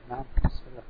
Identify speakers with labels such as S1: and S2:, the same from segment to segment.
S1: نعم. بسم الله.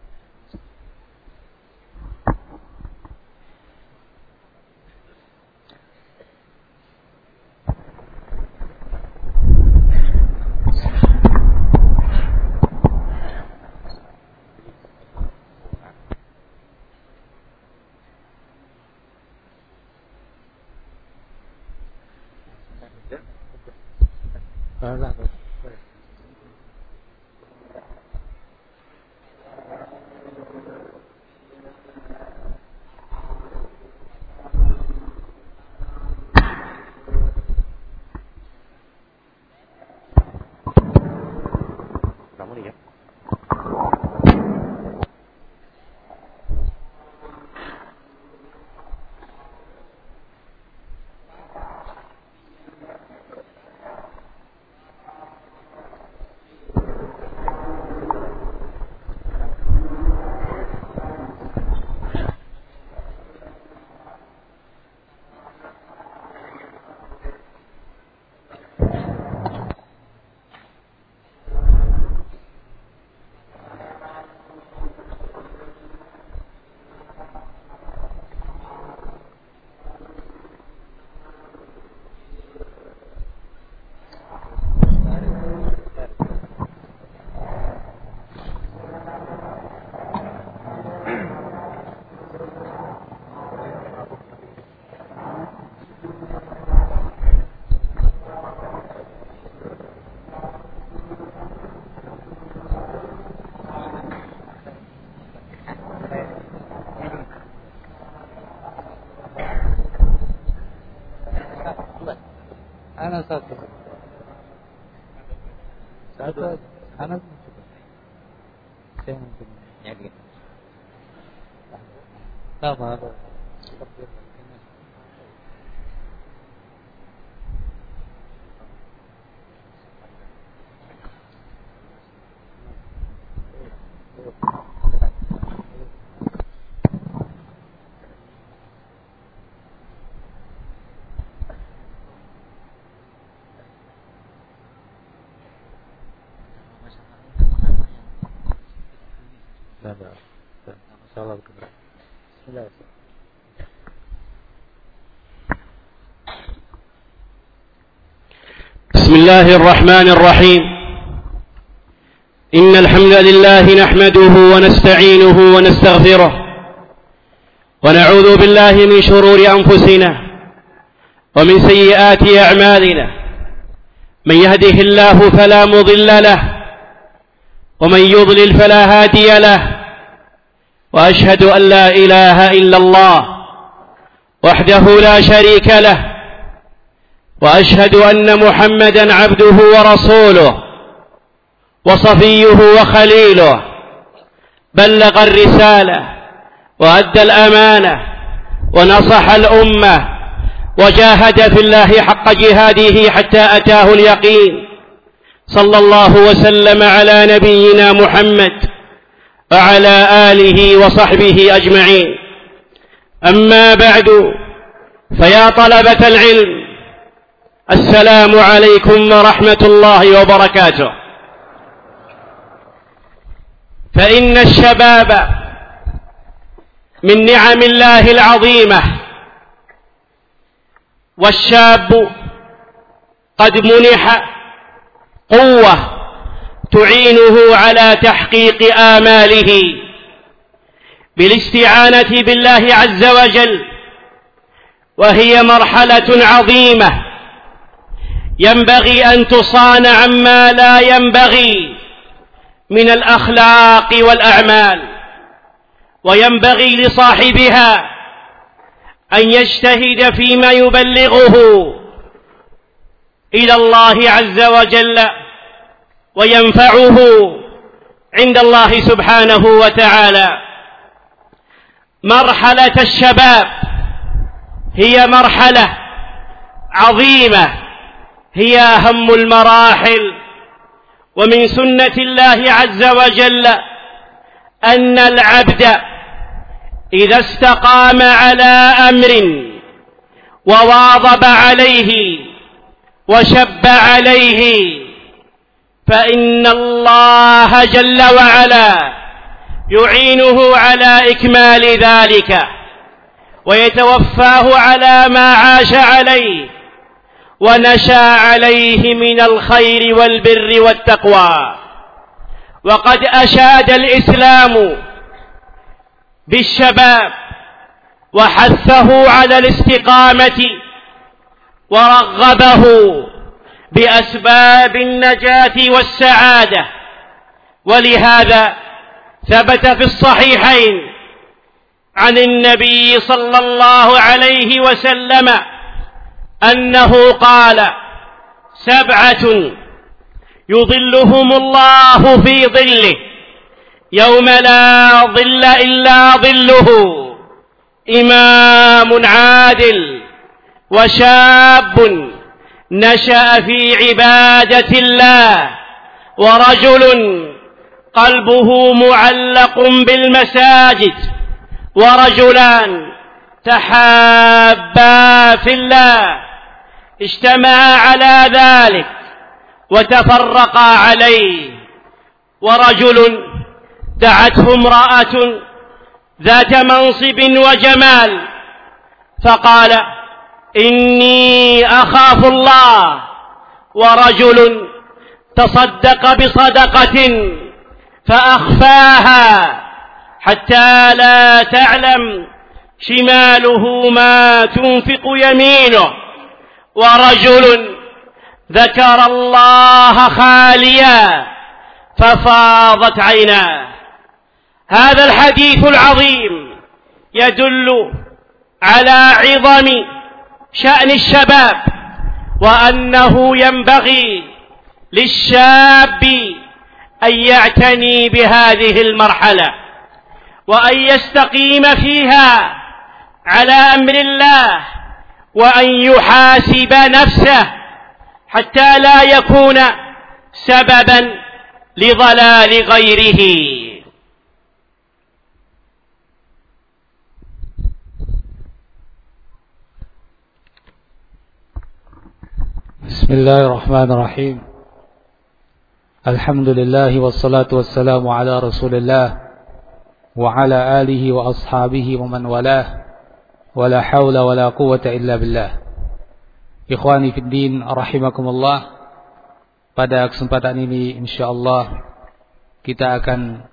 S1: أنا سأتوقع أنا ممكن يعني لا ما هذا
S2: بسم الله الرحمن الرحيم. إن الحمد لله نحمده ونستعينه ونستغفره ونعوذ بالله من شرور أنفسنا ومن سيئات أعمالنا. من يهده الله فلا مضل له ومن يضلل فلا هادي له. وأشهد أن لا إله إلا الله وحده لا شريك له. وأشهد أن محمدا عبده ورسوله وصفيه وخليله. بلغ الرسالة وأدى الأمانة ونصح الأمة وجاهد في الله حق جهاده حتى أتاه اليقين. صلى الله وسلم على نبينا محمد وعلى آله وصحبه أجمعين. أما بعد، فيا طلبة العلم، السلام عليكم ورحمة الله وبركاته. فإن الشباب من نعم الله العظيمة، والشاب قد منح قوة تعينه على تحقيق آماله بالاستعانة بالله عز وجل، وهي مرحلة عظيمة ينبغي أن تصان عما لا ينبغي من الأخلاق والأعمال، وينبغي لصاحبها أن يجتهد فيما يبلغه إلى الله عز وجل وينفعه عند الله سبحانه وتعالى. مرحلة الشباب هي مرحلة عظيمة، هي أهم المراحل. ومن سنة الله عز وجل أن العبد إذا استقام على أمر وواظب عليه وشب عليه، فإن الله جل وعلا يعينه على إكمال ذلك ويتوفاه على ما عاش عليه ونشأ عليه من الخير والبر والتقوى. وقد أشاد الإسلام بالشباب وحثه على الاستقامة ورغبه بأسباب النجاة والسعادة، ولهذا ثبت في الصحيحين عن النبي صلى الله عليه وسلم أنه قال: 7 يظلهم الله في ظله يوم لا ظل إلا ظله: إمام عادل، وشاب نشأ في عبادة الله، ورجل قلبه معلق بالمساجد، ورجلان تحابا في الله اجتمعا على ذلك وتفرقا عليه، ورجل دعته امرأة ذات منصب وجمال فقال: إني أخاف الله، ورجل تصدق بصدقة فأخفاها حتى لا تعلم شماله ما تنفق يمينه، ورجل ذكر الله خاليا ففاضت عيناه. هذا الحديث العظيم يدل على عظم شأن الشباب، وأنه ينبغي للشاب أن يعتني بهذه المرحلة وأن يستقيم فيها على أمر الله، وأن يحاسب نفسه حتى لا يكون سببا لضلال غيره.
S1: بسم الله الرحمن الرحيم. الحمد لله والصلاة والسلام على رسول الله وعلى آله وأصحابه ومن والاه ولا حول ولا قوة إلا بالله. Ikhwani fiddin rahimakumullah. Pada kesempatan ini insyaallah kita akan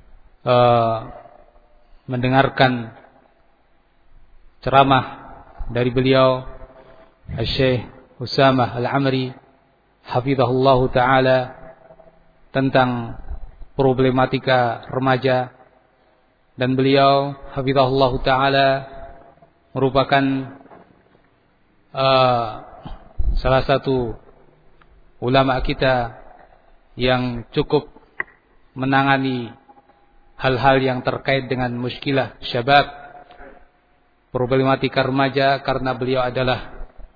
S1: mendengarkan ceramah dari beliau Syekh Usamah Al-Amri hafizahullahu ta'ala tentang problematika remaja, dan beliau hafizahullahu ta'ala merupakan salah satu ulama kita yang cukup menangani hal-hal yang terkait dengan muskilah syabab, problematika remaja, karena beliau adalah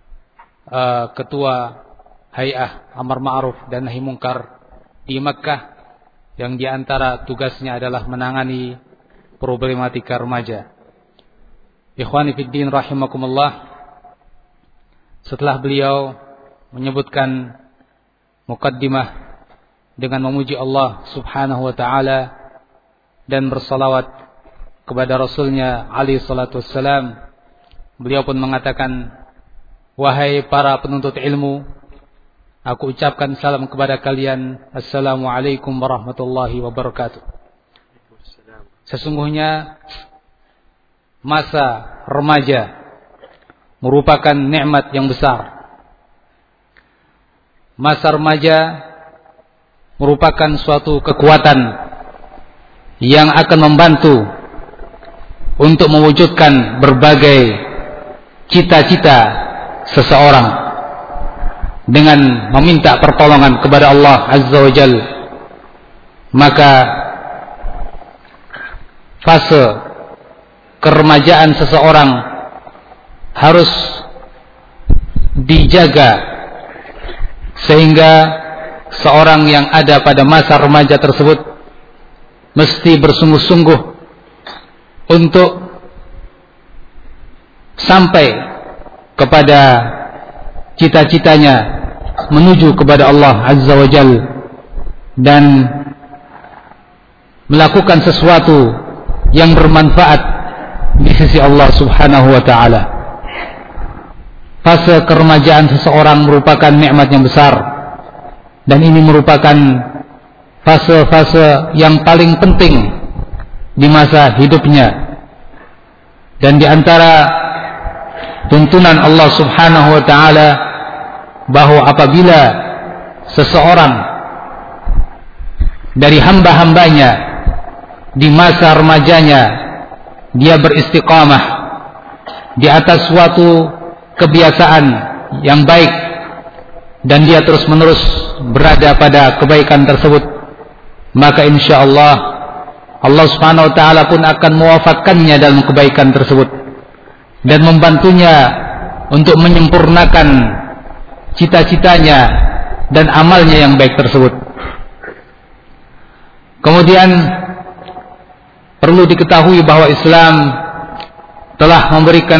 S1: ketua Hay'ah Amar Ma'ruf dan Nahi Munkar di Makkah, yang diantara tugasnya adalah menangani problematika remaja. Ikhwani fiddin rahimakumullah. Setelah beliau menyebutkan muqaddimah dengan memuji Allah subhanahu wa ta'ala dan bersalawat kepada Rasulnya alaihi salatu wassalam, beliau pun mengatakan: wahai para penuntut ilmu, aku ucapkan salam kepada kalian. Assalamualaikum warahmatullahi wabarakatuh. Sesungguhnya masa remaja merupakan nikmat yang besar. Masa remaja merupakan suatu kekuatan yang akan membantu untuk mewujudkan berbagai cita-cita seseorang dengan meminta pertolongan kepada Allah Azza wa Jalla. Maka fase keremajaan seseorang harus dijaga, sehingga seorang yang ada pada masa remaja tersebut mesti bersungguh-sungguh untuk sampai kepada cita-citanya menuju kepada Allah Azza wa Jalla, dan melakukan sesuatu yang bermanfaat di sisi Allah Subhanahu wa taala. Fase keremajaan seseorang merupakan nikmat yang besar, dan ini merupakan fase-fase yang paling penting di masa hidupnya. Dan di antara tuntunan Allah Subhanahu wa taala bahwa apabila seseorang dari hamba-hambanya di masa remajanya dia beristiqamah di atas suatu kebiasaan yang baik dan dia terus-menerus berada pada kebaikan tersebut, maka insyaallah Allah Subhanahu wa taala pun akan mewafatkannya dalam kebaikan tersebut dan membantunya untuk menyempurnakan cita-citanya dan amalnya yang baik tersebut. Kemudian perlu diketahui bahwa Islam telah memberikan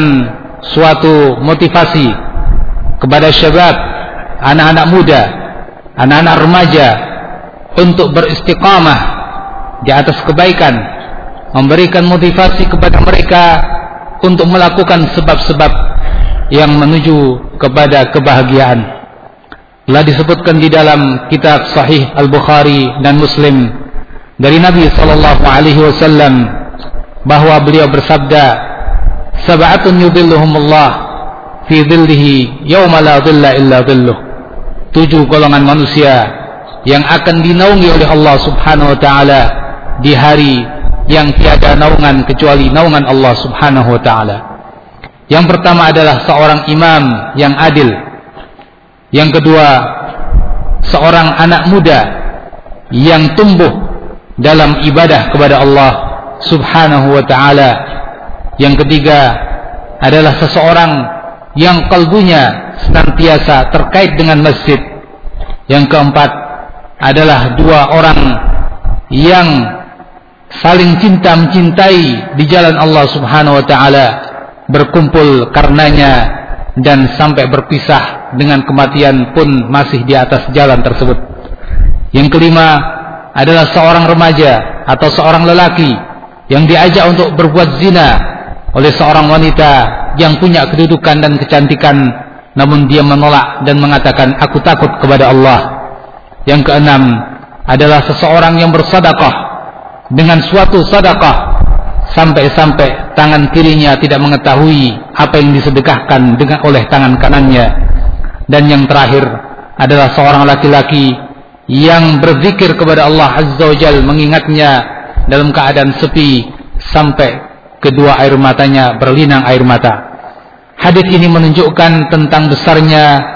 S1: suatu motivasi kepada syabab, anak-anak muda, anak-anak remaja untuk beristiqamah di atas kebaikan, memberikan motivasi kepada mereka untuk melakukan sebab-sebab yang menuju kepada kebahagiaan. Telah disebutkan di dalam kitab Sahih Al-Bukhari dan Muslim dari Nabi sallallahu alaihi wasallam bahwa beliau bersabda, "Sab'atun yudhilluhumullah fi dhillihi yauma la dhilla illa dhilluh." 7 golongan manusia yang akan dinaungi oleh Allah Subhanahu wa taala di hari yang tiada naungan kecuali naungan Allah Subhanahu wa taala. Yang pertama adalah seorang imam yang adil. Yang kedua, seorang anak muda yang tumbuh dalam ibadah kepada Allah Subhanahu wa taala. Yang ketiga adalah seseorang yang kalbunya senantiasa terkait dengan masjid. Yang keempat adalah 2 orang yang saling cinta mencintai di jalan Allah Subhanahu wa taala, berkumpul karenanya dan sampai berpisah dengan kematian pun masih di atas jalan tersebut. Yang kelima adalah seorang remaja atau seorang lelaki yang diajak untuk berbuat zina oleh seorang wanita yang punya kedudukan dan kecantikan, namun dia menolak dan mengatakan, "Aku takut kepada Allah." Yang keenam adalah seseorang yang bersedekah dengan suatu sedekah sampai-sampai tangan kirinya tidak mengetahui apa yang disedekahkan oleh tangan kanannya. Dan yang terakhir adalah seorang laki-laki yang berzikir kepada Allah Azza wa Jalla, mengingatnya dalam keadaan sepi sampai kedua air matanya berlinang air mata. Hadis ini menunjukkan tentang besarnya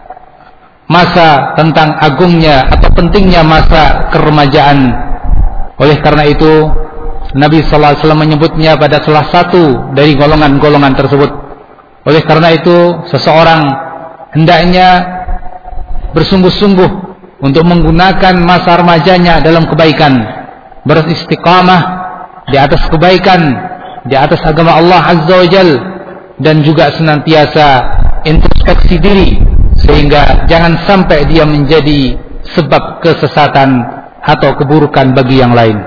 S1: masa, tentang agungnya atau pentingnya masa keremajaan. Oleh karena itu Nabi sallallahu alaihi wasallam menyebutnya pada salah satu dari golongan-golongan tersebut. Oleh karena itu seseorang hendaknya bersungguh-sungguh untuk menggunakan masa remajanya dalam kebaikan, beristiqamah di atas kebaikan, di atas agama Allah Azza wa Jal, dan juga senantiasa introspeksi diri sehingga jangan sampai dia menjadi sebab kesesatan atau keburukan bagi yang lain.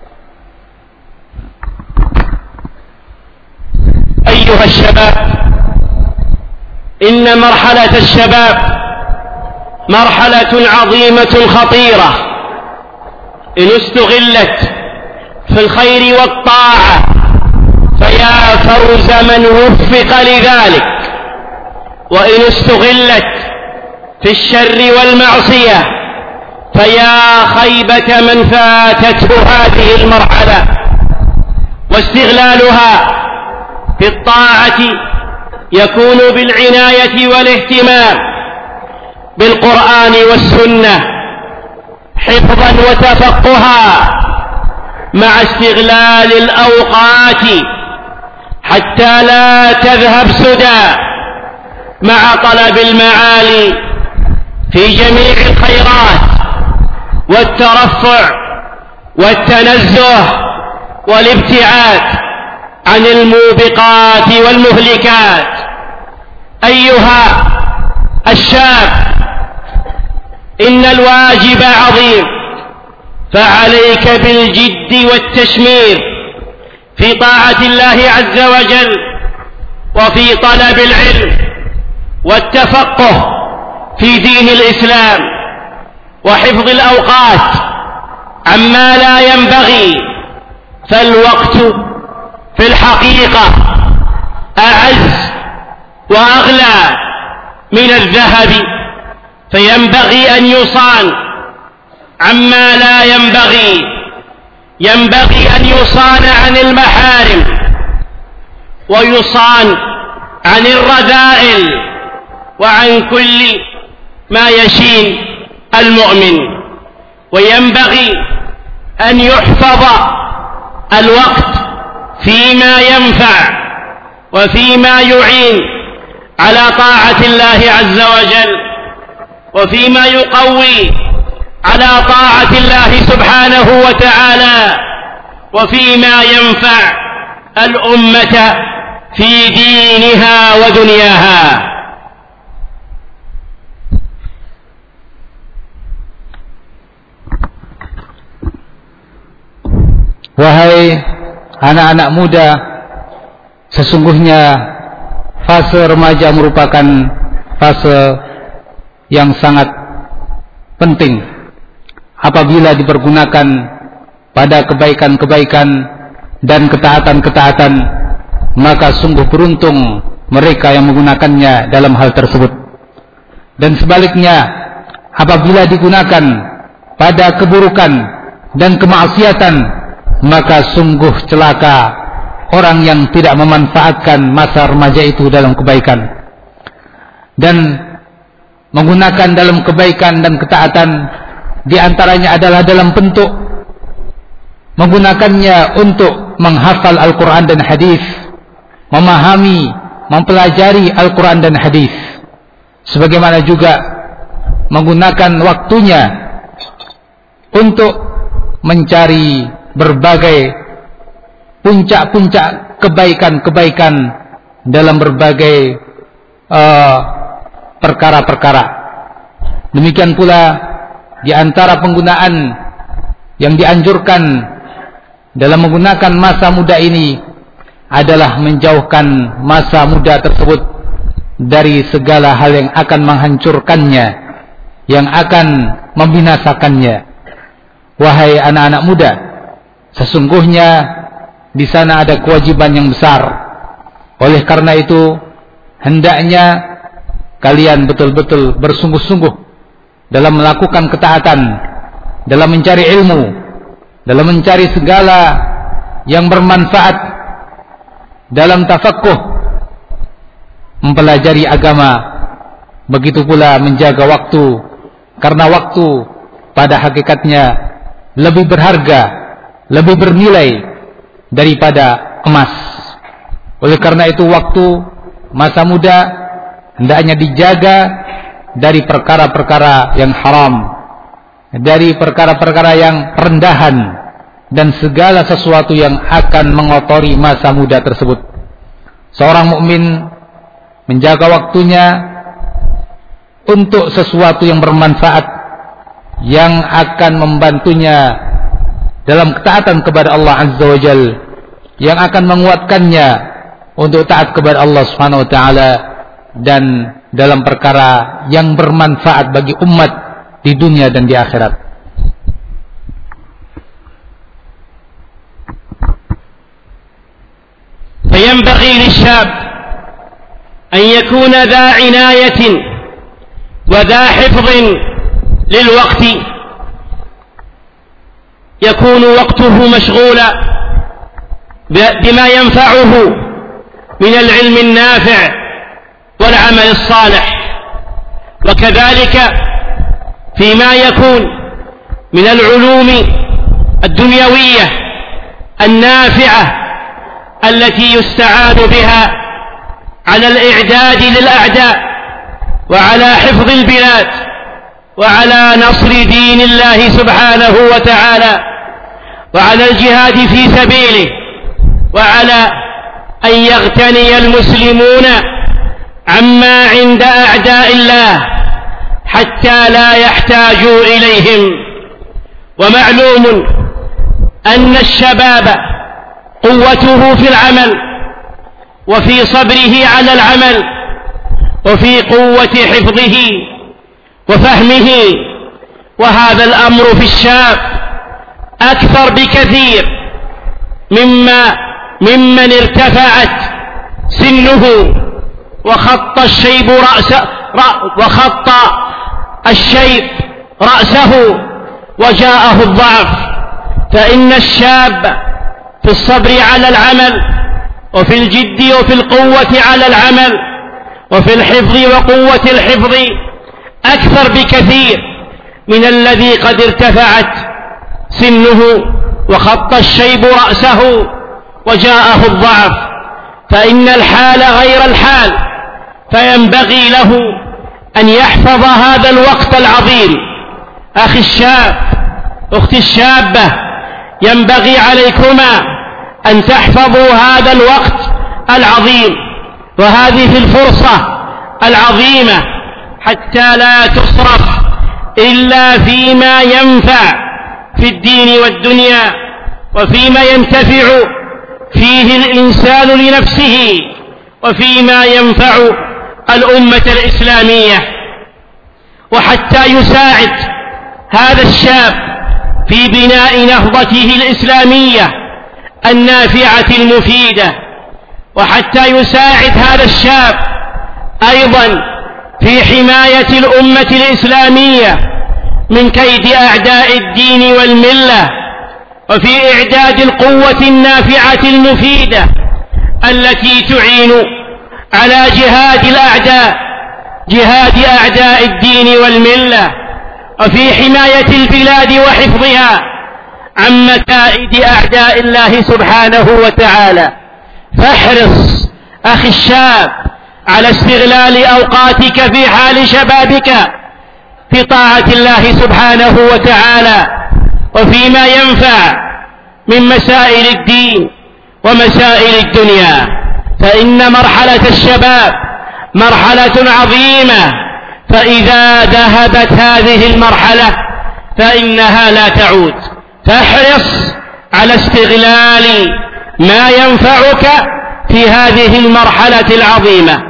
S2: أيها الشباب، إن مرحلة الشباب مرحلة عظيمة خطيرة إن استغلت في الخير والطاعة فيا فوز من وفق لذلك، وإن استغلت في الشر والمعصية فيا خيبة من فاتته هذه المرحلة. واستغلالها في الطاعة يكون بالعناية والاهتمام بالقرآن والسنة حفظا وتفقها، مع استغلال الأوقات حتى لا تذهب سدى مع طلب المعالي في جميع الخيرات والترفع والتنزه والابتعاد عن الموبقات والمهلكات. أيها الشاب، إن الواجب عظيم، فعليك بالجد الجد والتشمير في طاعة الله عز وجل وفي طلب العلم والتفقه في دين الإسلام وحفظ الأوقات عما لا ينبغي، فالوقت في الحقيقة أعز وأغلى من الذهب، فينبغي أن يصان عما لا ينبغي، ينبغي أن يصان عن المحارم ويصان عن الرذائل وعن كل ما يشين المؤمن، وينبغي أن يحفظ الوقت فيما ينفع وفيما يعين على طاعة الله عز وجل وفيما يقوي على طاعة الله سبحانه وتعالى وفيما ينفع الأمة في دينها ودنياها.
S1: Wahai anak-anak muda, sesungguhnya fase remaja merupakan fase yang sangat penting apabila dipergunakan pada kebaikan-kebaikan dan ketaatan-ketaatan, maka sungguh beruntung mereka yang menggunakannya dalam hal tersebut. Dan sebaliknya, apabila digunakan pada keburukan dan kemaksiatan, maka sungguh celaka orang yang tidak memanfaatkan masa remaja itu dalam kebaikan. Dan menggunakan dalam kebaikan dan ketaatan diantaranya adalah dalam bentuk menggunakannya untuk menghafal Al-Quran dan hadis, memahami, mempelajari Al-Quran dan hadis, sebagaimana juga menggunakan waktunya untuk mencari berbagai puncak-puncak kebaikan-kebaikan dalam berbagai perkara-perkara. Demikian pula di antara penggunaan yang dianjurkan dalam menggunakan masa muda ini adalah menjauhkan masa muda tersebut dari segala hal yang akan menghancurkannya, yang akan membinasakannya. Wahai anak-anak muda, sesungguhnya di sana ada kewajiban yang besar. Oleh karena itu, hendaknya kalian betul-betul bersungguh-sungguh dalam melakukan ketaatan, dalam mencari ilmu, dalam mencari segala yang bermanfaat, dalam tafaqquh, mempelajari agama, begitu pula menjaga waktu, karena waktu pada hakikatnya lebih berharga, lebih bernilai daripada emas. Oleh karena itu, waktu masa muda hendaknya dijaga dari perkara-perkara yang haram, dari perkara-perkara yang rendahan, dan segala sesuatu yang akan mengotori masa muda tersebut. Seorang mukmin menjaga waktunya untuk sesuatu yang bermanfaat, yang akan membantunya dalam ketaatan kepada Allah Azza wa Jal, yang akan menguatkannya untuk taat kepada Allah Subhanahu wa taala, dan dalam perkara yang bermanfaat bagi umat di dunia dan di akhirat.
S2: فينبغي للشاب أن يكون ذا عناية وذا حفظ للوقت، يكون وقته مشغولا بما ينفعه من العلم النافع والعمل الصالح، وكذلك فيما يكون من العلوم الدنيوية النافعة التي يستعان بها على الإعداد للأعداء وعلى حفظ البلاد وعلى نصر دين الله سبحانه وتعالى وعلى الجهاد في سبيله وعلى أن يغتني المسلمون عما عند أعداء الله حتى لا يحتاجوا إليهم. ومعلوم أن الشباب قوته في العمل وفي صبره على العمل وفي قوة حفظه وفهمه، وهذا الأمر في الشاب أكثر بكثير ممن ارتفعت سنه وخط الشيب رأسه وجاءه الضعف. فإن الشاب في الصبر على العمل وفي الجد وفي القوة على العمل وفي الحفظ وقوة الحفظ أكثر بكثير من الذي قد ارتفعت سنه وخط الشيب رأسه وجاءه الضعف. فإن الحال غير الحال، فينبغي له أن يحفظ هذا الوقت العظيم. أخي الشاب، أختي الشابة، ينبغي عليكما أن تحفظوا هذا الوقت العظيم وهذه الفرصة العظيمة حتى لا تصرف إلا فيما ينفع في الدين والدنيا، وفيما ينتفع فيه الإنسان لنفسه، وفيما ينفع الأمة الإسلامية. وحتى يساعد هذا الشاب في بناء نهضته الإسلامية النافعة المفيدة، وحتى يساعد هذا الشاب أيضا في حماية الأمة الإسلامية من كيد أعداء الدين والملة، وفي إعداد القوة النافعة المفيدة التي تعين على جهاد أعداء الدين والملة، وفي حماية البلاد وحفظها عن مكائد أعداء الله سبحانه وتعالى. فاحرص أخي الشاب على استغلال أوقاتك في حال شبابك في طاعة الله سبحانه وتعالى وفيما ينفع من مسائل الدين ومسائل الدنيا، فإن مرحلة الشباب مرحلة عظيمة، فإذا ذهبت هذه المرحلة فإنها لا تعود. فاحرص على استغلال ما ينفعك في هذه المرحلة العظيمة.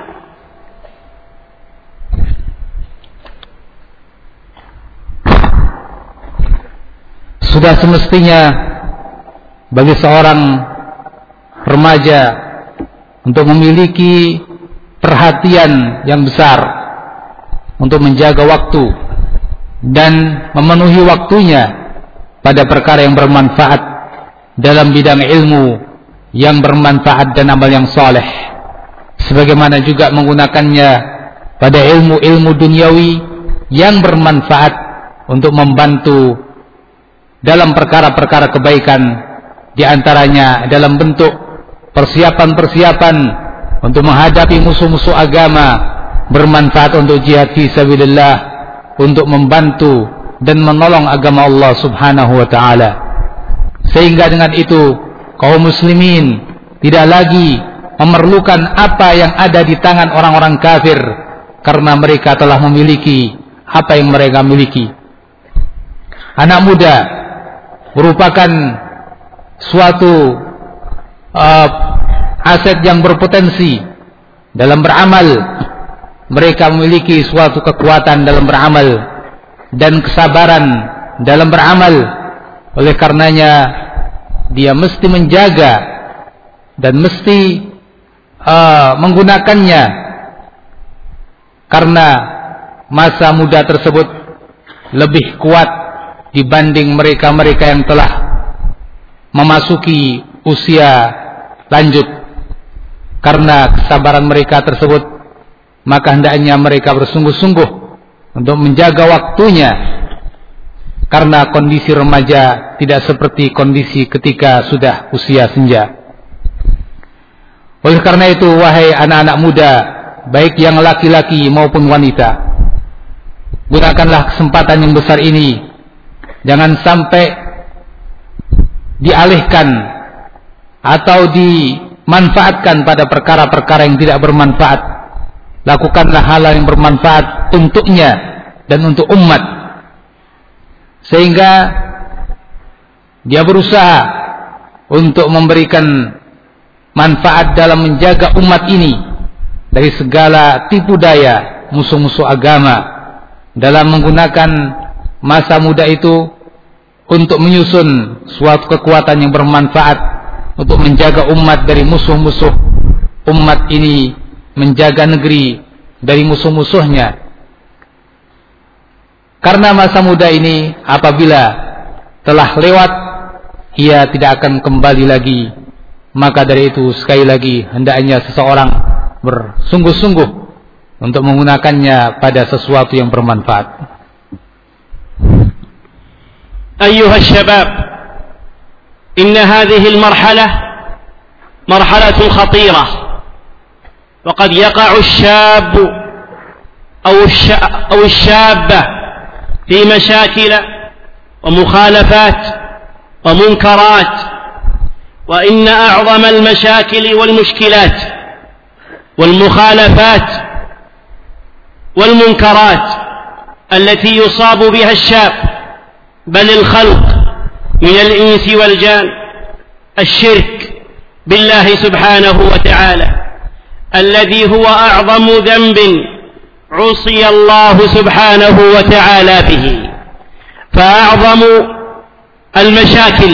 S1: Sudah semestinya bagi seorang remaja untuk memiliki perhatian yang besar untuk menjaga waktu dan memenuhi waktunya pada perkara yang bermanfaat dalam bidang ilmu yang bermanfaat dan amal yang saleh, sebagaimana juga menggunakannya pada ilmu-ilmu duniawi yang bermanfaat untuk membantu dalam perkara-perkara kebaikan, di antaranya dalam bentuk persiapan-persiapan untuk menghadapi musuh-musuh agama, bermanfaat untuk jihad fi sabilillah, untuk membantu dan menolong agama Allah Subhanahu wa taala. Sehingga dengan itu kaum muslimin tidak lagi memerlukan apa yang ada di tangan orang-orang kafir, karena mereka telah memiliki apa yang mereka miliki. Anak muda merupakan suatu aset yang berpotensi dalam beramal. Mereka memiliki suatu kekuatan dalam beramal dan kesabaran dalam beramal. Oleh karenanya dia mesti menjaga dan mesti menggunakannya, karena masa muda tersebut lebih kuat dibanding mereka-mereka yang telah memasuki usia lanjut. Karena kesabaran mereka tersebut, maka hendaknya mereka bersungguh-sungguh untuk menjaga waktunya, karena kondisi remaja tidak seperti kondisi ketika sudah usia senja. Oleh karena itu, wahai anak-anak muda, baik yang laki-laki maupun wanita, gunakanlah kesempatan yang besar ini. Jangan sampai dialihkan atau dimanfaatkan pada perkara-perkara yang tidak bermanfaat. Lakukanlah hal yang bermanfaat untuknya dan untuk umat, sehingga Dia berusaha untuk memberikan manfaat dalam menjaga umat ini dari segala tipu daya musuh-musuh agama, dalam menggunakan masa muda itu untuk menyusun suatu kekuatan yang bermanfaat untuk menjaga umat dari musuh-musuh umat ini, menjaga negeri dari musuh-musuhnya. Karena masa muda ini apabila telah lewat, ia tidak akan kembali lagi. Maka dari itu sekali lagi hendaknya seseorang bersungguh-sungguh untuk menggunakannya pada sesuatu yang bermanfaat.
S2: أيها الشباب، إن هذه المرحلة مرحلة خطيرة، وقد يقع الشاب أو الشابة في مشاكل ومخالفات ومنكرات. وإن أعظم المشاكل والمشكلات والمخالفات والمنكرات التي يصاب بها الشاب بل الخلق من الإنس والجان الشرك بالله سبحانه وتعالى، الذي هو أعظم ذنب عصي الله سبحانه وتعالى به. فأعظم المشاكل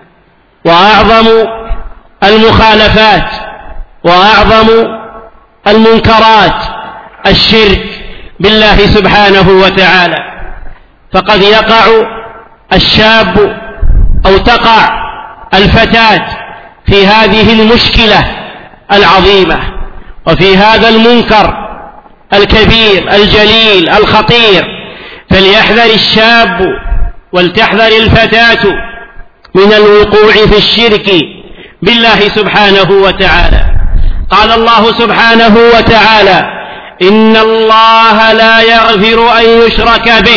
S2: وأعظم المخالفات وأعظم المنكرات الشرك بالله سبحانه وتعالى. فقد يقع الشاب أو تقع الفتاة في هذه المشكلة العظيمة وفي هذا المنكر الكبير الجليل الخطير. فليحذر الشاب ولتحذر الفتاة من الوقوع في الشرك بالله سبحانه وتعالى. قال الله سبحانه وتعالى: إن الله لا يغفر أن يشرك به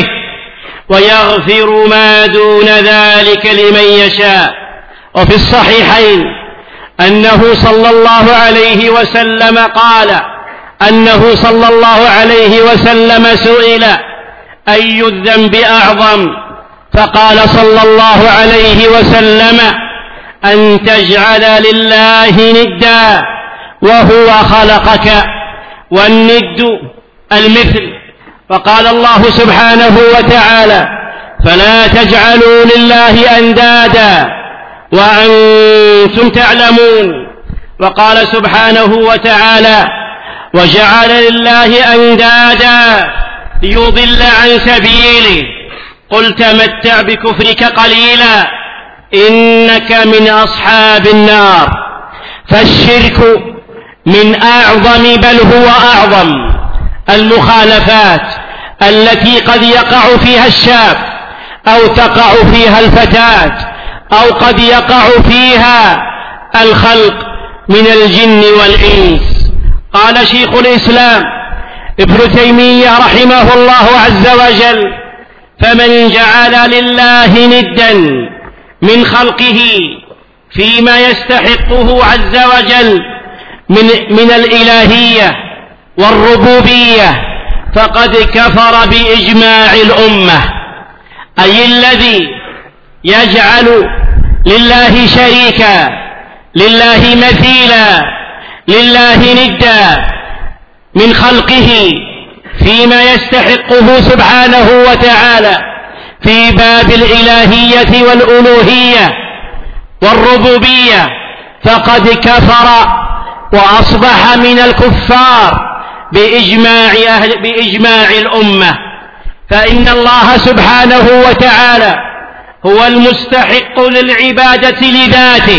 S2: ويغفر ما دون ذلك لمن يشاء. وفي الصحيحين أنه صلى الله عليه وسلم قال أنه صلى الله عليه وسلم سئل: أي الذنب أعظم؟ فقال صلى الله عليه وسلم: أن تجعل لله ندا وهو خلقك، والند المثل. وقال الله سبحانه وتعالى: فلا تجعلوا لله أندادا وأنتم تعلمون. وقال سبحانه وتعالى: وجعل لله أندادا ليضل عن سبيله قل تمتع بكفرك قليلا إنك من أصحاب النار. فالشرك من أعظم بل هو أعظم المخالفات التي قد يقع فيها الشاب أو تقع فيها الفتاة أو قد يقع فيها الخلق من الجن والإنس. قال شيخ الإسلام ابن تيمية رحمه الله عز وجل: فمن جعل لله ندا من خلقه فيما يستحقه عز وجل من الإلهية والربوبية فقد كفر بإجماع الأمة. أي الذي يجعل لله شريكا، لله مثيلا، لله ندا من خلقه فيما يستحقه سبحانه وتعالى في باب الإلهية والألوهية والربوبية فقد كفر وأصبح من الكفار بإجماع الأمة. فإن الله سبحانه وتعالى هو المستحق للعبادة لذاته،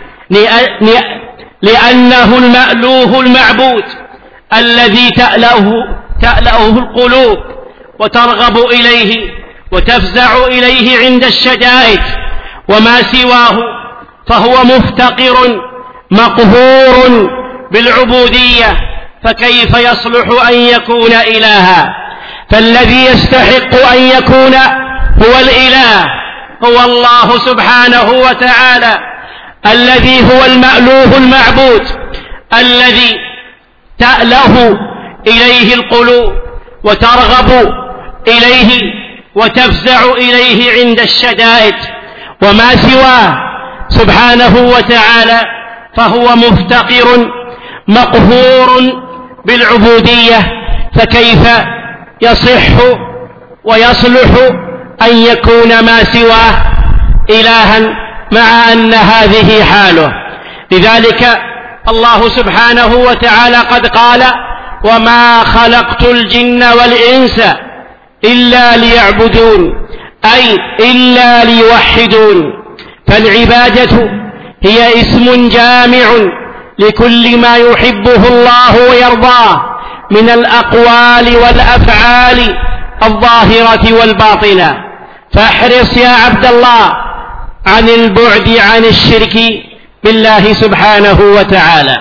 S2: لأنه المألوه المعبود الذي تألأه القلوب وترغب إليه وتفزع إليه عند الشدائد، وما سواه فهو مفتقر مقهور بالعبودية، فكيف يصلح أن يكون إلها؟ فالذي يستحق أن يكون هو الإله هو الله سبحانه وتعالى، الذي هو المألوه المعبود الذي تأله إليه القلوب وترغب إليه وتفزع إليه عند الشدائد، وما سواه سبحانه وتعالى فهو مفتقر مقهور بالعبودية، فكيف يصح ويصلح أن يكون ما سواه إلها مع أن هذه حاله؟ لذلك الله سبحانه وتعالى قد قال: وما خلقت الجن والإنس إلا ليعبدون، أي إلا ليوحدون. فالعبادة هي اسم جامع لكل ما يحبه الله ويرضاه من الأقوال والأفعال الظاهرة والباطنة. فاحرص يا عبد الله عن البعد عن الشرك بالله سبحانه وتعالى.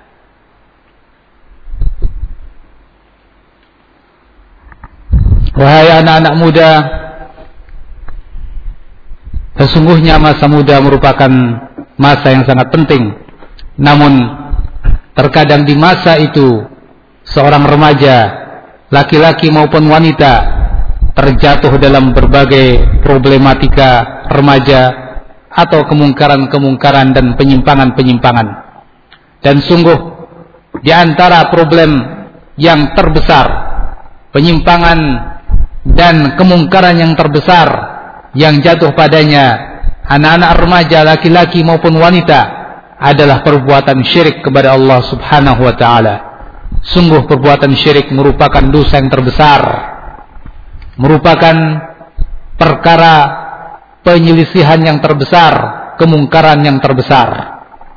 S1: Wahai anak-anak muda, sesungguhnya masa muda merupakan masa yang sangat penting. Namun terkadang di masa itu seorang remaja, laki-laki maupun wanita, terjatuh dalam berbagai problematika remaja atau kemungkaran-kemungkaran dan penyimpangan-penyimpangan. Dan sungguh di antara problem yang terbesar, penyimpangan dan kemungkaran yang terbesar yang jatuh padanya anak-anak remaja laki-laki maupun wanita adalah perbuatan syirik kepada Allah Subhanahu wa taala. Sungguh perbuatan syirik merupakan dosa yang terbesar, merupakan perkara penyelisihan yang terbesar, kemungkaran yang terbesar.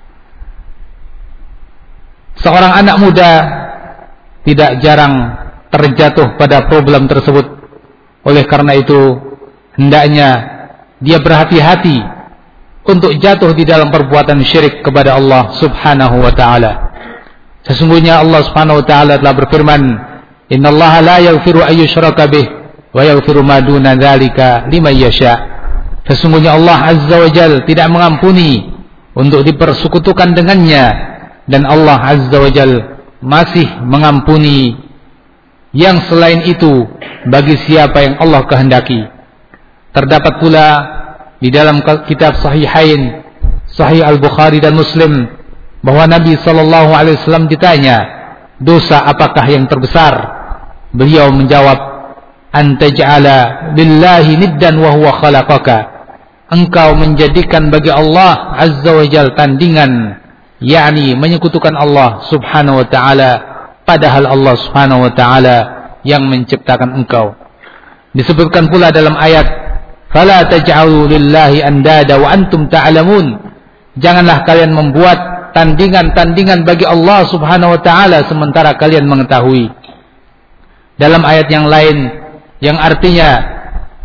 S1: Seorang anak muda tidak jarang terjatuh pada problem tersebut. Oleh karena itu, hendaknya dia berhati-hati untuk jatuh di dalam perbuatan syirik kepada Allah Subhanahu wa taala. Sesungguhnya Allah Subhanahu wa taala telah berfirman, "Innallaha la yaghfiru an yushraka bih wa yaghfiru ma duna dzalika liman yasha." Sesungguhnya Allah Azza wa Jalla tidak mengampuni untuk dipersekutukan dengannya, dan Allah Azza wa Jalla masih mengampuni yang selain itu bagi siapa yang Allah kehendaki. Terdapat pula di dalam kitab Sahihain, Sahih Al-Bukhari dan Muslim, bahwa Nabi SAW ditanya, dosa apakah yang terbesar? Beliau menjawab, antaj'ala billahi niddan wa huwa khalaqaka. Engkau menjadikan bagi Allah Azza wa Jalla tandingan, yakni menyekutukan Allah Subhanahu wa taala, padahal Allah Subhanahu wa taala yang menciptakan engkau. Disebutkan pula dalam ayat, fala taj'alu lillahi andada wa antum ta'lamun. Janganlah kalian membuat tandingan-tandingan bagi Allah Subhanahu wa taala sementara kalian mengetahui. Dalam ayat yang lain yang artinya,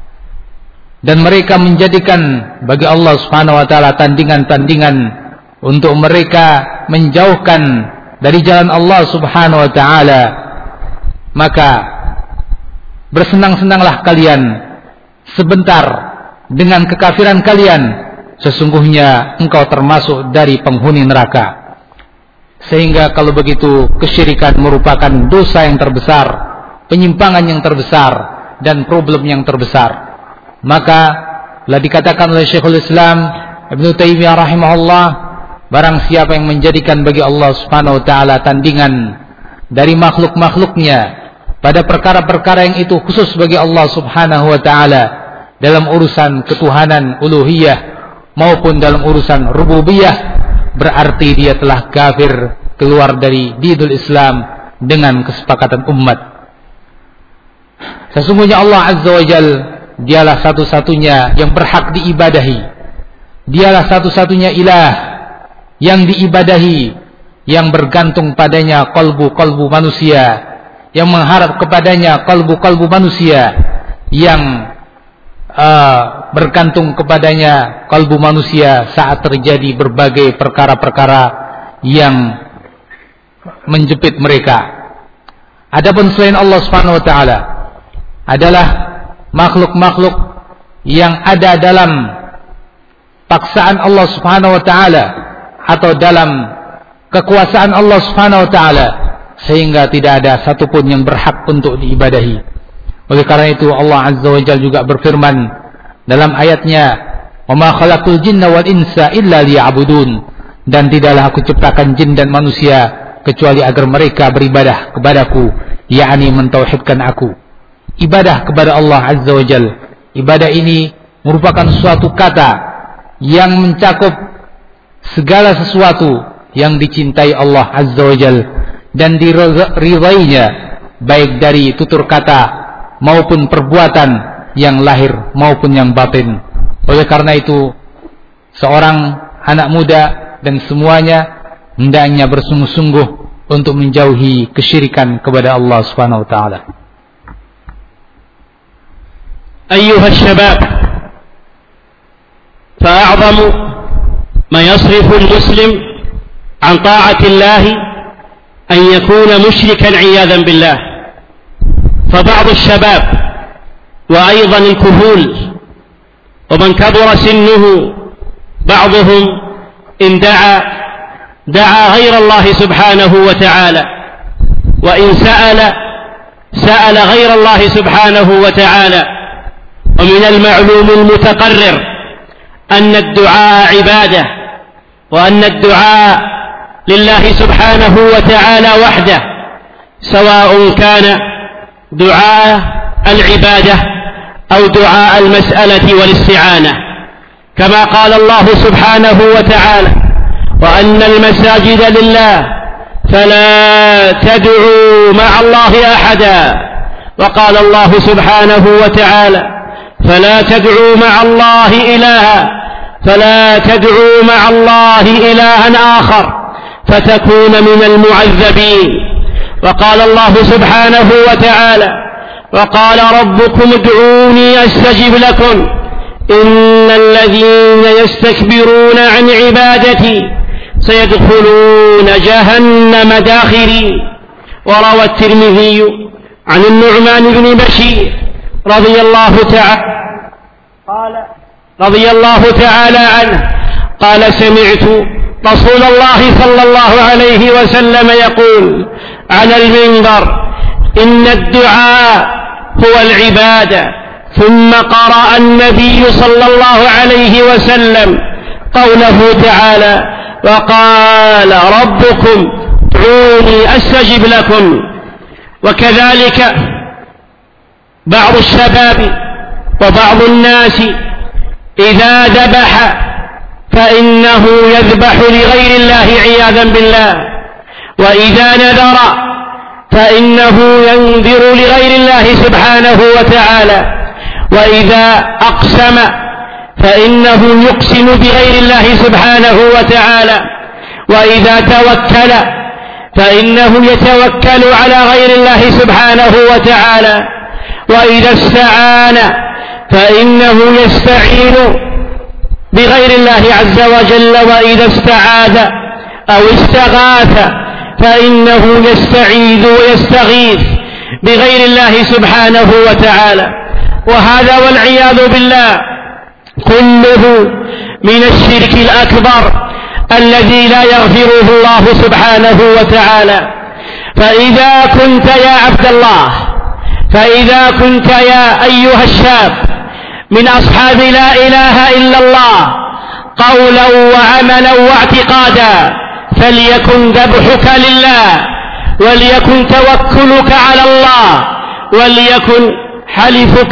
S1: dan mereka menjadikan bagi Allah Subhanahu wa taala tandingan-tandingan untuk mereka menjauhkan dari jalan Allah Subhanahu wa taala, maka bersenang-senanglah kalian sebentar dengan kekafiran kalian, sesungguhnya engkau termasuk dari penghuni neraka. Sehingga kalau begitu, kesyirikan merupakan dosa yang terbesar, penyimpangan yang terbesar, dan problem yang terbesar. Maka telah dikatakan oleh Syekhul Islam Ibnu Taimiyah rahimahullah, barang siapa yang menjadikan bagi Allah Subhanahu wa taala tandingan dari makhluk-makhluknya pada perkara-perkara yang itu khusus bagi Allah Subhanahu wa taala, dalam urusan ketuhanan uluhiyah maupun dalam urusan rububiyah, berarti dia telah kafir, keluar dari dinul Islam dengan kesepakatan umat. Sesungguhnya Allah Azza wa Jalla, dialah satu-satunya yang berhak diibadahi. Dialah satu-satunya ilah yang diibadahi, yang bergantung padanya kalbu-kalbu manusia, yang mengharap kepadanya kalbu-kalbu manusia, yang bergantung kepadanya kalbu manusia saat terjadi berbagai perkara-perkara yang menjepit mereka. Adapun selain Allah Subhanahu wa taala adalah makhluk-makhluk yang ada dalam paksaan Allah Subhanahu wa taala atau dalam kekuasaan Allah Subhanahu wa taala, sehingga tidak ada satupun yang berhak untuk diibadahi. Oleh karena itu Allah Azza wa Jalla juga berfirman dalam ayatnya Wa ma khalaqtul jinna wal insa illa liya'budun. Dan tidaklah aku ciptakan jin dan manusia kecuali agar mereka beribadah kepadaku, yakni mentauhidkan aku. Ibadah kepada Allah Azza wa Jal. Ibadah ini merupakan suatu kata yang mencakup segala sesuatu yang dicintai Allah Azza wa Jal dan diridainya, baik dari tutur kata maupun perbuatan yang lahir maupun yang batin. Oleh karena itu, seorang anak muda dan semuanya hendaknya bersungguh-sungguh untuk menjauhi kesyirikan kepada Allah Subhanahu wa taala.
S2: أيها الشباب، فأعظم ما يصرف المسلم عن طاعة الله أن يكون مشركا عياذا بالله. فبعض الشباب وأيضا الكهول ومن كبر سنه بعضهم إن دعا غير الله سبحانه وتعالى، وإن سأل غير الله سبحانه وتعالى. ومن المعلوم المتقرر أن الدعاء عبادة، وأن الدعاء لله سبحانه وتعالى وحده، سواء كان دعاء العبادة أو دعاء المسألة والاستعانة، كما قال الله سبحانه وتعالى: وأن المساجد لله فلا تدعوا مع الله أحدا. وقال الله سبحانه وتعالى: فلا تدعوا مع الله إلها آخر فتكون من المعذبين. وقال الله سبحانه وتعالى: وقال ربكم ادعوني أستجب لكم إن الذين يستكبرون عن عبادتي سيدخلون جهنم داخرين. وروى الترمذي عن النعمان بن بشير رضي الله تعالى عنه قال: سمعت رسول الله صلى الله عليه وسلم يقول على المنبر: إن الدعاء هو العبادة. ثم قرأ النبي صلى الله عليه وسلم قوله تعالى: وقال ربكم ادعوني أستجب لكم. وكذلك بعض الشباب وبعض الناس إذا ذبح فإنه يذبح لغير الله عياذا بالله، وإذا نذر فإنه ينذر لغير الله سبحانه وتعالى، وإذا أقسم فإنه يقسم بغير الله سبحانه وتعالى، وإذا توكل فإنه يتوكل على غير الله سبحانه وتعالى، وإذا استعان فإنه يستعين بغير الله عز وجل، وإذا استعاذ أو استغاث فإنه يستعيذ ويستغيث بغير الله سبحانه وتعالى. وهذا والعياذ بالله كله من الشرك الأكبر الذي لا يغفره الله سبحانه وتعالى. فإذا كنت يا عبد الله، فإذا كنت يا أيها الشاب من أصحاب لا إله إلا الله قولا وعملا واعتقادا، فليكن ذبحك لله، وليكن توكلك على الله، وليكن حلفك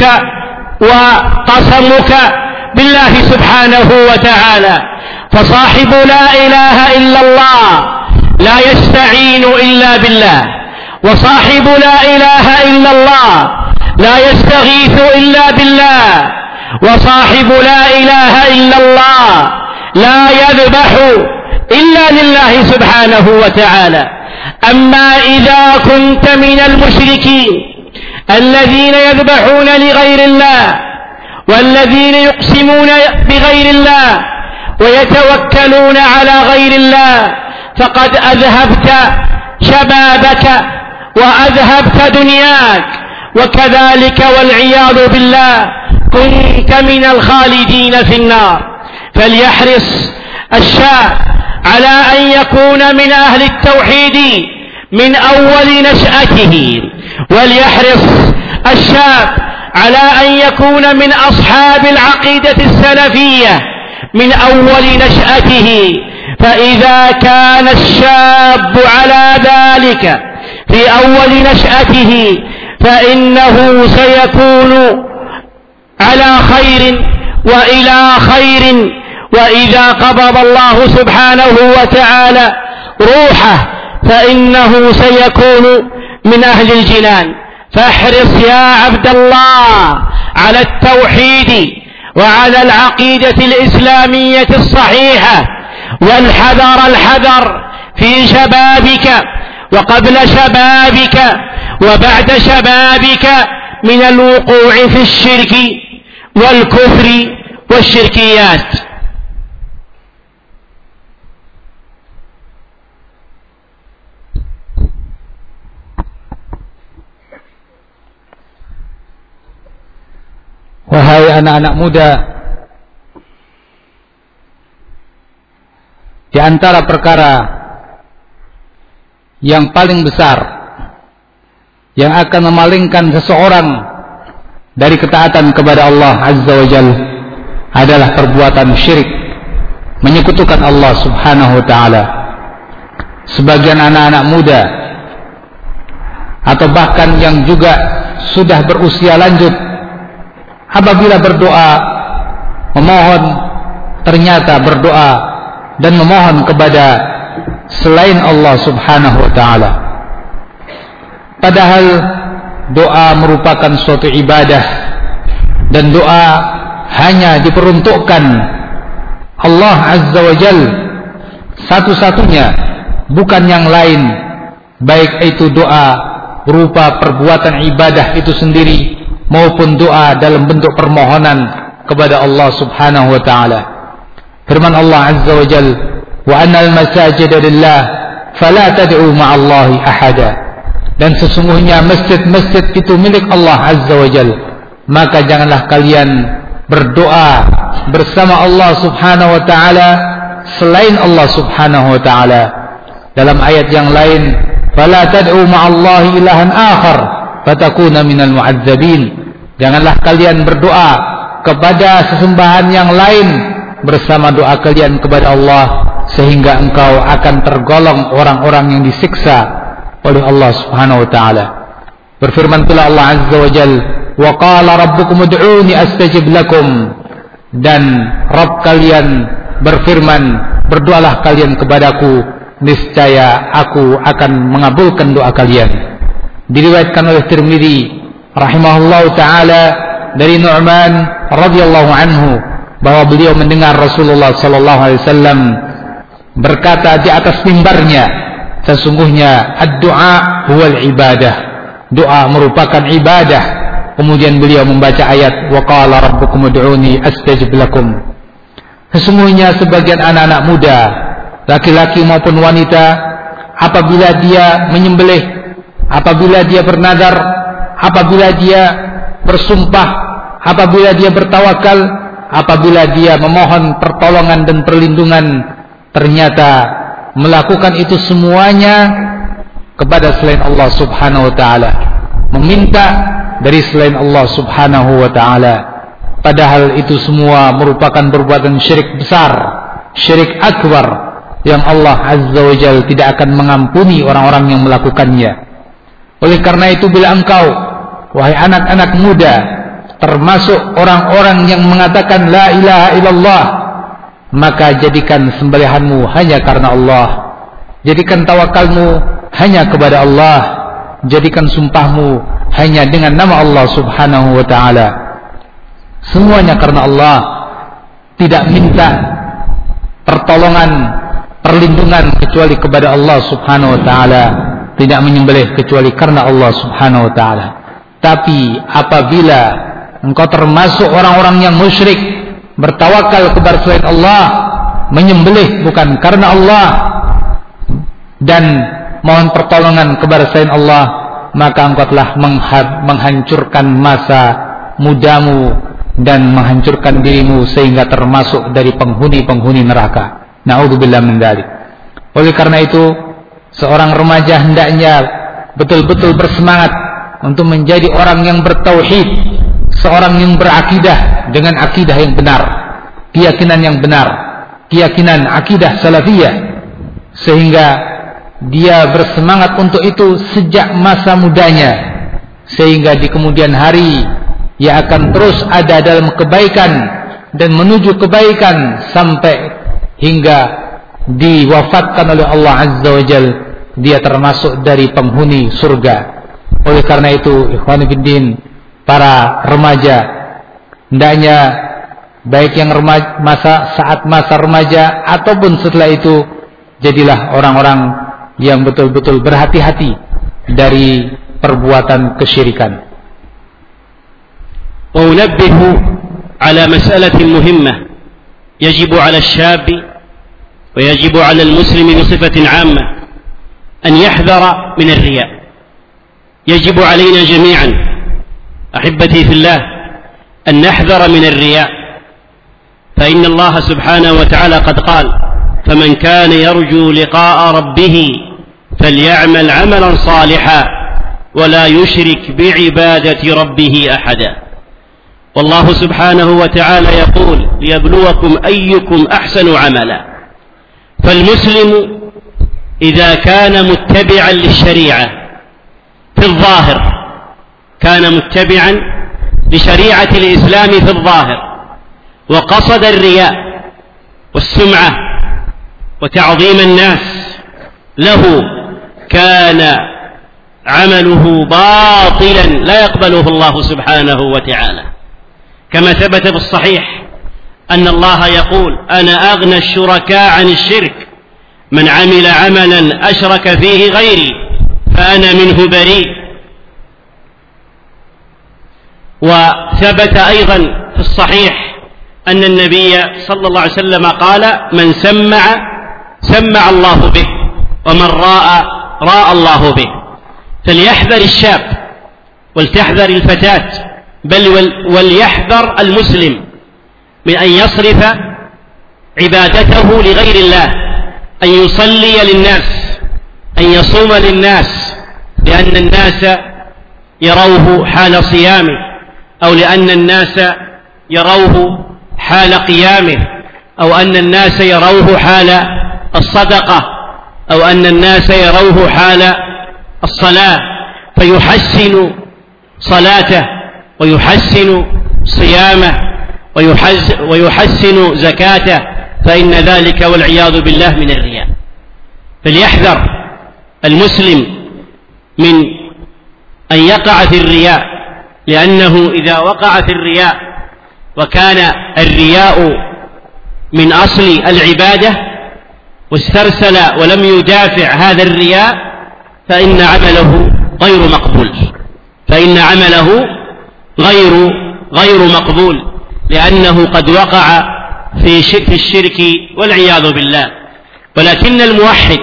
S2: وقسمك بالله سبحانه وتعالى. فصاحب لا إله إلا الله لا يستعين إلا بالله، وصاحب لا إله إلا الله لا يستغيث إلا بالله، وصاحب لا إله إلا الله لا يذبح إلا لله سبحانه وتعالى. أما إذا كنت من المشركين الذين يذبحون لغير الله، والذين يقسمون بغير الله ويتوكلون على غير الله، فقد أذهبت شبابك وأذهبت دنياك، وكذلك والعياذ بالله كنت من الخالدين في النار. فليحرص الشاب على أن يكون من أهل التوحيد من أول نشأته، وليحرص الشاب على أن يكون من أصحاب العقيدة السلفية من أول نشأته، فإذا كان الشاب على ذلك في أول نشأته فإنه سيكون على خير وإلى خير، وإذا قبض الله سبحانه وتعالى روحه فإنه سيكون من أهل الجنان. فاحرص يا عبد الله على التوحيد وعلى العقيدة الإسلامية الصحيحة، والحذر في شبابك وقبل شبابك وبعد شبابك من الوقوع في الشرك والكفر والشركيات.
S1: Wahai anak-anak muda, di antara perkara yang paling besar yang akan memalingkan seseorang dari ketaatan kepada Allah Azza wa Jalla adalah perbuatan syirik, menyekutukan Allah Subhanahu wa ta'ala. Sebagian anak-anak muda atau bahkan yang juga sudah berusia lanjut, apabila berdoa, memohon, ternyata berdoa dan memohon kepada selain Allah Subhanahu wa ta'ala. Padahal doa merupakan suatu ibadah, dan doa hanya diperuntukkan Allah Azza wa Jal satu-satunya, bukan yang lain, baik itu doa berupa perbuatan ibadah itu sendiri maupun doa dalam bentuk permohonan kepada Allah Subhanahu wa ta'ala. Firman Allah Azza wa Jal, wa annal masajida lillah fala tad'u ma'allahi ahada. Dan sesungguhnya masjid-masjid itu milik Allah Azza wa Jal, maka janganlah kalian berdoa bersama Allah Subhanahu wa ta'ala selain Allah Subhanahu wa ta'ala. Dalam ayat yang lain, fala tad'u ma'allahi ilahan akhar fatakuna minal mu'adzabin. Janganlah kalian berdoa kepada sesembahan yang lain bersama doa kalian kepada Allah, sehingga engkau akan tergolong orang-orang yang disiksa oleh Allah Subhanahu wa ta'ala. Berfirman pula Allah Azza wa Jal, wa qala rabbukum ud'uni astajib lakum. Dan Rabb kalian berfirman, berdoalah kalian kepadaku, niscaya aku akan mengabulkan doa kalian. Diriwayatkan oleh Tirmidzi rahimahullahu ta'ala dari Nu'man radhiyallahu anhu bahwa beliau mendengar Rasulullah sallallahu alaihi wasallam berkata di atas mimbarnya, sesungguhnya ad-du'a huwal ibadah, doa merupakan ibadah. Kemudian beliau membaca ayat wa qala rabbukum ud'uni astajib lakum. Sesungguhnya sebagian anak-anak muda, laki-laki maupun wanita, apabila dia menyembelih, apabila dia bernadar, apabila dia bersumpah, apabila dia bertawakal, apabila dia memohon pertolongan dan perlindungan, ternyata melakukan itu semuanya kepada selain Allah Subhanahu wa ta'ala, meminta dari selain Allah Subhanahu wa ta'ala, padahal itu semua merupakan perbuatan syirik besar, syirik akbar, yang Allah Azza wa Jalla tidak akan mengampuni orang-orang yang melakukannya. Oleh karena itu, bila engkau, wahai anak-anak muda, termasuk orang-orang yang mengatakan la ilaha illallah, maka jadikan sembelihanmu hanya karena Allah, jadikan tawakalmu hanya kepada Allah, jadikan sumpahmu hanya dengan nama Allah Subhanahu wa ta'ala. Semuanya karena Allah, tidak minta pertolongan, perlindungan kecuali kepada Allah Subhanahu wa ta'ala, tidak menyembelih kecuali karena Allah Subhanahu wa ta'ala. Tapi apabila engkau termasuk orang-orang yang musyrik, bertawakal kepada selain Allah, menyembelih bukan karena Allah, dan mohon pertolongan kepada selain Allah, maka engkau telah menghancurkan masa mudamu dan menghancurkan dirimu sehingga termasuk dari penghuni-penghuni neraka. Na'udzubillah min dzalik. Oleh karena itu, seorang remaja hendaknya betul-betul bersemangat untuk menjadi orang yang bertauhid, seorang yang berakidah dengan akidah yang benar, keyakinan yang benar, keyakinan akidah salafiyah, sehingga dia bersemangat untuk itu sejak masa mudanya, sehingga di kemudian hari ia akan terus ada dalam kebaikan dan menuju kebaikan sampai hingga diwafatkan oleh Allah Azza wa Jal, dia termasuk dari penghuni surga. Oleh karena itu, ikhwani fiddin, para remaja hendaknya baik yang saat masa remaja ataupun setelah itu, jadilah orang-orang yang betul-betul berhati-hati dari perbuatan kesyirikan.
S2: Wa unabbihu ala mas'alatin muhimmah yajibu ala asy-syab wa yajibu ala al-muslimi bi sifatin 'ammah an yahdhara min ar-riya'. يجب علينا جميعا أحبتي في الله أن نحذر من الرياء، فإن الله سبحانه وتعالى قد قال: فمن كان يرجو لقاء ربه فليعمل عملا صالحا ولا يشرك بعبادة ربه أحدا. والله سبحانه وتعالى يقول: ليبلوكم أيكم أحسن عملا. فالمسلم إذا كان متبعا للشريعة في الظاهر، كان متبعا لشريعة الإسلام في الظاهر، وقصد الرياء والسمعة وتعظيم الناس له، كان عمله باطلا لا يقبله الله سبحانه وتعالى، كما ثبت في الصحيح أن الله يقول: أنا أغنى الشركاء عن الشرك، من عمل عملا أشرك فيه غيري فأنا منه بريء. وثبت أيضا في الصحيح أن النبي صلى الله عليه وسلم قال: من سمع الله به، ومن راء الله به. فليحذر الشاب ولتحذر الفتاة، بل وليحذر المسلم من أن يصرف عبادته لغير الله، أن يصلي للناس، أن يصوم للناس لأن الناس يروه حال صيامه، أو لأن الناس يروه حال قيامه، أو أن الناس يروه حال الصدقة، أو أن الناس يروه حال الصلاة، فيحسن صلاته ويحسن صيامه ويحسن زكاته، فإن ذلك والعياذ بالله من الرياء. فليحذر المسلم من أن يقع في الرياء، لأنه إذا وقع في الرياء وكان الرياء من أصل العبادة واسترسل ولم يدافع هذا الرياء، فإن عمله غير مقبول، فإن عمله غير مقبول، لأنه قد وقع في الشرك والعياذ بالله. ولكن الموحد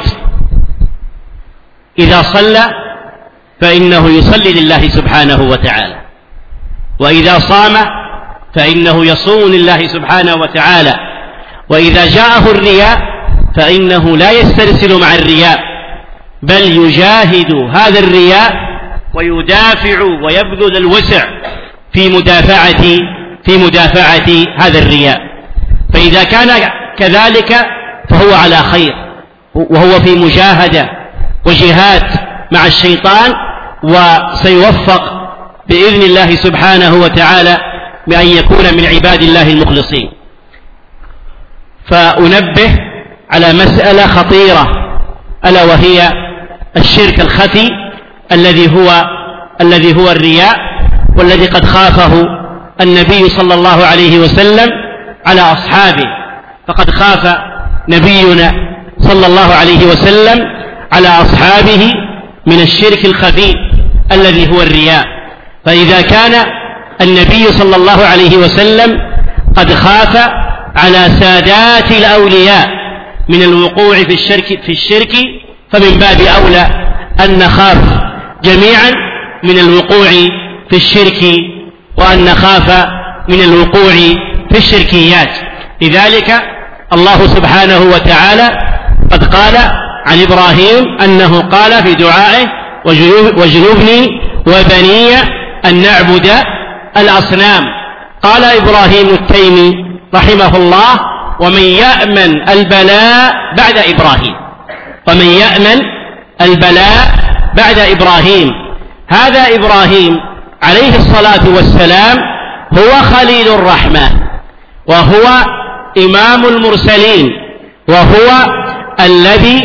S2: إذا صلى فإنه يصلي لله سبحانه وتعالى، وإذا صام فإنه يصوم لله سبحانه وتعالى، وإذا جاءه الرياء فإنه لا يسترسل مع الرياء، بل يجاهد هذا الرياء ويدافع ويبذل الوسع في مدافعة هذا الرياء. فإذا كان كذلك فهو على خير، وهو في مجاهدة وجهاد مع الشيطان، وسيوفق بإذن الله سبحانه وتعالى بأن يكون من عباد الله المخلصين. فأنبه على مسألة خطيرة، ألا وهي الشرك الخفي الذي هو الرياء، والذي قد خافه النبي صلى الله عليه وسلم على أصحابه. فقد خاف نبينا صلى الله عليه وسلم على أصحابه من الشرك الخفي الذي هو الرياء. فإذا كان النبي صلى الله عليه وسلم قد خاف على سادات الأولياء من الوقوع في الشرك، فمن باب أولى أن نخاف جميعا من الوقوع في الشرك، وأن نخاف من الوقوع في الشركيات. لذلك الله سبحانه وتعالى قد قال عن إبراهيم أنه قال في دعائه: وجنبني وبني أن نعبد الأصنام. قال إبراهيم التيمي رحمه الله: ومن يأمن البلاء بعد إبراهيم، ومن يأمن البلاء بعد إبراهيم. هذا إبراهيم عليه الصلاة والسلام هو خليل الرحمن، وهو إمام المرسلين، وهو الذي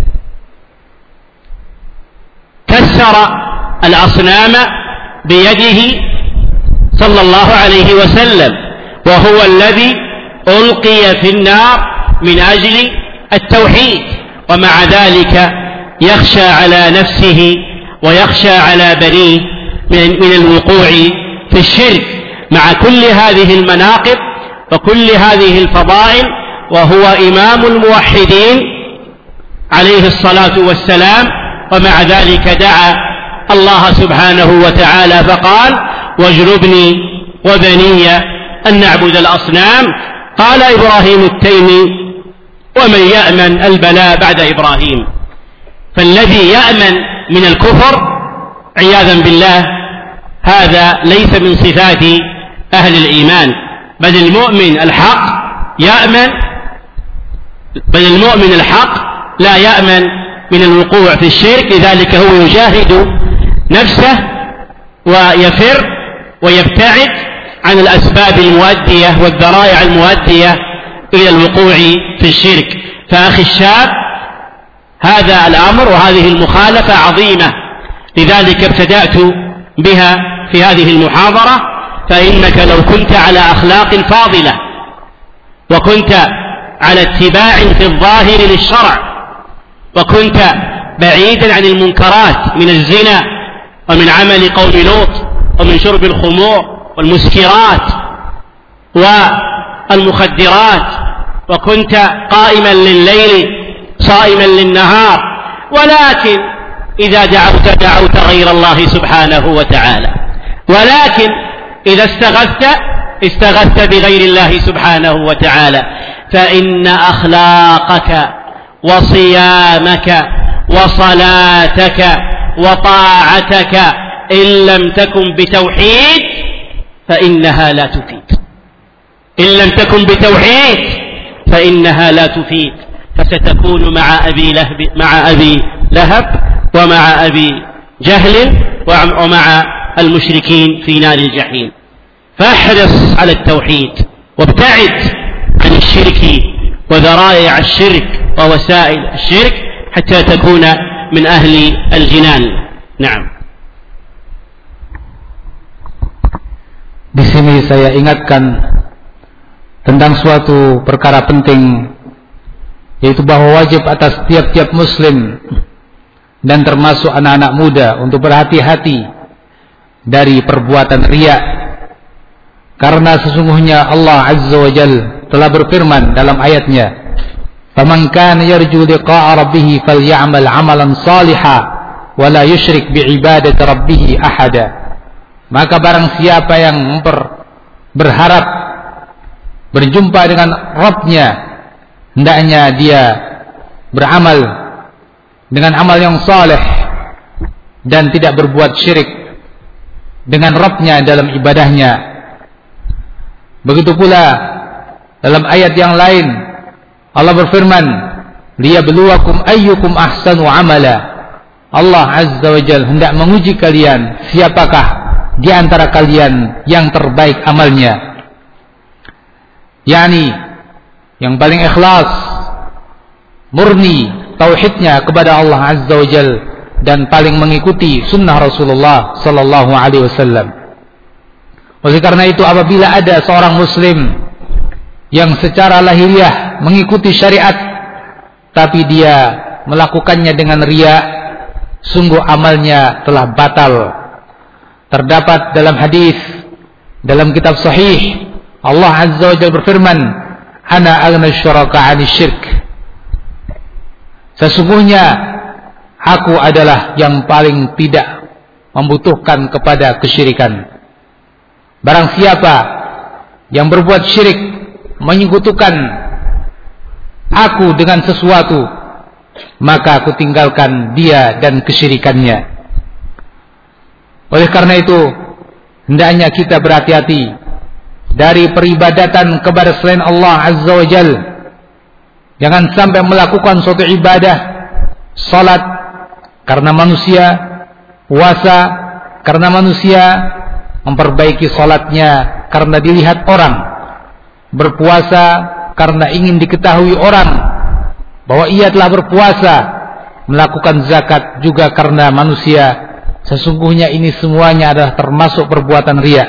S2: كسر الأصنام بيده صلى الله عليه وسلم، وهو الذي ألقي في النار من أجل التوحيد، ومع ذلك يخشى على نفسه ويخشى على بنيه من الوقوع في الشرك. مع كل هذه المناقب وكل هذه الفضائل وهو إمام الموحدين عليه الصلاة والسلام، ومع ذلك دعا الله سبحانه وتعالى فقال: واجنبني وبني أن نعبد الأصنام. قال إبراهيم التيمي: ومن يأمن البلاء بعد إبراهيم. فالذي يأمن من الكفر عياذا بالله هذا ليس من صفات أهل الإيمان، بل المؤمن الحق يأمن، بل المؤمن الحق لا يأمن من الوقوع في الشرك. لذلك هو يجاهد نفسه ويفر ويبتعد عن الأسباب المؤدية والذرائع المؤدية إلى الوقوع في الشرك. فأخي الشاب، هذا الأمر وهذه المخالفة عظيمة، لذلك ابتدأت بها في هذه المحاضرة. فإنك لو كنت على أخلاق فاضلة وكنت على اتباع في الظاهر للشرع، وكنت بعيدا عن المنكرات من الزنا ومن عمل قوم لوط ومن شرب الخمور والمسكرات والمخدرات، وكنت قائما لليل صائما للنهار، ولكن إذا دعوت غير الله سبحانه وتعالى، ولكن إذا استغثت بغير الله سبحانه وتعالى، فإن أخلاقك وصيامك وصلاتك وطاعتك إن لم تكن بتوحيد فإنها لا تفيد. إن لم تكن بتوحيد فإنها لا تفيد، فستكون مع أبي لهب ومع أبي جهل ومع المشركين في نار الجحيم. فاحرص على التوحيد وابتعد عن الشرك وذرائع الشرك ووسائل الشرك حتى تكون من أهل الجنان. نعم.
S1: Di sini saya ingatkan tentang suatu perkara penting, yaitu bahwa wajib atas tiap-tiap muslim dan termasuk anak-anak muda untuk berhati-hati dari perbuatan riya, karena sesungguhnya Allah Azza wa Jalla telah berfirman dalam ayatnya: "Faman kana yarju liqa'a rabbih falyamal 'amalan shalihan wa la yusyrik bi'ibadati rabbih ahada." Maka barang siapa yang berharap berjumpa dengan Rabb-Nya, hendaknya dia beramal dengan amal yang saleh dan tidak berbuat syirik dengan Rabb-Nya dalam ibadahnya. Begitu pula dalam ayat yang lain Allah berfirman, liyabluwakum ayyukum ahsanu amala. Allah Azza wa Jalla hendak menguji kalian siapakah di antara kalian yang terbaik amalnya, yakni yang paling ikhlas, murni tauhidnya kepada Allah Azza wa Jalla dan paling mengikuti sunnah Rasulullah sallallahu alaihi wasallam. Oleh karena itu, apabila ada seorang muslim yang secara lahiriah mengikuti syariat tapi dia melakukannya dengan riya, sungguh amalnya telah batal. Terdapat dalam hadis dalam kitab sahih, Allah Azza wa Jalla berfirman, "Ana aghna syuraka 'anil syirk." Sesungguhnya aku adalah yang paling tidak membutuhkan kepada kesyirikan. Barang siapa yang berbuat syirik, menyekutukan aku dengan sesuatu, maka aku tinggalkan dia dan kesyirikannya. Oleh karena itu, hendaknya kita berhati-hati dari peribadatan kepada selain Allah Azza wa Jal. Jangan sampai melakukan suatu ibadah, salat karena manusia, puasa karena manusia, memperbaiki salatnya karena dilihat orang, berpuasa karena ingin diketahui orang bahwa ia telah berpuasa, melakukan zakat juga karena manusia. Sesungguhnya ini semuanya adalah termasuk perbuatan riya.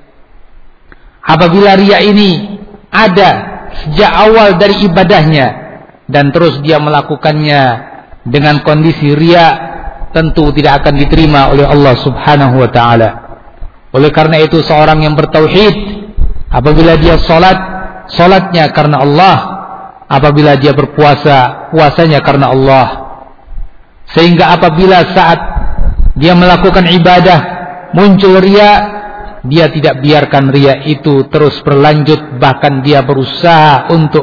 S1: Apabila riya ini ada sejak awal dari ibadahnya dan terus dia melakukannya dengan kondisi riya, tentu tidak akan diterima oleh Allah Subhanahu wa taala. Oleh karena itu seorang yang bertauhid, apabila dia salatnya karena Allah, apabila dia berpuasa, puasanya karena Allah. Sehingga apabila saat dia melakukan ibadah muncul riya, dia tidak biarkan riya itu terus berlanjut, bahkan dia berusaha untuk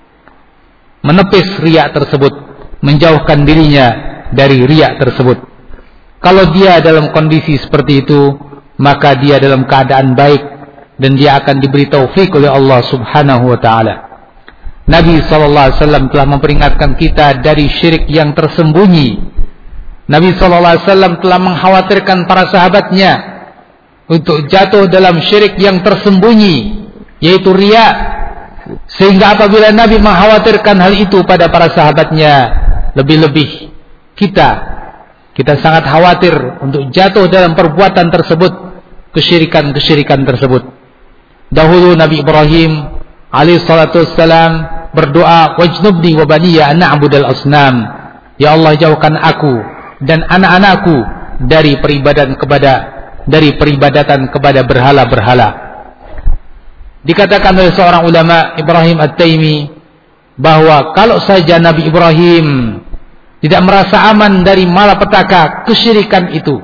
S1: menepis riya tersebut, menjauhkan dirinya dari riya tersebut. Kalau dia dalam kondisi seperti itu, maka dia dalam keadaan baik dan dia akan diberi taufik oleh Allah Subhanahu wa taala. Nabi SAW telah memperingatkan kita dari syirik yang tersembunyi. Nabi SAW telah mengkhawatirkan para sahabatnya untuk jatuh dalam syirik yang tersembunyi, yaitu riya. Sehingga apabila Nabi mengkhawatirkan hal itu pada para sahabatnya, lebih-lebih kita sangat khawatir untuk jatuh dalam perbuatan tersebut, kesyirikan-kesyirikan tersebut. Dahulu Nabi Ibrahim alaihi salatu wassalam berdoa, wajnubni wa baniya an na'budal asnam. Ya Allah, jauhkan aku dan anak-anakku dari peribadatan kepada berhala-berhala. Dikatakan oleh seorang ulama, Ibrahim At-Taimi, bahwa kalau saja Nabi Ibrahim tidak merasa aman dari malapetaka kesyirikan itu,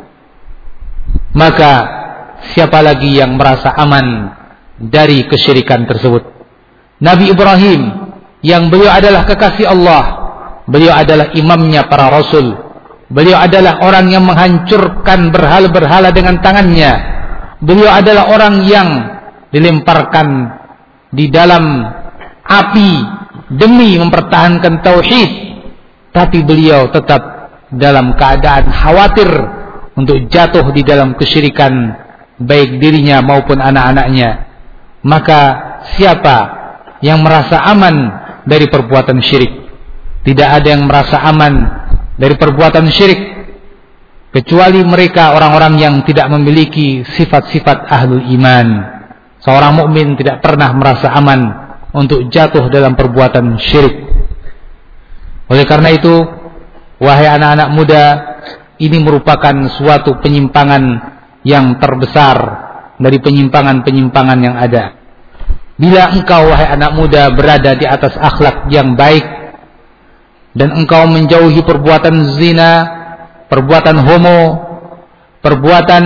S1: maka siapa lagi yang merasa aman dari kesyirikan tersebut? Nabi Ibrahim yang beliau adalah kekasih Allah, beliau adalah imamnya para rasul, beliau adalah orang yang menghancurkan berhala-berhala dengan tangannya, beliau adalah orang yang dilemparkan di dalam api demi mempertahankan tauhid, tapi beliau tetap dalam keadaan khawatir untuk jatuh di dalam kesyirikan, baik dirinya maupun anak-anaknya. Maka siapa yang merasa aman dari perbuatan syirik? Tidak ada yang merasa aman dari perbuatan syirik kecuali mereka orang-orang yang tidak memiliki sifat-sifat ahlul iman. Seorang mukmin tidak pernah merasa aman untuk jatuh dalam perbuatan syirik. Oleh karena itu, wahai anak-anak muda, ini merupakan suatu penyimpangan yang terbesar dari penyimpangan-penyimpangan yang ada. Bila engkau, wahai anak muda, berada di atas akhlak yang baik dan engkau menjauhi perbuatan zina, perbuatan homo, perbuatan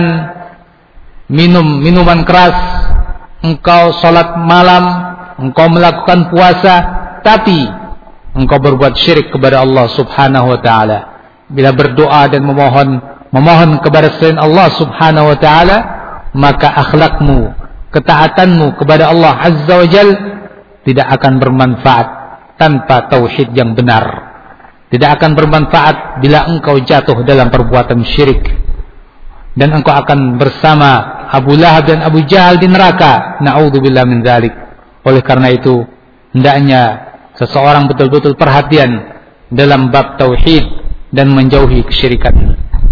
S1: minuman keras, engkau sholat malam, engkau melakukan puasa, tapi engkau berbuat syirik kepada Allah Subhanahu wa ta'ala. Bila berdoa dan memohon kepada selain Allah Subhanahu wa ta'ala, maka akhlakmu, ketaatanmu kepada Allah Azza wa Jal tidak akan bermanfaat tanpa tauhid yang benar. Tidak akan bermanfaat bila engkau jatuh dalam perbuatan syirik, dan engkau akan bersama Abu Lahab dan Abu Jahal di neraka. Na'udzubillah min dzalik. Oleh karena itu, hendaknya seseorang betul-betul perhatian dalam bab tauhid dan menjauhi kesyirikan.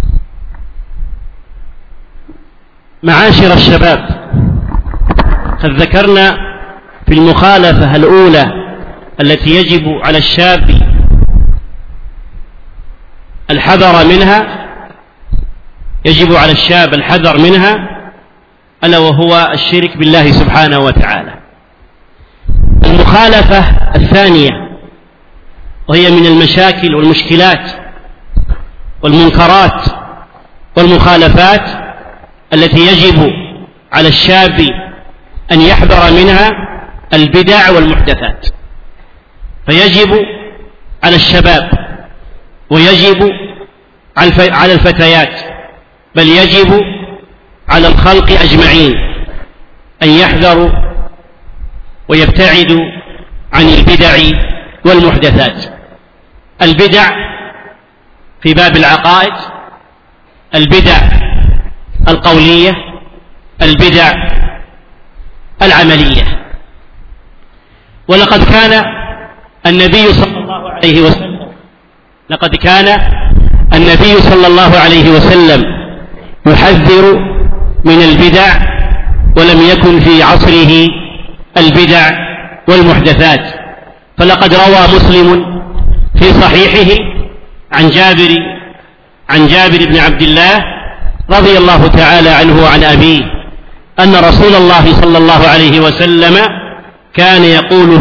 S2: معاشر الشباب، قد ذكرنا في المخالفة الأولى التي يجب على الشاب الحذر منها، ألا وهو الشرك بالله سبحانه وتعالى. المخالفة الثانية وهي من المشاكل والمشكلات والمنكرات والمخالفات التي يجب على الشاب أن يحذر منها البدع والمحدثات. فيجب على الشباب ويجب على الفتيات، بل يجب على الخلق أجمعين أن يحذروا ويبتعدوا عن البدع والمحدثات. البدع في باب العقائد، البدع القولية، البدع العملية. ولقد كان النبي صلى الله عليه وسلم يحذر من البدع، ولم يكن في عصره البدع والمحدثات. فلقد روى مسلم في صحيحه عن جابر بن عبد الله رضي الله تعالى عنه وعن أبيه أن رسول الله صلى الله عليه وسلم كان يقول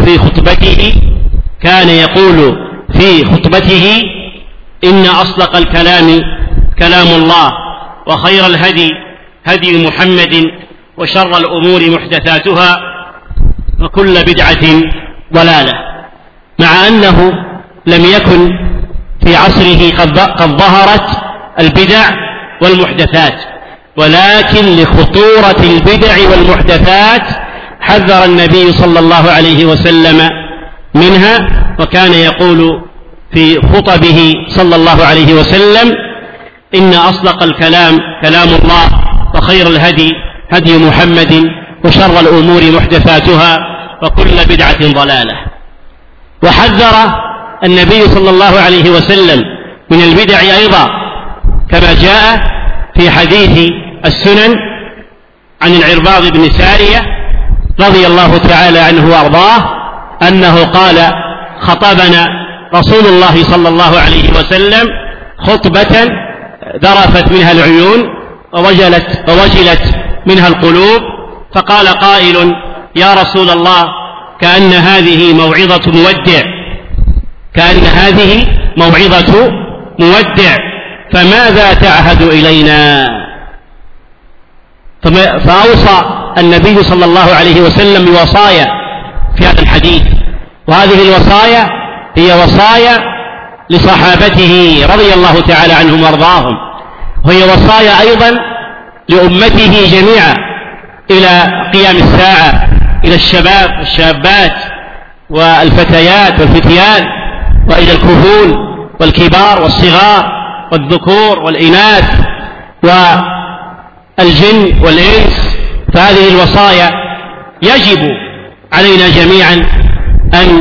S2: في خطبته إن أصدق الكلام كلام الله، وخير الهدي هدي محمد، وشر الأمور محدثاتها، وكل بدعة ضلالة. مع أنه لم يكن في عصره قد ظهرت البدع والمحدثات، ولكن لخطورة البدع والمحدثات حذر النبي صلى الله عليه وسلم منها، وكان يقول في خطبه صلى الله عليه وسلم إن أصدق الكلام كلام الله، وخير الهدي هدي محمد، وشر الأمور محدثاتها، وكل بدعة ضلالة. وحذر النبي صلى الله عليه وسلم من البدع أيضا كما جاء في حديث السنن عن العرباض بن سارية رضي الله تعالى عنه وأرضاه أنه قال: خطبنا رسول الله صلى الله عليه وسلم خطبة ذرفت منها العيون ووجلت منها القلوب، فقال قائل: يا رسول الله، كأن هذه موعظة مودع، فماذا تعهد إلينا؟ فأوصى النبي صلى الله عليه وسلم بوصايا في هذا الحديث، وهذه الوصايا هي وصايا لصحابته رضي الله تعالى عنهم وارضاهم، وهي وصايا أيضا لأمته جميعا إلى قيام الساعة، إلى الشباب والشابات والفتيات والفتيان، وإلى الكهول والكبار والصغار والذكور والإناث والجن والإنس. فهذه الوصايا يجب علينا جميعا أن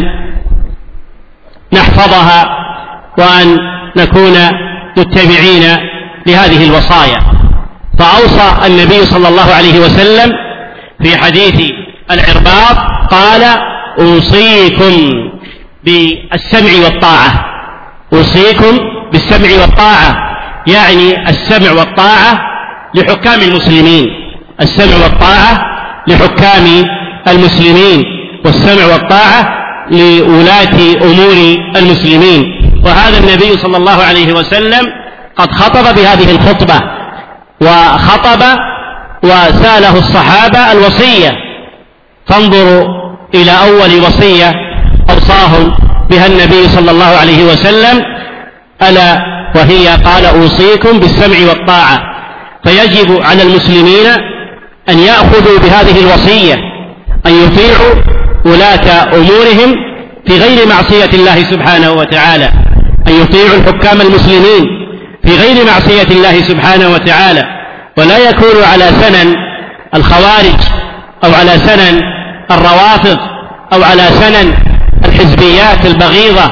S2: نحفظها وأن نكون متبعين لهذه الوصايا. فأوصى النبي صلى الله عليه وسلم في حديث العرباض قال: أوصيكم بالسمع والطاعة. أوصيكم بالسمع والطاعة، يعني السمع والطاعة لحكام المسلمين، السمع والطاعة لحكام المسلمين، والسمع والطاعة لولاة أمور المسلمين. وهذا النبي صلى الله عليه وسلم قد خطب بهذه الخطبة، وخطب وساله الصحابة الوصية. فانظروا إلى أول وصية أوصاهم بها النبي صلى الله عليه وسلم، ألا وهي قال: أوصيكم بالسمع والطاعة. فيجب على المسلمين أن يأخذوا بهذه الوصية، أن يطيعوا ولاة أمورهم في غير معصية الله سبحانه وتعالى، أن يطيعوا الحكام المسلمين في غير معصية الله سبحانه وتعالى، ولا يكونوا على سنن الخوارج أو على سنن الروافض أو على سنن الحزبيات البغيضة،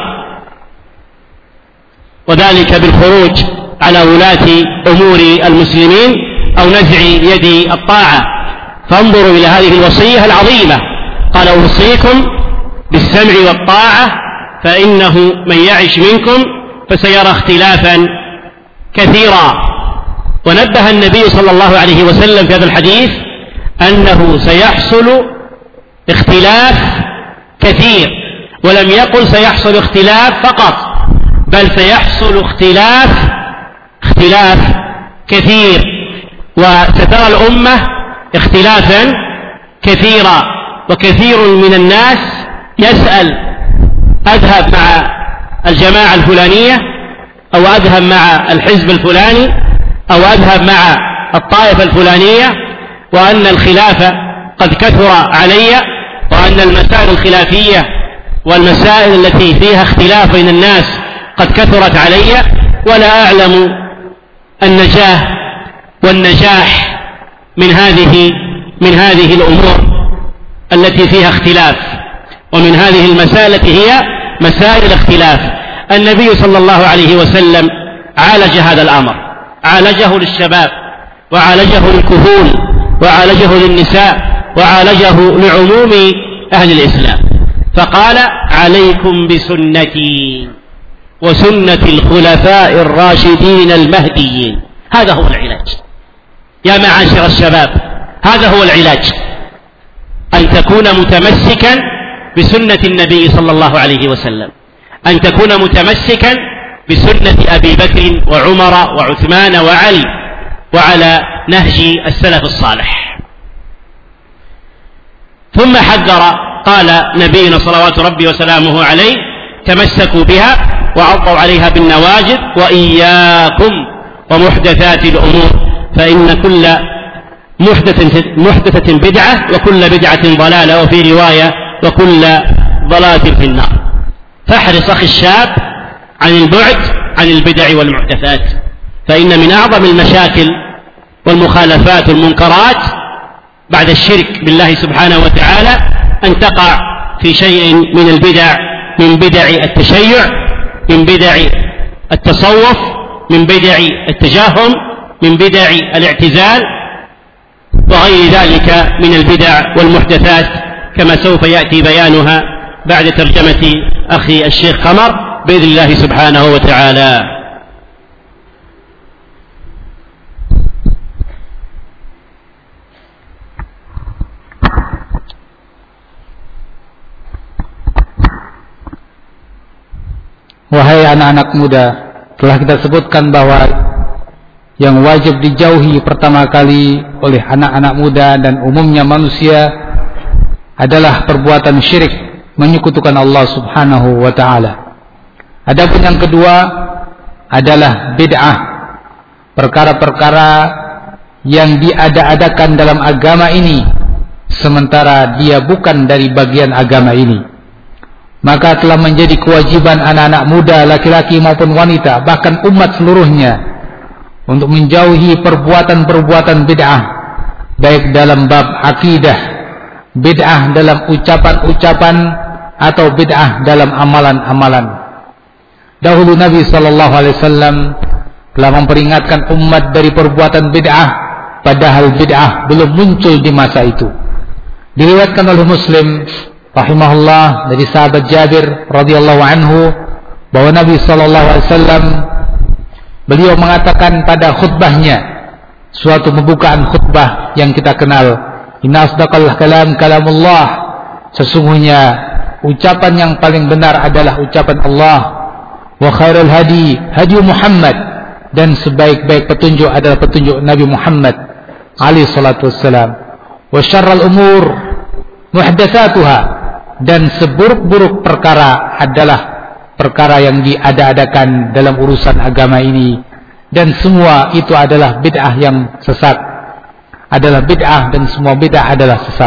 S2: وذلك بالخروج على ولاة أمور المسلمين أو نزع يد الطاعة. فانظروا إلى هذه الوصية العظيمة، قال: أوصيكم بالسمع والطاعة، فإنه من يعش منكم فسيرى اختلافا كثيرا. ونبه النبي صلى الله عليه وسلم في هذا الحديث أنه سيحصل اختلاف كثير، ولم يقل سيحصل اختلاف فقط، بل سيحصل اختلاف كثير، وسترى الأمة اختلافا كثيرا. وكثير من الناس يسأل: أذهب مع الجماعة الفلانية، أو أذهب مع الحزب الفلاني، أو أذهب مع الطائفة الفلانية وأن الخلاف قد كثر علي وأن المسائل الخلافية والمسائل التي فيها اختلاف بين الناس قد كثرت علي، ولا أعلم النجاة والنجاح من هذه الأمور التي فيها اختلاف، ومن هذه المسائل التي هي مسائل الاختلاف. النبي صلى الله عليه وسلم عالج هذا الأمر، عالجه للشباب وعالجه للكهول وعالجه للنساء وعالجه لعموم أهل الإسلام، فقال: عليكم بسنتي وسنة الخلفاء الراشدين المهديين. هذا هو العلاج يا معاشر الشباب، هذا هو العلاج، أن تكون متمسكا بسنة النبي صلى الله عليه وسلم، أن تكون متمسكا بسنة أبي بكر وعمر وعثمان وعلي وعلى نهج السلف الصالح. ثم حذر، قال نبينا صلوات ربي وسلامه عليه: تمسكوا بها وعضوا عليها بالنواجذ وإياكم ومحدثات الأمور، فإن كل محدثة بدعة وكل بدعة ضلالة، وفي رواية: وكل ضلالة في النار. فاحرص أخي الشاب عن البعد عن البدع والمحدثات، فإن من أعظم المشاكل والمخالفات والمنكرات بعد الشرك بالله سبحانه وتعالى أن تقع في شيء من البدع، من بدع التشيع، من بدع التصوف، من بدع التجهم، من بدع الاعتزال وغير ذلك من البدع والمحدثات، كما سوف يأتي بيانها بعد ترجمة أخي الشيخ قمر بإذن الله سبحانه وتعالى.
S1: Wahai anak-anak muda, telah kita sebutkan bahwa yang wajib dijauhi pertama kali oleh anak-anak muda dan umumnya manusia adalah perbuatan syirik, menyekutukan Allah Subhanahu wa taala. Adapun yang kedua adalah bid'ah, perkara-perkara yang diada-adakan dalam agama ini sementara dia bukan dari bagian agama ini. Maka telah menjadi kewajiban anak-anak muda, laki-laki maupun wanita, bahkan umat seluruhnya, untuk menjauhi perbuatan-perbuatan bid'ah, baik dalam bab akidah, bid'ah dalam ucapan-ucapan, atau bid'ah dalam amalan-amalan. Dahulu Nabi SAW telah memperingatkan umat dari perbuatan bid'ah, padahal bid'ah belum muncul di masa itu. Diriwayatkan oleh Muslim rahimahullah dari sahabat Jabir radhiyallahu anhu bahwa Nabi SAW beliau mengatakan pada khutbahnya, suatu pembukaan khutbah yang kita kenal, inna asdaqal kalam kalamullah, sesungguhnya ucapan yang paling benar adalah ucapan Allah, wa khairul hadi hadi Muhammad, dan sebaik-baik petunjuk adalah petunjuk Nabi Muhammad alaihi salatu wassalam, wa syarrul umur muhdatsatuha, dan seburuk-buruk perkara adalah perkara yang diada-adakan dalam urusan agama ini, dan semua itu adalah bid'ah yang sesat, adalah bid'ah, dan semua bid'ah adalah sesat.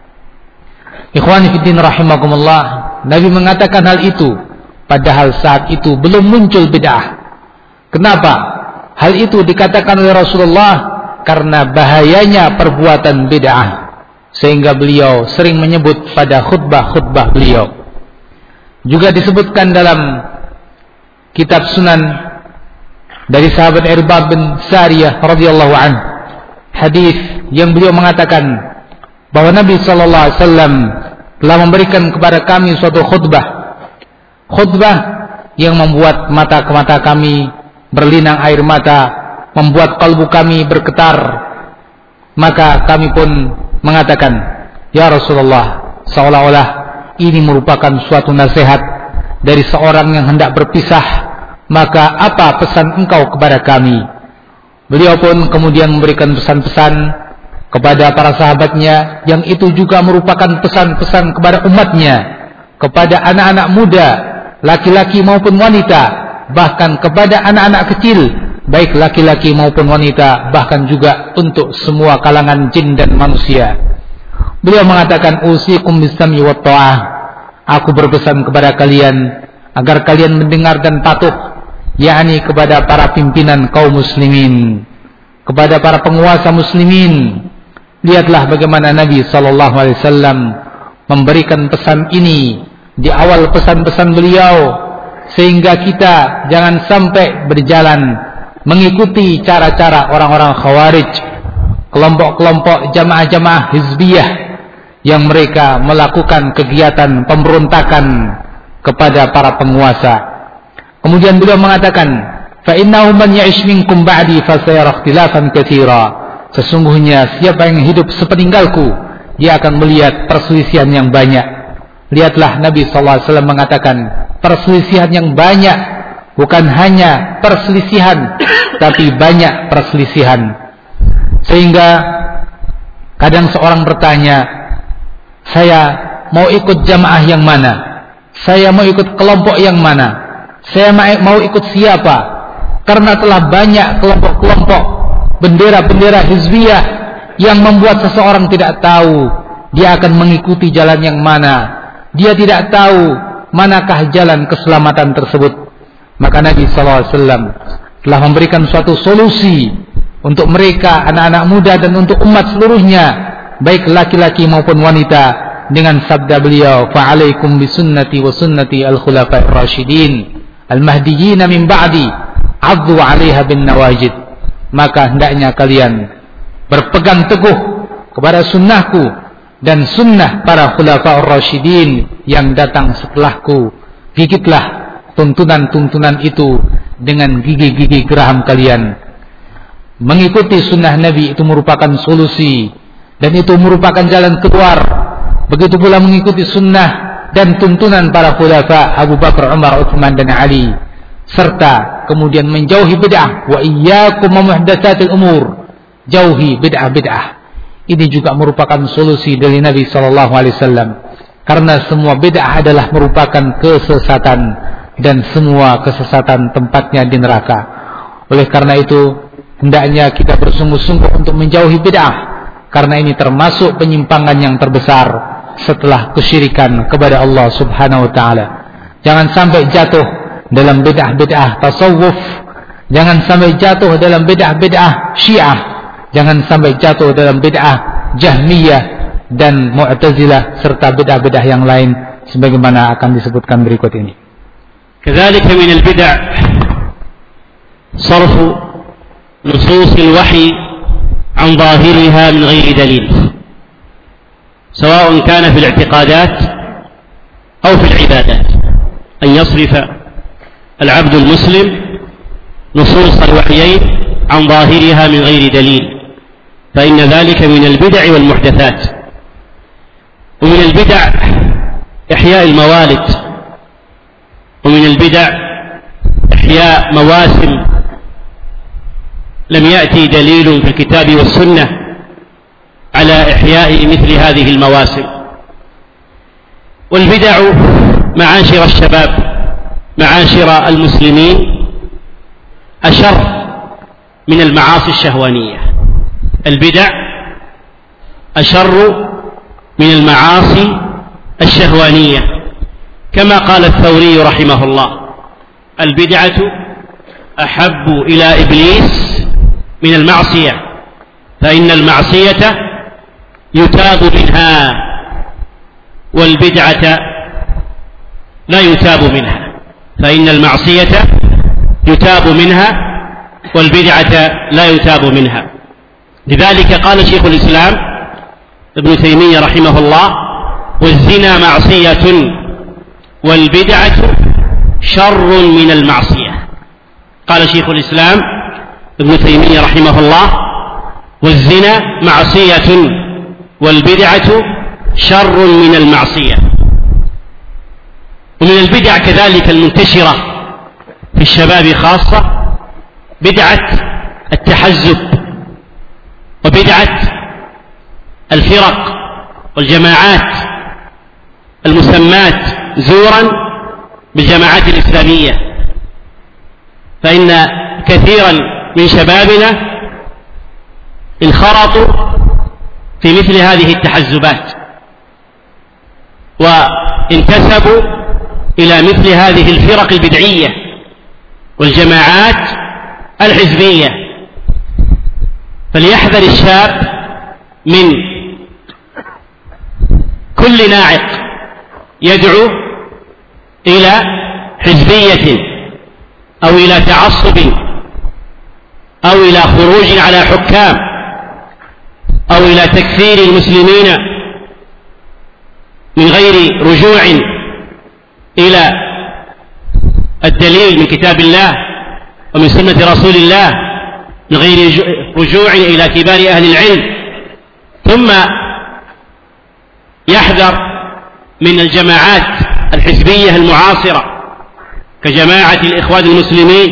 S1: Ikhwani fiddin rahimakumullah, Nabi mengatakan hal itu padahal saat itu belum muncul bid'ah. Kenapa hal itu dikatakan oleh Rasulullah? Karena bahayanya perbuatan bid'ah, sehingga beliau sering menyebut pada khutbah-khutbah beliau. Juga disebutkan dalam kitab Sunan dari sahabat Irbad bin Sariyah radhiyallahu anhu, hadis yang beliau mengatakan bahwa Nabi sallallahu alaihi wasallam telah memberikan kepada kami suatu khutbah yang membuat mata kami berlinang air mata, membuat kalbu kami bergetar. Maka kami pun mengatakan, ya Rasulullah, seolah-olah ini merupakan suatu nasihat dari seorang yang hendak berpisah, maka apa pesan engkau kepada kami? Beliau pun kemudian memberikan pesan-pesan kepada para sahabatnya, yang itu juga merupakan pesan-pesan kepada umatnya, kepada anak-anak muda, laki-laki maupun wanita, bahkan kepada anak-anak kecil, baik laki-laki maupun wanita, bahkan juga untuk semua kalangan jin dan manusia. Beliau mengatakan, usikum bis-sam'i wat ta'ah. Aku berpesan kepada kalian agar kalian mendengar dan patuh, yakni kepada para pimpinan kaum muslimin, kepada para penguasa muslimin. Lihatlah bagaimana Nabi SAW memberikan pesan ini di awal pesan-pesan beliau, sehingga kita jangan sampai berjalan mengikuti cara-cara orang-orang khawarij, kelompok-kelompok jamaah-jamaah hizbiyah yang mereka melakukan kegiatan pemberontakan kepada para penguasa. Kemudian beliau mengatakan, fa innahu man ya'ish minkum ba'di fa sayara ikhtilafan katsira. Sesungguhnya siapa yang hidup sepeninggalku, dia akan melihat perselisihan yang banyak. Lihatlah Nabi SAW mengatakan, perselisihan yang banyak, bukan hanya perselisihan, tapi banyak perselisihan. Sehingga kadang seorang bertanya, saya mau ikut jamaah yang mana? Saya mau ikut kelompok yang mana? Saya mau ikut siapa? Karena telah banyak kelompok-kelompok, bendera-bendera hizbiyah yang membuat seseorang tidak tahu dia akan mengikuti jalan yang mana. Dia tidak tahu manakah jalan keselamatan tersebut. Maka Nabi SAW telah memberikan suatu solusi untuk mereka, anak-anak muda dan untuk umat seluruhnya, baik laki-laki maupun wanita, dengan sabda beliau, fa'alaikum bisunnati wa sunnati al-khulafa'ir rasyidin al-mahdiyyin min ba'di 'addu 'alaiha bin nawajid. Maka hendaknya kalian berpegang teguh kepada sunnahku dan sunnah para khulafa'ur rasyidin yang datang setelahku. Gigitlah tuntunan-tuntunan itu dengan gigi-gigi geraham kalian. Mengikuti sunnah Nabi itu merupakan solusi, dan itu merupakan jalan keluar. Begitu pula mengikuti sunnah dan tuntunan para khulafa Abu Bakar, Umar, Utsman dan Ali, serta kemudian menjauhi bid'ah. Wa iyyakum wa muhdatsatil umur. Jauhi bid'ah-bid'ah. Ini juga merupakan solusi dari Nabi SAW, karena semua bid'ah adalah merupakan kesesatan, dan semua kesesatan tempatnya di neraka. Oleh karena itu, hendaknya kita bersungguh-sungguh untuk menjauhi bid'ah, karena ini termasuk penyimpangan yang terbesar setelah kesyirikan kepada Allah Subhanahu wa taala. Jangan sampai jatuh dalam bid'ah-bid'ah tasawuf, jangan sampai jatuh dalam bid'ah-bid'ah Syiah, jangan sampai jatuh dalam bid'ah Jahmiyah dan Mu'tazilah serta bid'ah-bid'ah yang lain sebagaimana akan disebutkan berikut ini.
S2: Kadzalika min al-bid'ah sarfu nusus al-wahyi an zahiriha min ghairi dalil, سواء كان في الاعتقادات أو في العبادات، أن يصرف العبد المسلم نصوص الوحيين عن ظاهرها من غير دليل، فإن ذلك من البدع والمحدثات. ومن البدع إحياء الموالد، ومن البدع إحياء مواسم لم يأتي دليل في الكتاب والسنة على إحياء مثل هذه المواسم. والبدع معاشر الشباب، معاشر المسلمين، أشر من المعاصي الشهوانية. البدع أشر من المعاصي الشهوانية، كما قال الثوري رحمه الله: البدعة أحب إلى إبليس من المعصية، فإن المعصية يتاب منها والبدعة لا يتاب منها، فإن المعصية يتاب منها والبدعة لا يتاب منها. لذلك قال شيخ الإسلام ابن تيمية رحمه الله: والزنا معصية والبدعة شر من المعصية. قال شيخ الإسلام ابن تيمية رحمه الله: والزنا معصية والبدعة شر من المعصية. ومن البدع كذلك المنتشرة في الشباب خاصة بدعة التحزب، وبدعة الفرق والجماعات المسمات زورا بالجماعات الإسلامية، فإن كثيرا من شبابنا انخرطوا في مثل هذه التحزبات وانتسبوا إلى مثل هذه الفرق البدعية والجماعات الحزبية. فليحذر الشاب من كل ناعق يدعو إلى حزبية أو إلى تعصب أو إلى خروج على حكام أو إلى تكفير المسلمين من غير رجوع إلى الدليل من كتاب الله ومن سنة رسول الله، من غير رجوع إلى كبار أهل العلم. ثم يحذر من الجماعات الحزبية المعاصرة كجماعة الإخوان المسلمين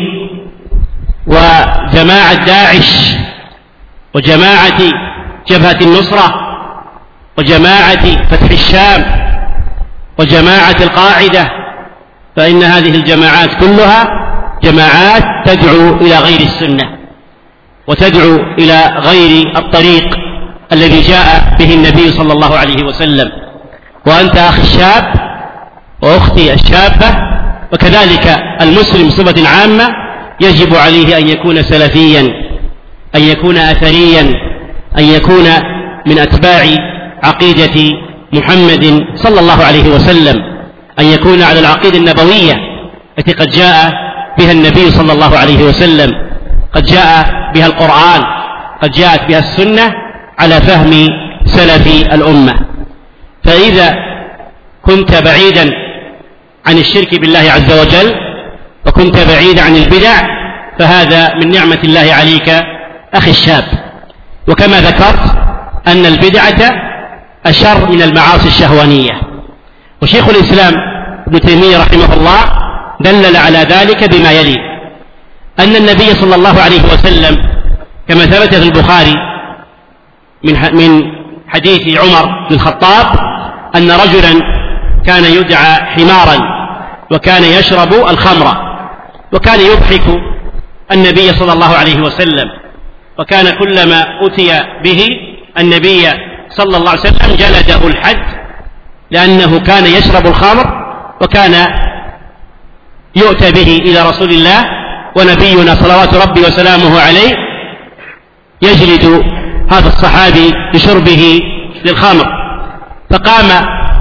S2: وجماعة داعش وجماعة جبهة النصرة وجماعة فتح الشام وجماعة القاعدة، فإن هذه الجماعات كلها جماعات تدعو إلى غير السنة وتدعو إلى غير الطريق الذي جاء به النبي صلى الله عليه وسلم. وأنت أخي الشاب وأختي الشابة وكذلك المسلم صفة عامة يجب عليه أن يكون سلفيا، أن يكون أثريا، أن يكون من أتباع عقيدة محمد صلى الله عليه وسلم، أن يكون على العقيدة النبوية التي قد جاء بها النبي صلى الله عليه وسلم، قد جاء بها القرآن، قد جاءت بها السنة على فهم سلف الأمة. فإذا كنت بعيدا عن الشرك بالله عز وجل وكنت بعيدا عن البدع فهذا من نعمة الله عليك أخي الشاب. وكما ذكرت أن البدعة أشر من المعاصي الشهوانية، وشيخ الإسلام ابن تيمية رحمه الله دلل على ذلك بما يلي: أن النبي صلى الله عليه وسلم كما ثبت في البخاري من حديث عمر بن الخطاب أن رجلا كان يدعى حمارا وكان يشرب الخمر وكان يضحك النبي صلى الله عليه وسلم، وكان كلما أتي به النبي صلى الله عليه وسلم جلده الحد لأنه كان يشرب الخمر، وكان يؤتى به إلى رسول الله ونبينا صلوات ربي وسلامه عليه يجلد هذا الصحابي بشربه للخمر. فقام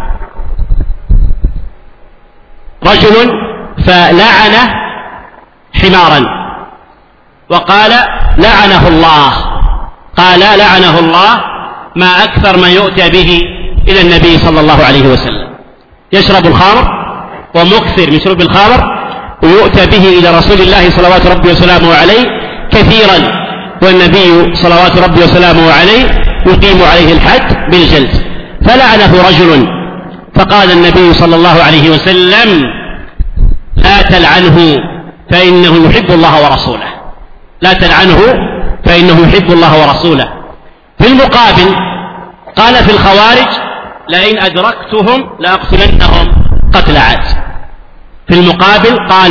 S2: رجل فلعن حمارا وقال لعنه الله، قال لعنه الله ما أكثر ما يؤتى به إلى النبي صلى الله عليه وسلم، يشرب الخمر ومكثر من شرب الخمر ويؤتى به إلى رسول الله صلوات ربي وسلامه عليه كثيرا، والنبي صلوات ربي وسلامه عليه يقيم عليه الحد بالجلد. فلعنه رجل فقال النبي صلى الله عليه وسلم لا تلعنه فإنه يحب الله ورسوله، لا تلعنه فإنه يحب الله ورسوله. في المقابل قال في الخوارج لئن أدركتهم لأقتلنهم قتل عاد. في المقابل قال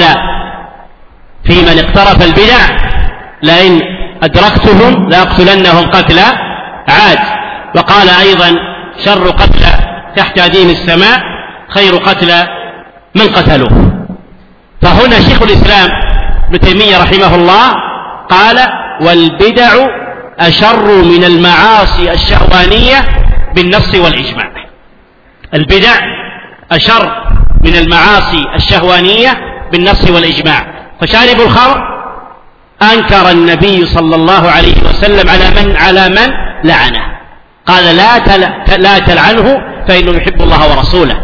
S2: في من اقترف البدع لئن أدركتهم لأقتلنهم قتل عاد. وقال أيضا شر قتل تحت أديم السماء خير قتل من قتلوه. فهنا شيخ الإسلام ابن تيمية رحمه الله قال والبدع أشر من المعاصي الشهوانية بالنص والإجماع. البدع أشر من المعاصي الشهوانية بالنص والإجماع. فشارب الخمر أنكر النبي صلى الله عليه وسلم على من لعنه، قال لا تلعنه فإنه يحب الله ورسوله.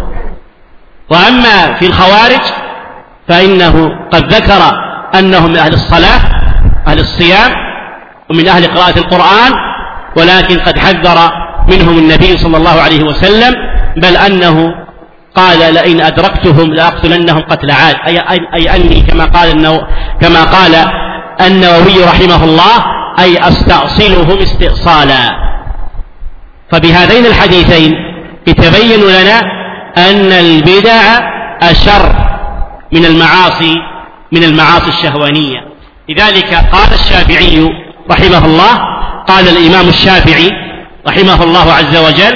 S2: وأما في الخوارج فإنه قد ذكر أنهم من أهل الصلاة أهل الصيام ومن أهل قراءة القرآن، ولكن قد حذر منهم النبي صلى الله عليه وسلم، بل أنه قال لئن أدركتهم لأقتلنهم قتل عاد، أي أني كما قال النووي رحمه الله أي أستأصلهم استئصالا. فبهذين الحديثين يتبين لنا أن البدع أشر من المعاصي الشهوانية. لذلك قال الشافعي رحمه الله، قال الإمام الشافعي رحمه الله عز وجل: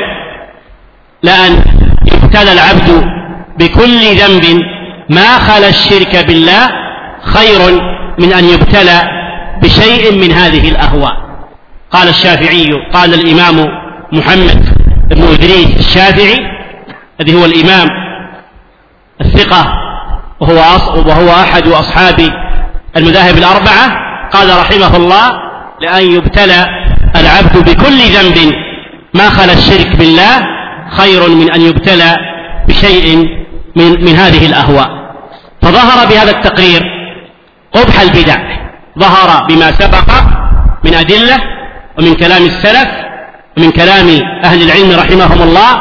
S2: لأن يبتلى العبد بكل ذنب ما خلا الشرك بالله خير من أن يبتلى بشيء من هذه الأهواء. قال الشافعي، قال الإمام محمد بن إدريس الشافعي الذي هو الإمام الثقة وهو أحد أصحاب المذاهب الأربعة، قال رحمه الله: لأن يبتلى العبد بكل ذنب ما خلا الشرك بالله خير من أن يبتلى بشيء من هذه الأهواء. فظهر بهذا التقرير قبح البدع، ظهر بما سبق من أدلة ومن كلام السلف ومن كلام أهل العلم رحمهم الله،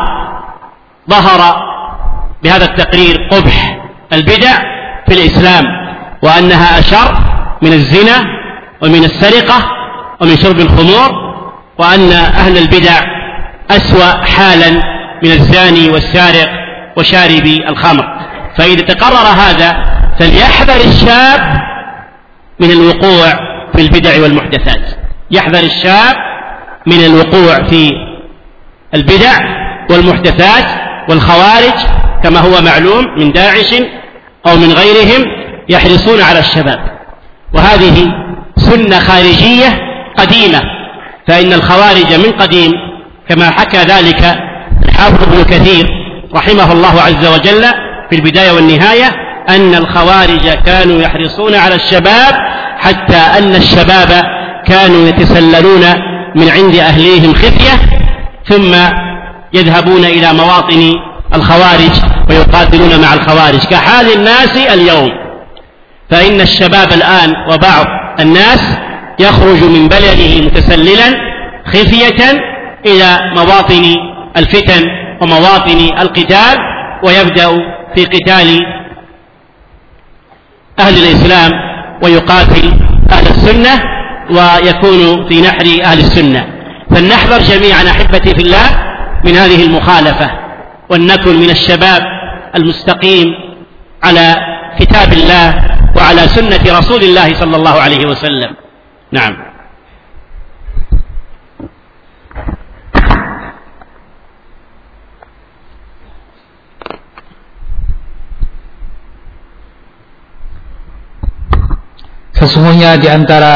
S2: ظهر بهذا التقرير قبح البدع في الإسلام، وأنها أشر من الزنا ومن السرقة ومن شرب الخمور، وأن أهل البدع أسوأ حالا من الزاني والسارق وشارب الخمر. فإذا تقرر هذا فليحذر الشاب من الوقوع في البدع والمحدثات، يحذر الشاب من الوقوع في البدع والمحدثات والخوارج كما هو معلوم من داعش أو من غيرهم يحرصون على الشباب، وهذه سنة خارجية قديمة، فإن الخوارج من قديم كما حكى ذلك الحافظ ابن كثير رحمه الله عز وجل في البداية والنهاية، أن الخوارج كانوا يحرصون على الشباب حتى أن الشباب كانوا يتسللون من عند أهليهم خفية ثم يذهبون إلى مواطن الخوارج ويقاتلون مع الخوارج كحال الناس اليوم. فإن الشباب الآن وبعض الناس يخرج من بلده متسللا خفية إلى مواطن الفتن ومواطن القتال، ويبدأ في قتال أهل الإسلام ويقاتل أهل السنة ويكون في نحر أهل السنة. فلنحذر جميعا أحبتي في الله من هذه المخالفة، ولنكن من الشباب المستقيم على كتاب الله وعلى سنة رسول الله صلى الله عليه وسلم. نعم.
S1: Sesungguhnya di antara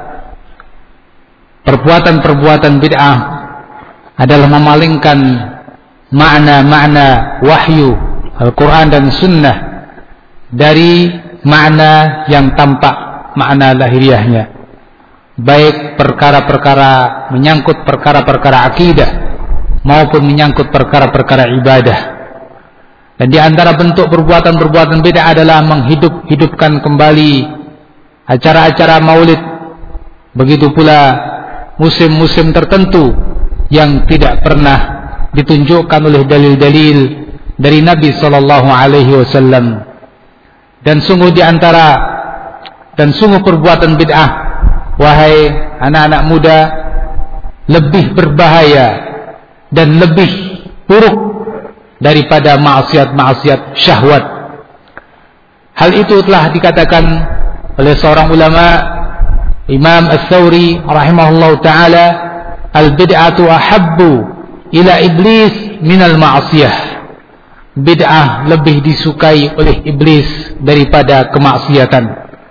S1: perbuatan-perbuatan bid'ah adalah memalingkan makna-makna wahyu Al-Quran dan Sunnah dari makna yang tampak makna lahiriahnya, baik perkara-perkara menyangkut perkara-perkara akidah maupun menyangkut perkara-perkara ibadah. Dan di antara bentuk perbuatan-perbuatan bid'ah adalah menghidupkan kembali acara-acara maulid, begitu pula musim-musim tertentu yang tidak pernah ditunjukkan oleh dalil-dalil dari Nabi sallallahu alaihi wasallam. Dan sungguh perbuatan bid'ah, wahai anak-anak muda, lebih berbahaya dan lebih buruk daripada maksiat-maksiat syahwat. Hal itu telah dikatakan oleh seorang ulama, Imam Ats-Tsauri rahimahullahu taala, al-bid'atu ahabbu ila iblis minal ma'siyah. Bid'ah lebih disukai oleh iblis daripada kemaksiatan.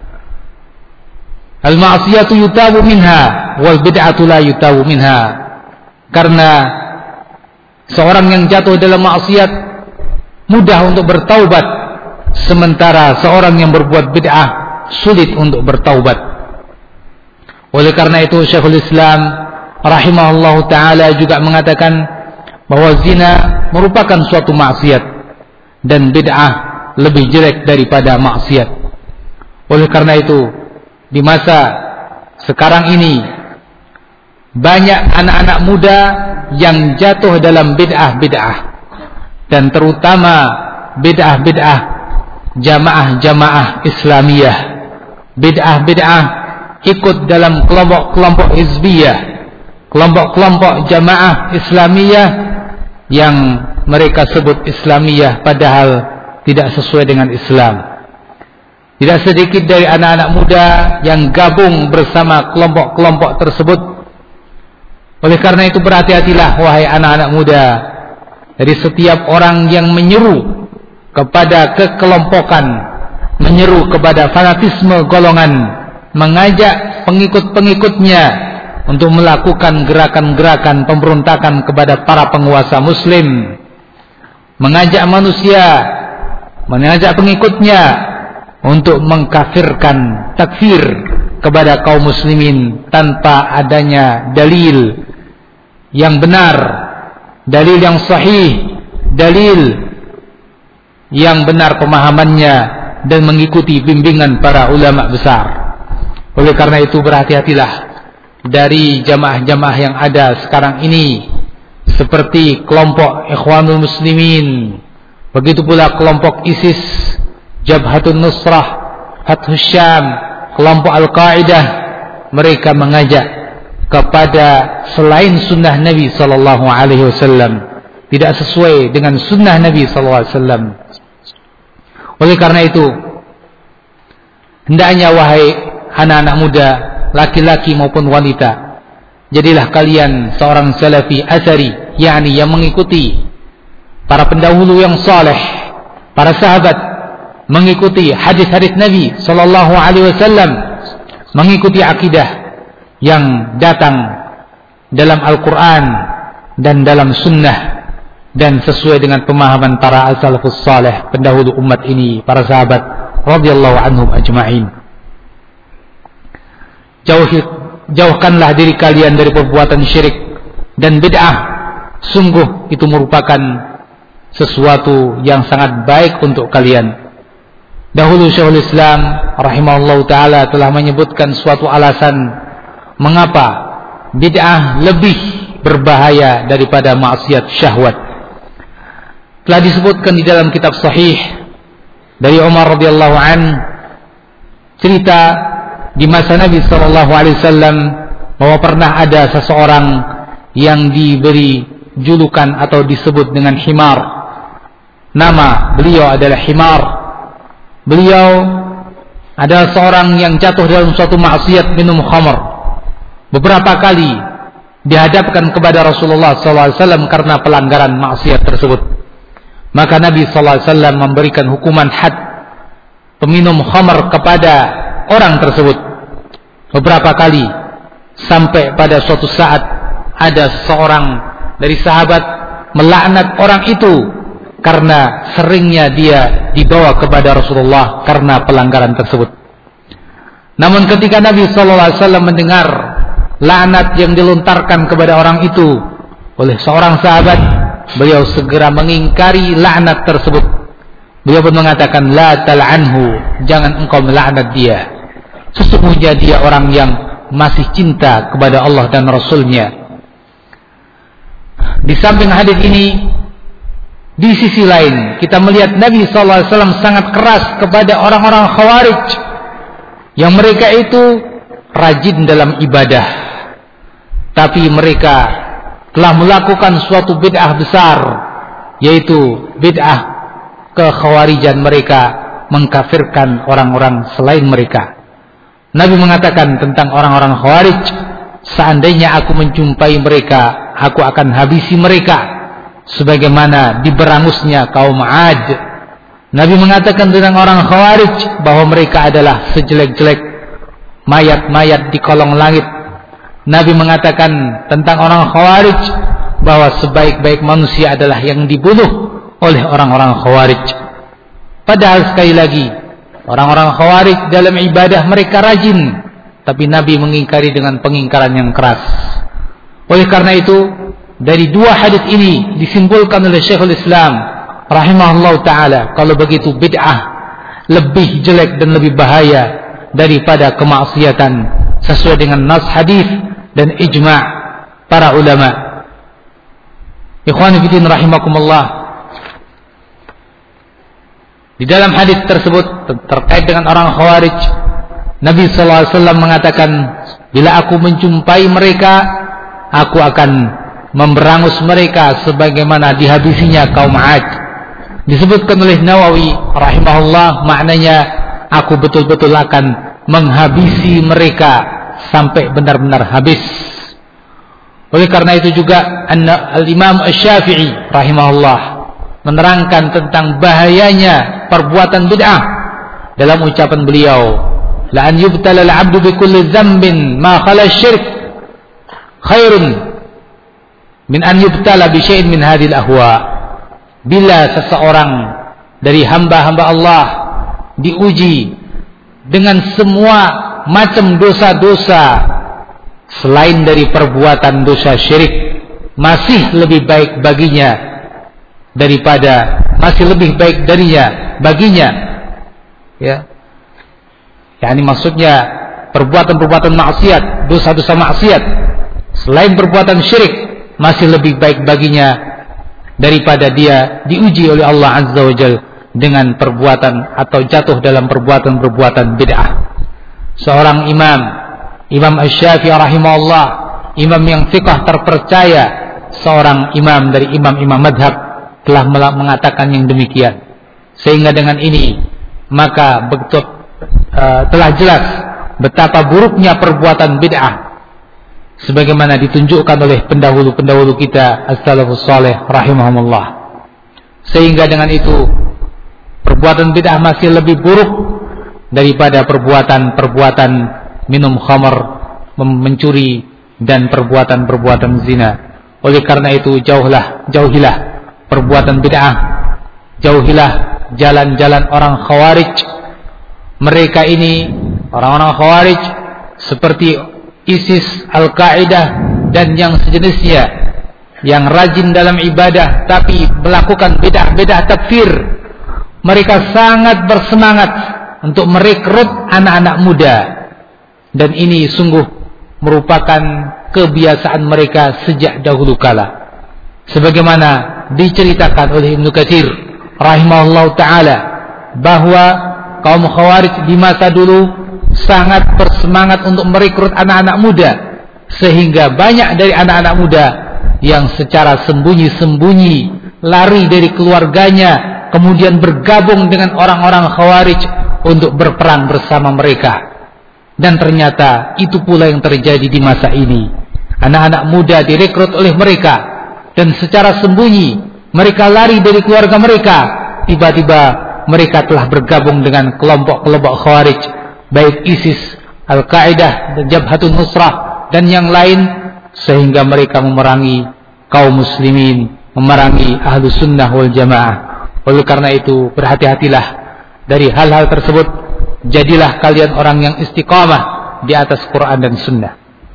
S1: Al-ma'siyatu yutabu minha wal bid'atu la yutabu minha. Karena seorang yang jatuh dalam maksiat mudah untuk bertaubat, sementara seorang yang berbuat bid'ah sulit untuk bertaubat. Oleh karena itu Syekhul Islam rahimahullahu ta'ala juga mengatakan bahwa zina merupakan suatu maksiat dan bid'ah lebih jelek daripada maksiat. Oleh karena itu di masa sekarang ini banyak anak-anak muda yang jatuh dalam bid'ah-bid'ah, dan terutama bid'ah-bid'ah jamaah-jamaah Islamiyah, bid'ah-bid'ah ikut dalam kelompok-kelompok hizbiyah, kelompok-kelompok jamaah Islamiyah yang mereka sebut Islamiyah padahal tidak sesuai dengan Islam. Tidak sedikit dari anak-anak muda yang gabung bersama kelompok-kelompok tersebut. Oleh karena itu berhati-hatilah wahai anak-anak muda dari setiap orang yang menyeru kepada kekelompokan, menyeru kepada fanatisme golongan, mengajak pengikut-pengikutnya untuk melakukan gerakan-gerakan pemberontakan kepada para penguasa muslim, mengajak manusia, mengajak pengikutnya untuk mengkafirkan, takfir kepada kaum muslimin tanpa adanya dalil yang benar, dalil yang sahih, dalil yang benar pemahamannya dan mengikuti bimbingan para ulama besar. Oleh karena itu berhati-hatilah dari jamaah-jamaah yang ada sekarang ini, seperti kelompok Ikhwanul Muslimin, begitu pula kelompok ISIS, Jabhatun Nusrah, Fathus Syam, kelompok Al-Qaeda. Mereka mengajak kepada selain sunnah Nabi sallallahu alaihi wasallam, tidak sesuai dengan sunnah Nabi sallallahu alaihi wasallam. Oleh karena itu hendaknya wahai anak-anak muda, laki-laki maupun wanita, jadilah kalian seorang salafi asari, yakni yang mengikuti para pendahulu yang saleh, para sahabat, mengikuti hadis-hadis Nabi sallallahu alaihi wasallam, mengikuti akidah yang datang dalam Al-Quran dan dalam sunnah, dan sesuai dengan pemahaman para as-salafus salih, pendahulu umat ini, para sahabat radhiyallahu anhum ajma'in. Jauhkanlah diri kalian dari perbuatan syirik dan bid'ah. Sungguh itu merupakan sesuatu yang sangat baik untuk kalian. Dahulu Syekhul Islam rahimahullah ta'ala telah menyebutkan suatu alasan mengapa bid'ah lebih berbahaya daripada maksiat syahwat. Telah disebutkan di dalam kitab sahih dari Umar radhiyallahu an, cerita di masa Nabi sallallahu alaihi wasallam bahwa pernah ada seseorang yang diberi julukan atau disebut dengan himar. Nama beliau adalah Himar. Beliau adalah seorang yang jatuh dalam suatu maksiat, minum khamr. Beberapa kali dihadapkan kepada Rasulullah SAW karena pelanggaran maksiat tersebut. Maka Nabi SAW memberikan hukuman had peminum khamr kepada orang tersebut beberapa kali, sampai pada suatu saat ada seorang dari sahabat melaknat orang itu karena seringnya dia dibawa kepada Rasulullah karena pelanggaran tersebut. Namun ketika Nabi SAW mendengar laknat yang dilontarkan kepada orang itu oleh seorang sahabat, beliau segera mengingkari laknat tersebut. Beliau pun mengatakan, la tal'anhu, jangan engkau melaknat dia. Sesungguhnya dia orang yang masih cinta kepada Allah dan Rasulnya. Di samping hadis ini, di sisi lain kita melihat Nabi SAW sangat keras kepada orang-orang Khawarij yang mereka itu rajin dalam ibadah, tapi mereka telah melakukan suatu bid'ah besar, yaitu bid'ah kekhawarijan mereka, mengkafirkan orang-orang selain mereka. Nabi mengatakan tentang orang-orang Khawarij, seandainya aku menjumpai mereka, aku akan habisi mereka sebagaimana diberangusnya kaum Ad. Nabi mengatakan tentang orang Khawarij bahwa mereka adalah sejelek-jelek mayat-mayat di kolong langit. Nabi mengatakan tentang orang Khawarij bahwa sebaik-baik manusia adalah yang dibunuh oleh orang-orang Khawarij. Padahal sekali lagi, orang-orang Khawarij dalam ibadah mereka rajin, tapi Nabi mengingkari dengan pengingkaran yang keras. Oleh karena itu, dari dua hadis ini disimpulkan oleh Syekhul Islam rahimahullah ta'ala, kalau begitu bid'ah lebih jelek dan lebih bahaya daripada kemaksiatan, sesuai dengan nas hadis dan ijma' para ulama. Ikhwani fillah rahimakumullah, di dalam hadis tersebut terkait dengan orang Khawarij, Nabi SAW mengatakan, bila aku menjumpai mereka, aku akan memberangus mereka sebagaimana dihabisinya kaum Ad. Disebutkan oleh Nawawi rahimahullah, maknanya aku betul-betul akan menghabisi mereka sampai benar-benar habis. Oleh karena itu juga Al-Imam Asy-Syafi'i rahimahullah menerangkan tentang bahayanya perbuatan bid'ah dalam ucapan beliau, la an yubtala al-'abdu bi kulli dhanbin ma khala asy-syirk khairun min an yubtala bi syai'in min hadhihi al-ahwa. Bila seseorang dari hamba-hamba Allah diuji dengan semua macam dosa-dosa selain dari perbuatan dosa syirik, masih lebih baik baginya daripada, masih lebih baik darinya baginya, ya. Yani maksudnya perbuatan-perbuatan maksiat, dosa-dosa maksiat selain perbuatan syirik masih lebih baik baginya daripada dia diuji oleh Allah Azza wa Jalla dengan perbuatan atau jatuh dalam perbuatan-perbuatan bid'ah. Seorang Imam Asy-Syafi'i rahimahullah, imam yang thiqah terpercaya, seorang imam dari imam-imam madhab, telah mengatakan yang demikian. Sehingga dengan ini maka betul telah jelas betapa buruknya perbuatan bid'ah, sebagaimana ditunjukkan oleh pendahulu-pendahulu kita as-salafus saleh rahimahumullah. Sehingga dengan itu perbuatan bid'ah masih lebih buruk daripada perbuatan-perbuatan minum khamr, mencuri, dan perbuatan-perbuatan zina. Oleh karena itu jauhilah perbuatan bid'ah, jauhilah jalan-jalan orang khawarij. Mereka ini orang-orang khawarij seperti ISIS, Al-Qaeda dan yang sejenisnya, yang rajin dalam ibadah tapi melakukan bid'ah takfir. Mereka sangat bersemangat untuk merekrut anak-anak muda, dan ini sungguh merupakan kebiasaan mereka sejak dahulu kala. Sebagaimana diceritakan oleh Ibnu Katsir rahimahullah ta'ala, bahwa kaum khawarij di masa dulu sangat bersemangat untuk merekrut anak-anak muda, sehingga banyak dari anak-anak muda yang secara sembunyi-sembunyi lari dari keluarganya, kemudian bergabung dengan orang-orang khawarij untuk berperang bersama mereka. Dan ternyata itu pula yang terjadi di masa ini. Anak-anak muda direkrut oleh mereka, dan secara sembunyi mereka lari dari keluarga mereka. Tiba-tiba mereka telah bergabung dengan kelompok-kelompok khawarij, baik ISIS, Al-Qaeda, dan Jabhatun Nusrah dan yang lain, sehingga mereka memerangi kaum muslimin, memerangi ahlu sunnah wal jamaah. Oleh karena itu berhati-hatilah dari hal-hal tersebut. Jadilah kalian orang yang istiqamah di atas Quran dan Sunnah.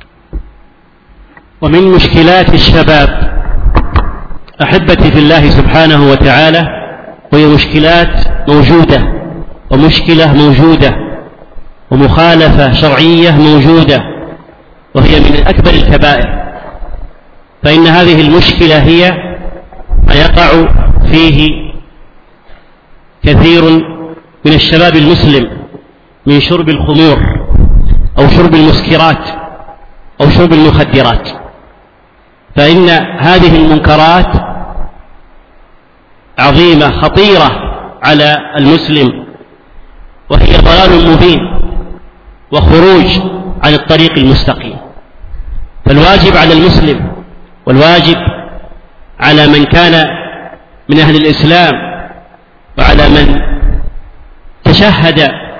S2: ومن مشكلات الشباب أحبتي في الله سبحانه وتعالى، وهي مشكلات موجودة، ومشكلة موجودة، ومخالفة شرعية موجودة، وهي من أكبر الكبائر. فإن هذه المشكلة هي ما يقع فيه كثير من الشباب المسلم من شرب الخمور أو شرب المسكرات أو شرب المخدرات. فإن هذه المنكرات عظيمة خطيرة على المسلم، وهي ضلال مبين وخروج عن الطريق المستقيم. فالواجب على المسلم، والواجب على من كان من أهل الإسلام، وعلى من تشهد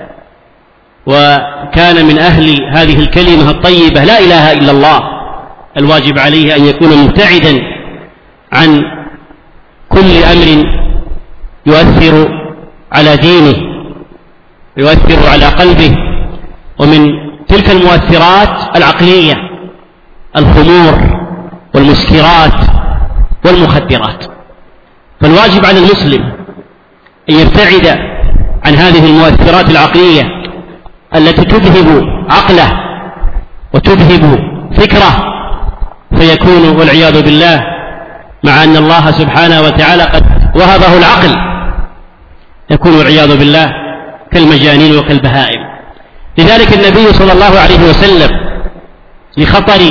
S2: وكان من أهل هذه الكلمة الطيبة لا إله إلا الله، الواجب عليه أن يكون مبتعدا عن كل أمر يؤثر على دينه، يؤثر على قلبه. ومن تلك المؤثرات العقلية الخمور والمسكرات والمخدرات. فالواجب على المسلم أن يبتعد عن هذه المؤثرات العقلية التي تذهب عقله وتذهب فكره، فيكون والعياذ بالله، مع أن الله سبحانه وتعالى قد وهبه العقل، يكون والعياذ بالله كالمجانين وكالبهائم. لذلك النبي صلى الله عليه وسلم لخطر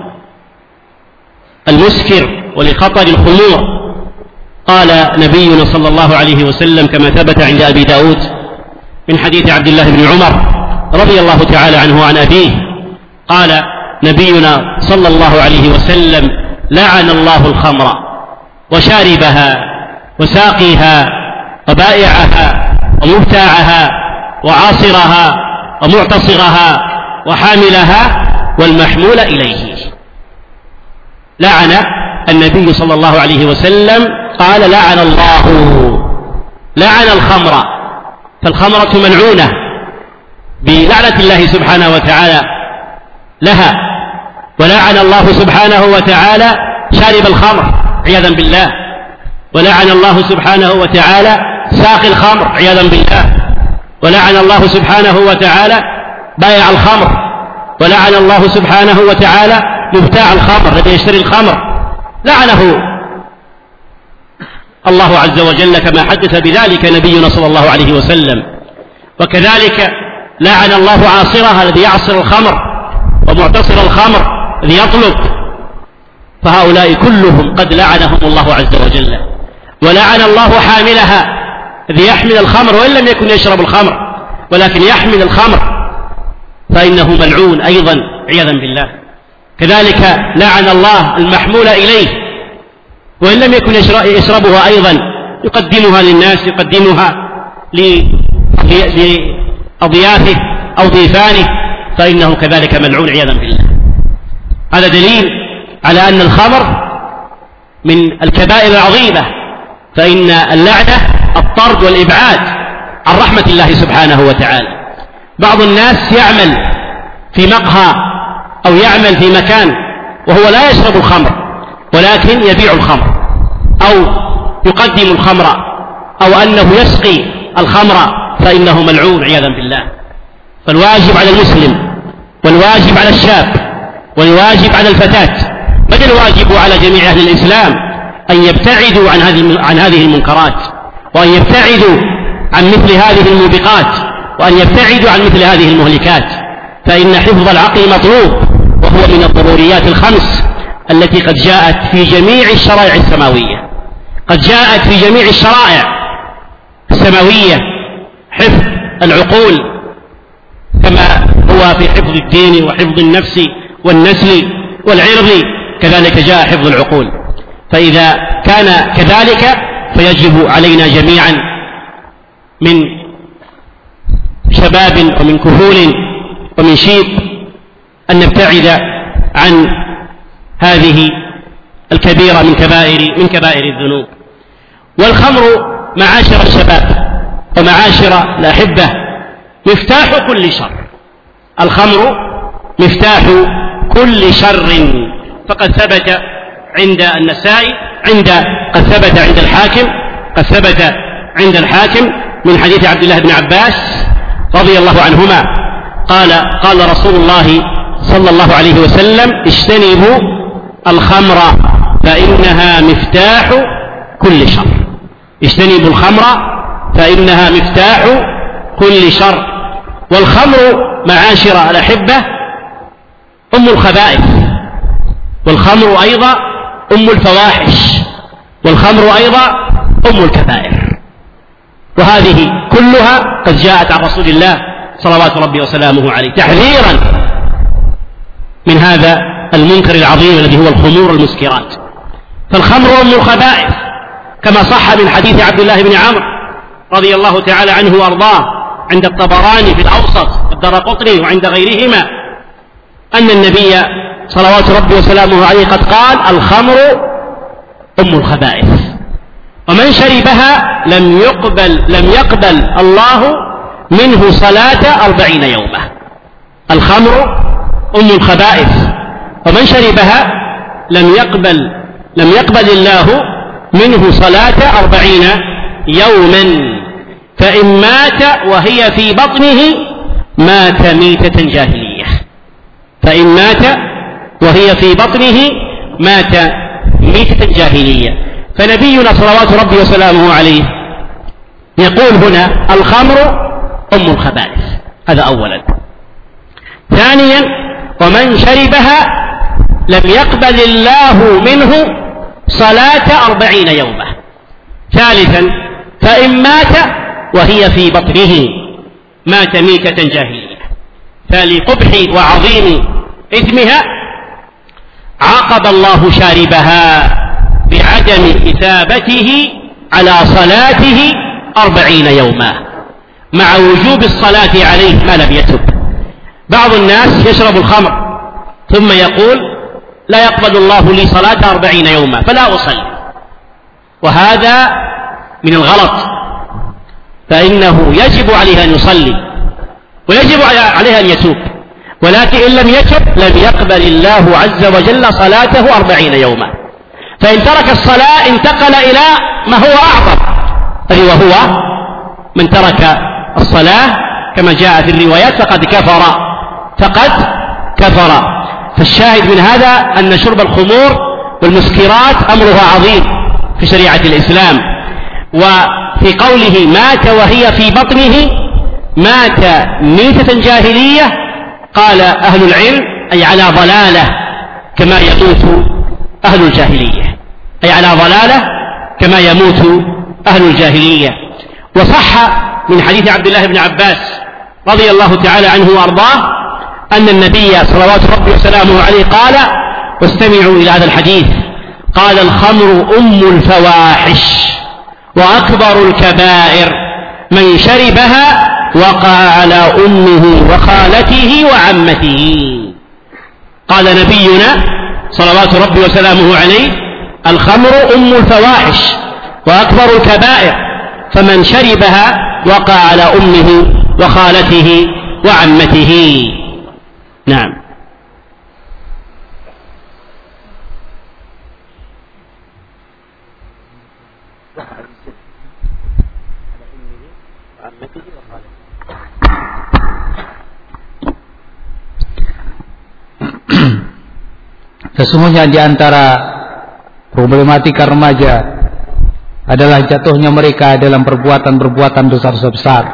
S2: المسكر ولخطر الخمور قال نبينا صلى الله عليه وسلم كما ثبت عند أبي داود من حديث عبد الله بن عمر رضي الله تعالى عنه وعن أبيه قال نبينا صلى الله عليه وسلم: لعن الله الخمر وشاربها وساقيها وبائعها ومبتاعها وعاصرها ومعتصرها وحاملها والمحمول إليه. لعن النبي صلى الله عليه وسلم، قال: لعن الخمر، فالخمرة ملعونة بلعنة الله سبحانه وتعالى لها، ولعن الله سبحانه وتعالى شارب الخمر عياذا بالله، ولعن الله سبحانه وتعالى ساقي الخمر عياذا بالله، ولعن الله سبحانه وتعالى بائع الخمر، ولعن الله سبحانه وتعالى مبتاع الخمر الذي يشتري الخمر، لعنه الله عز وجل كما حدث بذلك نبينا صلى الله عليه وسلم. وكذلك لعن الله عاصرها الذي يعصر الخمر، ومعتصر الخمر الذي يطلب، فهؤلاء كلهم قد لعنهم الله عز وجل. ولعن الله حاملها الذي يحمل الخمر وإن لم يكن يشرب الخمر ولكن يحمل الخمر، فإنه ملعون أيضا عياذا بالله. كذلك لعن الله المحمول إليه وإن لم يكن يشربها أيضا، يقدمها للناس، يقدمها لأضيافه أو ضيفانه، فإنه كذلك ملعون عياذا بالله. هذا دليل على أن الخمر من الكبائر العظيمة، فإن اللعنة الطرد والإبعاد عن رحمة الله سبحانه وتعالى. بعض الناس يعمل في مقهى أو يعمل في مكان وهو لا يشرب الخمر ولكن يبيع الخمر أو يقدم الخمر أو أنه يسقي الخمر، فإنه ملعون عياذا بالله. فالواجب على المسلم والواجب على الشاب والواجب على الفتاة، بل الواجب على جميع أهل الإسلام أن يبتعدوا عن هذه المنكرات، وأن يبتعدوا عن مثل هذه الموبقات، وأن يبتعدوا عن مثل هذه المهلكات، فإن حفظ العقل مطلوب، وهو من الضروريات الخمس التي قد جاءت في جميع الشرائع السماوية. قد جاءت في جميع الشرائع السماوية حفظ العقول، كما هو في حفظ الدين وحفظ النفس والنسل والعرض، كذلك جاء حفظ العقول. فإذا كان كذلك فيجب علينا جميعا من شباب ومن كهول ومن شيب أن نبتعد عن هذه الكبيرة من كبائر الذنوب. والخمر معاشر الشباب ومعاشر الأحبة مفتاح كل شر. الخمر مفتاح كل شر، فقد ثبت عند النسائي قد ثبت عند الحاكم من حديث عبد الله بن عباس رضي الله عنهما قال رسول الله صلى الله عليه وسلم: اجتنبوا الخمر فإنها مفتاح كل شر. اجتنبوا الخمر فإنها مفتاح كل شر. والخمر معاشر الأحبة أم الخبائث، والخمر أيضا أم الفواحش، والخمر أيضا أم الكبائر، وهذه كلها قد جاءت عن رسول الله صلوات ربي وسلامه عليه تحذيرا من هذا المنكر العظيم الذي هو الخمور المسكرات. فالخمر أم الخبائث، كما صح من حديث عبد الله بن عمرو رضي الله تعالى عنه وأرضاه عند الطبراني في الأوسط الدارقطني وعند غيرهما أن النبي صلوات ربي وسلامه عليه قد قال: الخمر أم الخبائث، ومن شربها لم يقبل الله منه صلاة 40 يوما. الخمر أم الخبائث، ومن شربها لم يقبل الله منه صلاة 40 يوما، فإن مات وهي في بطنه مات ميتة جاهلية. فإن مات وهي في بطنه مات ميتة جاهلية. فنبينا صلوات ربي وسلامه عليه يقول هنا: الخمر أم الخبائث. هذا أولا. ثانيا: ومن شربها لم يقبل الله منه صلاة 40 يوما. ثالثا: فإن مات وهي في بطنه مات ميتة جاهلية، فلقبح وعظيم إثمها عاقب الله شاربها بعدم إثابته على صلاته 40 يوما مع وجوب الصلاة عليه ما لم يتب. بعض الناس يشرب الخمر ثم يقول لا يقبل الله لي صلاة 40 يوما فلا أصلي، وهذا من الغلط، فإنه يجب عليه أن يصلي ويجب عليه أن يتوب، ولكن إن لم يتب لم يقبل الله عز وجل صلاته 40 يوما. فإن ترك الصلاة انتقل إلى ما هو أعظم، أي وهو من ترك الصلاة كما جاء في الروايات فقد كفر. فالشاهد من هذا أن شرب الخمور والمسكرات أمرها عظيم في شريعة الإسلام. وفي قوله مات وهي في بطنه مات ميتة جاهلية، قال أهل العلم أي على ضلالة كما يموت أهل الجاهلية، أي على ضلالة كما يموت أهل الجاهلية. وصح من حديث عبد الله بن عباس رضي الله تعالى عنه وأرضاه أن النبي صلوات ربي وسلامه عليه قال، واستمعوا إلى هذا الحديث، قال الخمر أم الفواحش وأكبر الكبائر من شربها وقع على أمه وخالته وعمته. قال نبينا صلوات ربي وسلامه عليه الخمر أم الفواحش وأكبر الكبائر فمن شربها وقع على أمه وخالته وعمته. نعم.
S1: Sesungguhnya di antara problematika remaja adalah jatuhnya mereka dalam perbuatan-perbuatan dosa-dosa besar.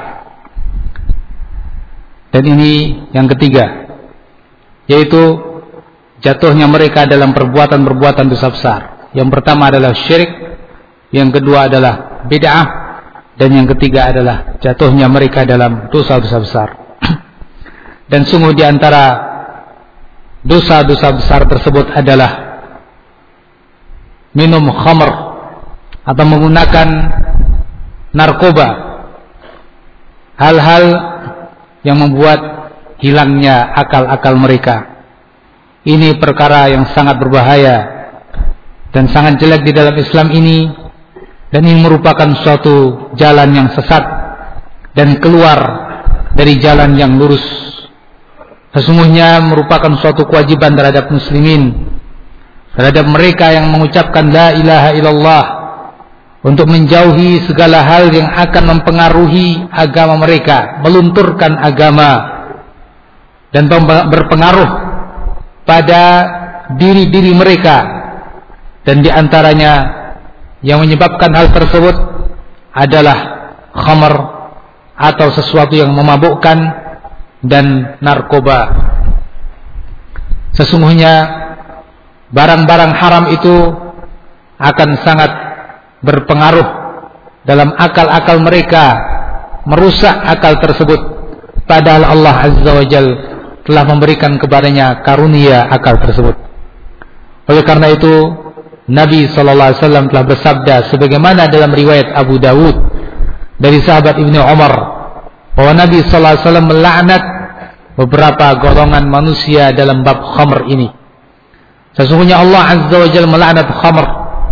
S1: Dan ini yang ketiga, yaitu jatuhnya mereka dalam perbuatan-perbuatan dosa besar. Yang pertama adalah syirik, yang kedua adalah bid'ah, dan yang ketiga adalah jatuhnya mereka dalam dosa-dosa besar. Dan sungguh di antara dosa-dosa besar tersebut adalah minum khamr atau menggunakan narkoba, hal-hal yang membuat hilangnya akal-akal mereka. Ini perkara yang sangat berbahaya dan sangat jelek di dalam Islam ini, dan ini merupakan suatu jalan yang sesat dan keluar dari jalan yang lurus. Sesungguhnya merupakan suatu kewajiban terhadap muslimin, terhadap mereka yang mengucapkan la ilaha illallah, untuk menjauhi segala hal yang akan mempengaruhi agama mereka, melunturkan agama dan berpengaruh pada diri-diri mereka. Dan di antaranya yang menyebabkan hal tersebut adalah khamr atau sesuatu yang memabukkan dan narkoba. Sesungguhnya barang-barang haram itu akan sangat berpengaruh dalam akal-akal mereka, merusak akal tersebut, padahal Allah Azza wa Jalla telah memberikan kepadanya karunia akal tersebut. Oleh karena itu Nabi SAW telah bersabda sebagaimana dalam riwayat Abu Dawud dari sahabat Ibnu Umar, bahwa Nabi SAW melaknat beberapa golongan manusia dalam bab khamr ini. Sesungguhnya Allah Azza wa Jalla melaknat khamr,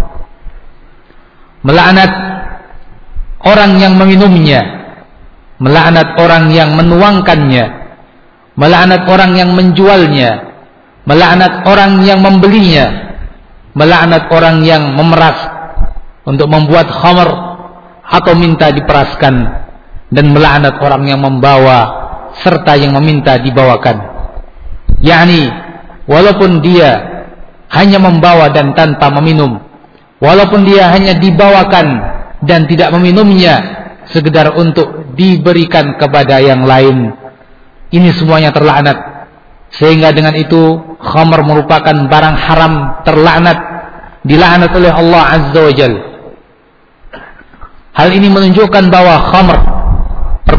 S1: melaknat orang yang meminumnya, melaknat orang yang menuangkannya, melaknat orang yang menjualnya, melaknat orang yang membelinya, melaknat orang yang memeras untuk membuat khamr atau minta diperaskan, dan melaknat orang yang membawa serta yang meminta dibawakan. yakni walaupun dia hanya membawa dan tanpa meminum, walaupun dia hanya dibawakan dan tidak meminumnya, sekedar untuk diberikan kepada yang lain, ini semuanya terlaknat. Sehingga dengan itu khamr merupakan barang haram terlaknat, dilaknat oleh Allah Azza wa Jalla. Hal ini menunjukkan bahwa khamr,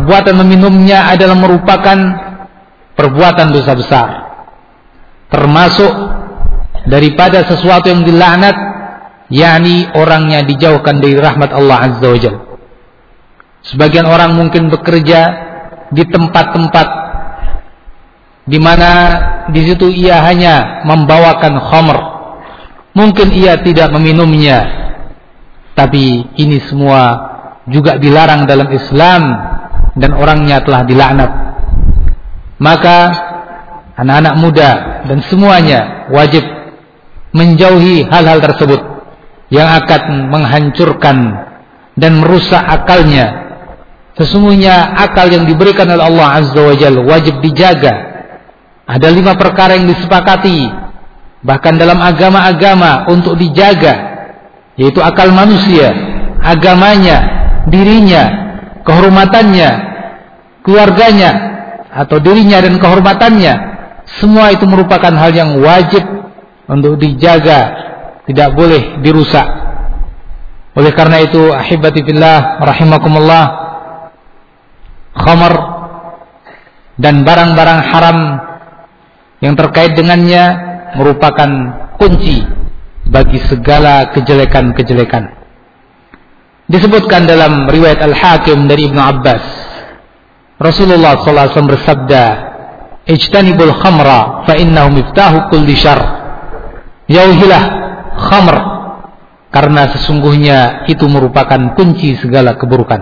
S1: perbuatan meminumnya adalah merupakan perbuatan dosa besar, termasuk daripada sesuatu yang dilaknat, yakni orangnya dijauhkan dari rahmat Allah Azza wa Jalla. Sebagian orang mungkin bekerja di tempat-tempat di mana di situ ia hanya membawakan khamr, mungkin ia tidak meminumnya, tapi ini semua juga dilarang dalam Islam dan orangnya telah dilaknat. Maka anak-anak muda dan semuanya wajib menjauhi hal-hal tersebut yang akan menghancurkan dan merusak akalnya. Sesungguhnya akal yang diberikan oleh Allah Azza wa Jalla wajib dijaga. Ada 5 perkara yang disepakati bahkan dalam agama-agama untuk dijaga, yaitu akal manusia, agamanya, dirinya, kehormatannya, keluarganya, atau dirinya dan kehormatannya. Semua itu merupakan hal yang wajib untuk dijaga, tidak boleh dirusak. Oleh karena itu, ahibati fillah rahimakumullah, khamar dan barang-barang haram yang terkait dengannya merupakan kunci bagi segala kejelekan-kejelekan. Disebutkan dalam riwayat Al-Hakim dari Ibnu Abbas, Rasulullah SAW bersabda, "Ijtanibul khamra fa innahu miftahu kulli syarr." Jauhilah khamr karena sesungguhnya itu merupakan kunci segala keburukan.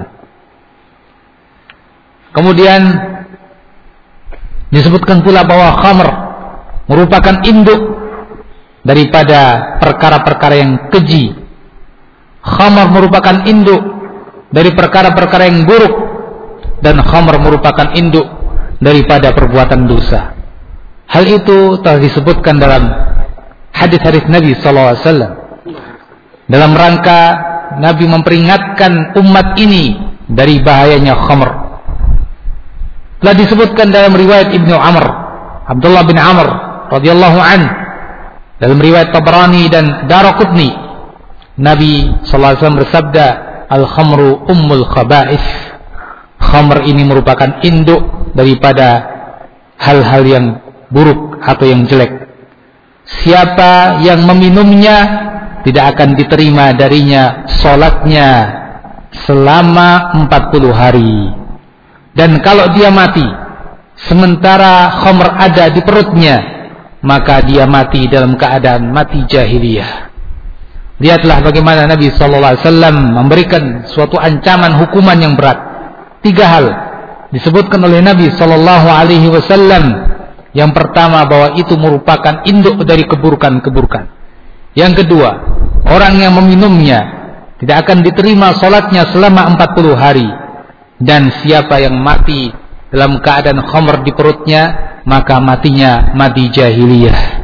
S1: Kemudian disebutkan pula bahwa khamr merupakan induk daripada perkara-perkara yang keji. Khamr merupakan induk dari perkara-perkara yang buruk, dan khamr merupakan induk daripada perbuatan dosa. Hal itu telah disebutkan dalam hadis-hadis Nabi SAW. Dalam rangka Nabi memperingatkan umat ini dari bahayanya khamr. Telah disebutkan dalam riwayat Ibnu Amr, Abdullah bin Amr radhiyallahu an, dalam riwayat Tabrani dan Daraqutni, Nabi sallallahu alaihi wasallam bersabda, "Al-khamru ummul khaba'ith." Khamr ini merupakan induk daripada hal-hal yang buruk atau yang jelek. Siapa yang meminumnya tidak akan diterima darinya salatnya selama 40 hari. Dan kalau dia mati sementara khamr ada di perutnya, maka dia mati dalam keadaan mati jahiliyah. Lihatlah bagaimana Nabi SAW memberikan suatu ancaman hukuman yang berat. 3 hal disebutkan oleh Nabi SAW. Yang pertama, bahwa itu merupakan induk dari keburukan-keburukan. Yang kedua, orang yang meminumnya tidak akan diterima salatnya selama 40 hari. Dan siapa yang mati dalam keadaan khamr di perutnya, maka matinya mati jahiliyah.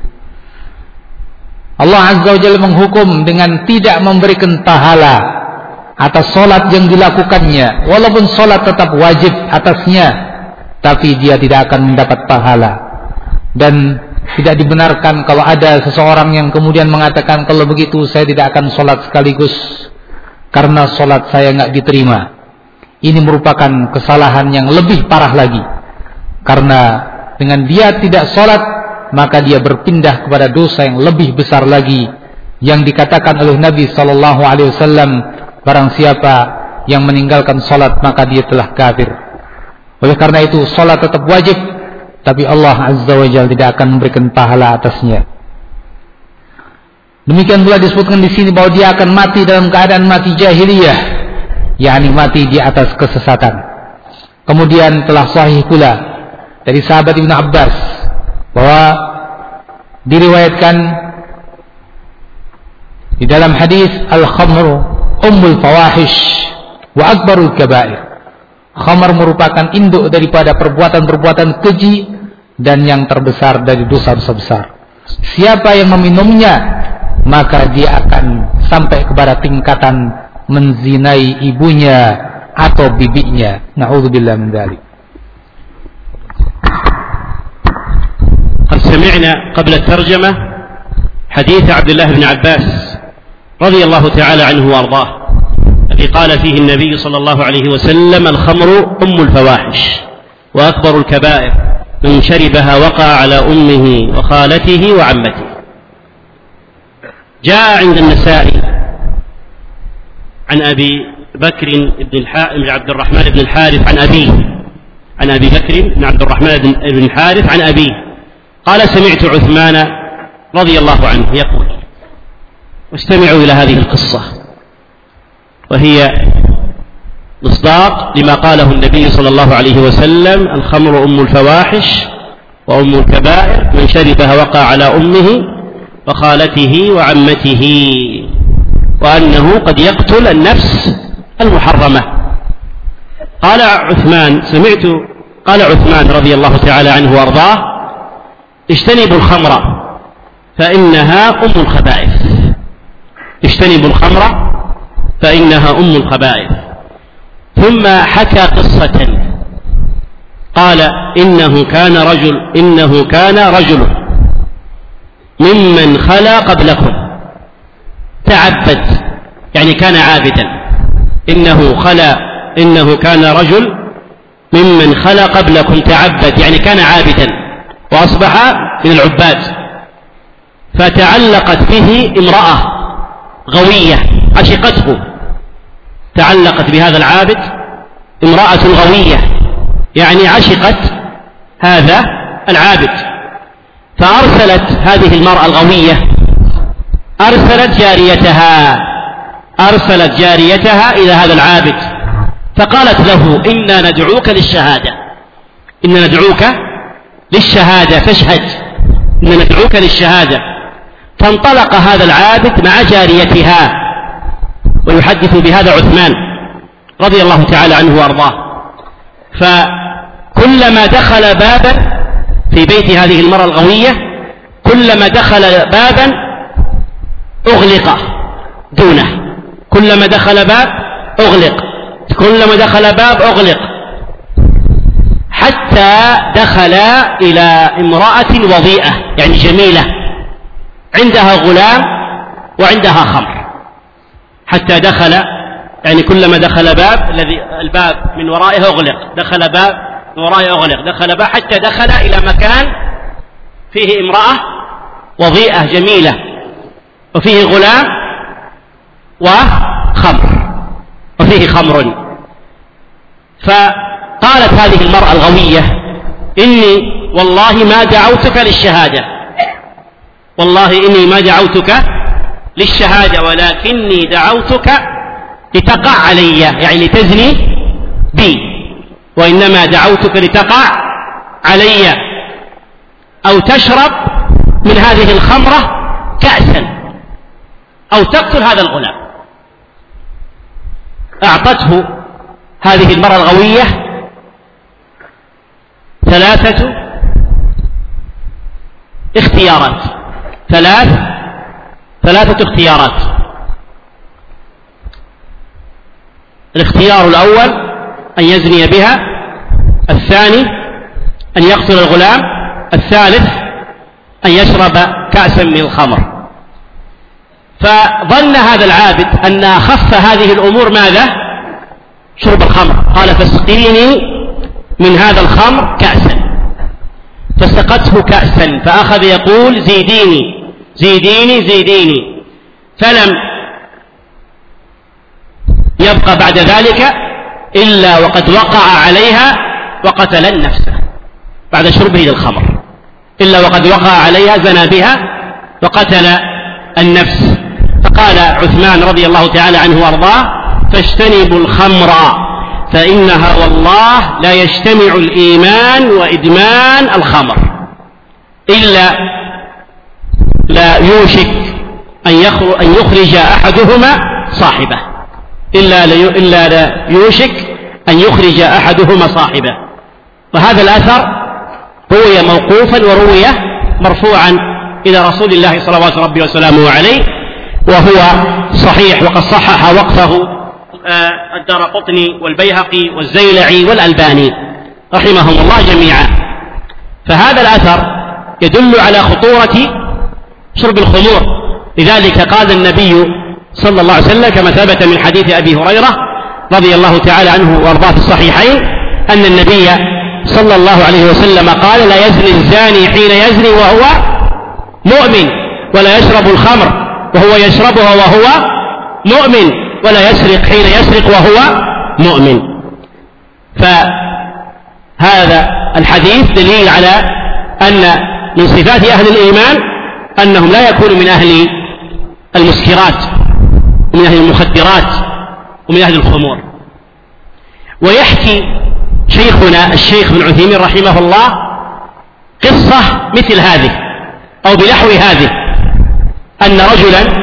S1: Allah Azza wa Jalla menghukum dengan tidak memberikan pahala atas salat yang dilakukannya, walaupun salat tetap wajib atasnya, tapi dia tidak akan mendapat pahala. Dan tidak dibenarkan kalau ada seseorang yang kemudian mengatakan, kalau begitu saya tidak akan salat sekaligus karena salat saya enggak diterima. Ini merupakan kesalahan yang lebih parah lagi, karena dengan dia tidak salat, maka dia berpindah kepada dosa yang lebih besar lagi, yang dikatakan oleh Nabi SAW, barang siapa yang meninggalkan salat maka dia telah kafir. Oleh karena itu salat tetap wajib, tapi Allah Azza wa Jalla tidak akan memberikan pahala atasnya. Demikian pula disebutkan di sini bahwa dia akan mati dalam keadaan mati jahiliyah, yakni mati di atas kesesatan. Kemudian telah sahih pula dari sahabat Ibnu Abbas bahwa diriwayatkan di dalam hadis, al-khamru ummul fawahish wa akbarul kabair. Khamar merupakan induk daripada perbuatan-perbuatan keji dan yang terbesar dari dosa-dosa besar. Siapa yang meminumnya, maka dia akan sampai kepada tingkatan menzinai ibunya atau bibinya. Na'udzubillah min dzalik.
S2: قد سمعنا قبل الترجمة حديث عبد الله بن عباس رضي الله تعالى عنه وأرضاه، الذي الذي قال فيه النبي صلى الله عليه وسلم: الخمر أم الفواحش وأكبر الكبائر، من شربها وقع على أمه وخالته وعمته. جاء عند النسائي عن أبي بكر بن عبد الرحمن بن الحارث عن أبيه، عن أبي بكر بن عبد الرحمن بن الحارث عن أبيه قال: سمعت عثمان رضي الله عنه يقول. واستمعوا إلى هذه القصة، وهي مصداق لما قاله النبي صلى الله عليه وسلم: الخمر أم الفواحش وأم الكبائر، من شربها وقع على أمه وخالته وعمته، وأنه قد يقتل النفس المحرمة. قال عثمان رضي الله تعالى عنه وارضاه: اجتنبوا الخمر فإنها أم الخبائث. اجتنبوا الخمر فإنها أم الخبائث. ثم حكى قصة قال: إنه كان رجل ممن خلا قبلكم تعبد، يعني كان عابدا. إنه كان رجل ممن خلا قبلكم تعبد، يعني كان عابدا وأصبح من العباد، فتعلقت به امرأة غوية عشقته. تعلقت بهذا العابد امرأة غوية، يعني عشقت هذا العابد، فأرسلت هذه المرأة الغوية أرسلت جاريتها إلى هذا العابد، فقالت له: إنا ندعوك للشهادة فاشهد، إنا ندعوك للشهادة. فانطلق هذا العابد مع جاريتها، ويحدث بهذا عثمان رضي الله تعالى عنه وارضاه. فكلما دخل بابا في بيت هذه المرأة الغوية، كلما دخل بابا أغلق دونه، كلما دخل باب أغلق، حتى دخل إلى امرأة وضيئة، يعني جميلة، عندها غلام وعندها خمر. حتى دخل، يعني كلما دخل باب، الباب من ورائه أغلق، دخل باب من ورائه أغلق، دخل باب، حتى دخل إلى مكان فيه امرأة وضيئة جميلة، وفيه غلام وفيه خمر. فقالت هذه المرأة الغوية: إني والله ما دعوتك للشهادة، ولكني دعوتك لتقع علي، يعني لتزني بي، وإنما دعوتك لتقع علي أو تشرب من هذه الخمرة كأسا أو تقتل هذا الغلام. أعطته هذه المرأة الغوية ثلاثة اختيارات. الاختيار الأول أن يزني بها، الثاني أن يقتل الغلام، الثالث أن يشرب كأسا من الخمر. فظن هذا العابد أن أخف هذه الأمور ماذا؟ شرب الخمر. قال: فاسقيني من هذا الخمر كأسا. فسقته كأسا، فأخذ يقول: زيديني. فلم يبقى بعد ذلك إلا وقد وقع عليها وقتل النفس بعد شربه للخمر، إلا وقد وقع عليها زنى بها وقتل النفس. فقال عثمان رضي الله تعالى عنه وارضاه: فاجتنبوا الخمر فإنها والله لا يجتمع الإيمان وإدمان الخمر، إلا لا يوشك أن يخرج أحدهما صاحبه، إلا لا يوشك أن يخرج أحدهما صاحبه. وهذا الأثر روي موقوفا وروي مرفوعا إلى رسول الله صلوات ربي وسلامه عليه، وهو صحيح، وقد صحح وقفه الدارقطني والبيهقي والزيلعي والألباني رحمهم الله جميعا. فهذا الأثر يدل على خطورة شرب الخمور. لذلك قال النبي صلى الله عليه وسلم، كما ثبت من حديث أبي هريرة رضي الله تعالى عنه وأرضاه في الصحيحين أن النبي صلى الله عليه وسلم قال: لا يزني الزاني حين يزني وهو مؤمن، ولا يشرب الخمر وهو يشربها وهو مؤمن، ولا يسرق حين يسرق وهو مؤمن. فهذا الحديث دليل على أن من صفات أهل الإيمان أنهم لا يكونوا من أهل المسكرات ومن أهل المخدرات ومن أهل الخمور. ويحكي شيخنا الشيخ ابن عثيمين رحمه الله قصة مثل هذه أو بنحو هذه، أن رجلا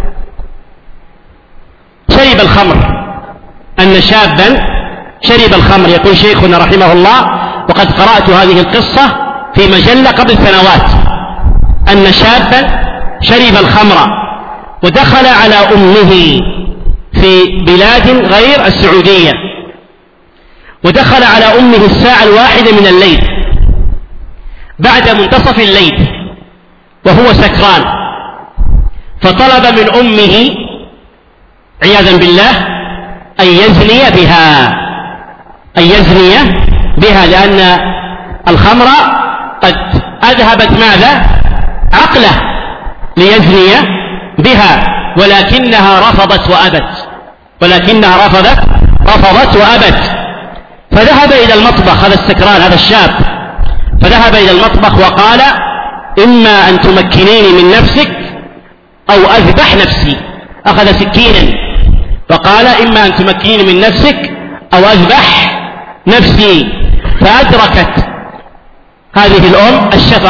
S2: شرب الخمر، أن شابا شرب الخمر. يقول شيخنا رحمه الله: وقد قرأت هذه القصة في مجلة قبل سنوات، أن شابا شرب الخمر ودخل على أمه في بلاد غير السعودية، ودخل على أمه الساعة 1 من الليل بعد منتصف الليل وهو سكران، فطلب من أمه عياذا بالله أن يزني بها، لأن الخمر قد أذهبت ماذا؟ عقله ليزني بها، ولكنها رفضت وأبت. فذهب إلى المطبخ، هذا السكران هذا الشاب، فذهب إلى المطبخ وقال: إما أن تمكنيني من نفسك أو أذبح نفسي. أخذ سكينا وقال: إما أن تمكنيني من نفسك أو أذبح نفسي. فأدركت هذه الأم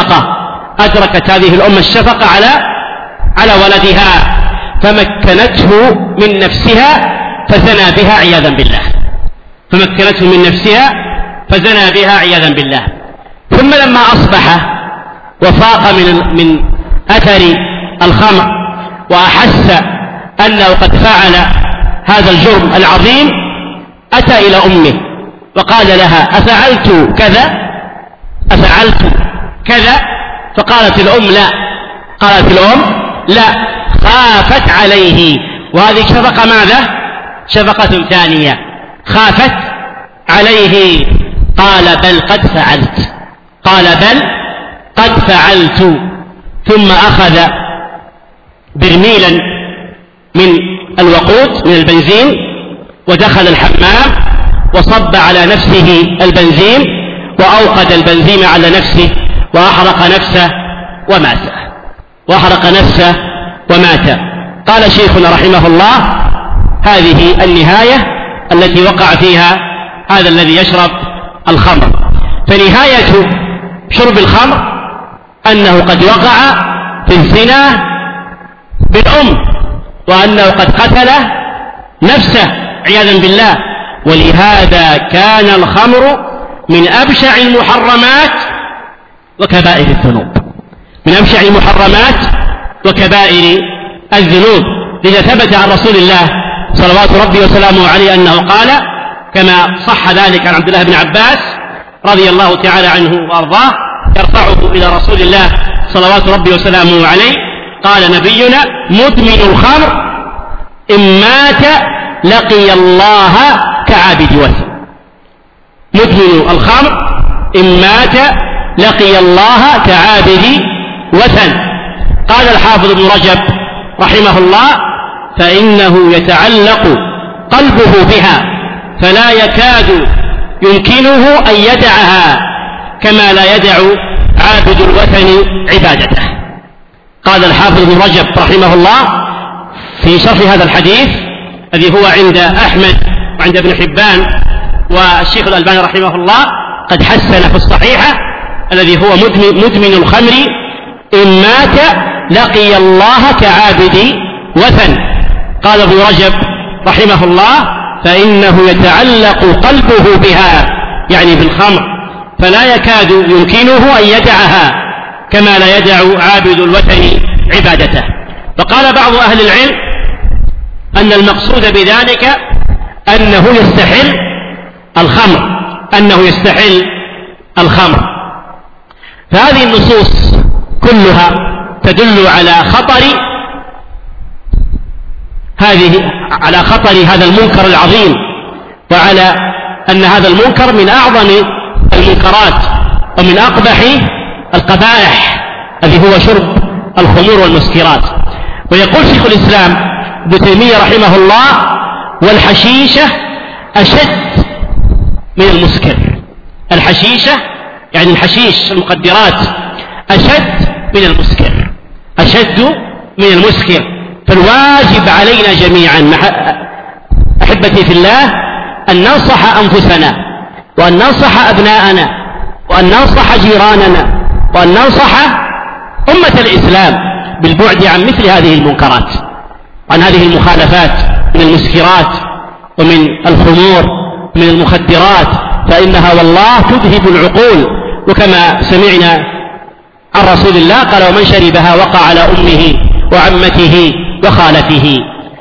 S2: الشفقة على ولدها، فمكنته من نفسها فزنى بها عياذا بالله. ثم لما أصبح وفاق من أثر الخمر وأحس أنه قد فعل هذا الجرم العظيم، أتى إلى أمه وقال لها: أفعلت كذا؟ فقالت الأم: لا. خافت عليه، وهذه شفقة ماذا؟ شفقة ثانية، خافت عليه. قال: بل قد فعلت. ثم أخذ برميلا من الوقود من البنزين ودخل الحمام وصب على نفسه البنزين وأوقد البنزين على نفسه وأحرق نفسه ومات. قال شيخنا رحمه الله: هذه النهاية التي وقع فيها هذا الذي يشرب الخمر. فنهاية شرب الخمر أنه قد وقع في الزنا بالأم، وأنه قد قتل نفسه عياذا بالله. ولهذا كان الخمر من أبشع المحرمات وكبائر الذنوب، لذا ثبت عن رسول الله صلوات ربي وسلامه عليه أنه قال، كما صح ذلك عن عبد الله بن عباس رضي الله تعالى عنه وأرضاه يرفعه إلى رسول الله صلوات ربي وسلامه عليه، قال نبينا: مدمن الخمر إن مات لقي الله كعابد وثن. مدمن الخمر إن مات لقي الله كعابد وثن. قال الحافظ ابن رجب رحمه الله: فإنه يتعلق قلبه بها فلا يكاد يمكنه أن يدعها كما لا يدع عابد الوثن عبادته. قال الحافظ ابن رجب رحمه الله في شرح هذا الحديث الذي هو عند أحمد وعند ابن حبان والشيخ الألباني رحمه الله قد حسن في الصحيحة، الذي هو مدمن الخمر إن مات لقي الله كعابد وثن. قال ابن رجب رحمه الله: فإنه يتعلق قلبه بها، يعني بالخمر، فلا يكاد يمكنه أن يدعها كما لا يدع عابد الوثن عبادته. وقال بعض أهل العلم أن المقصود بذلك أنه يستحل الخمر. فهذه النصوص كلها تدل على خطر على خطر هذا المنكر العظيم، وعلى أن هذا المنكر من أعظم المنكرات ومن أقبح القبائح الذي هو شرب الخمور والمسكرات. ويقول شيخ الإسلام ابن تيمية رحمه الله: والحشيشة أشد من المسكر. الحشيشة يعني الحشيش المخدرات أشد من المسكر، أشد من المسكر. فالواجب علينا جميعا أحبتي في الله أن ننصح أنفسنا، وأن ننصح أبناءنا، وأن ننصح جيراننا، وأن ننصح أمة الإسلام بالبعد عن مثل هذه المنكرات، عن هذه المخالفات من المسكرات ومن الخمور ومن المخدرات، فإنها والله تذهب العقول. وكما سمعنا عن رسول الله قال: ومن شربها وقع على أمه وعمته وخالته.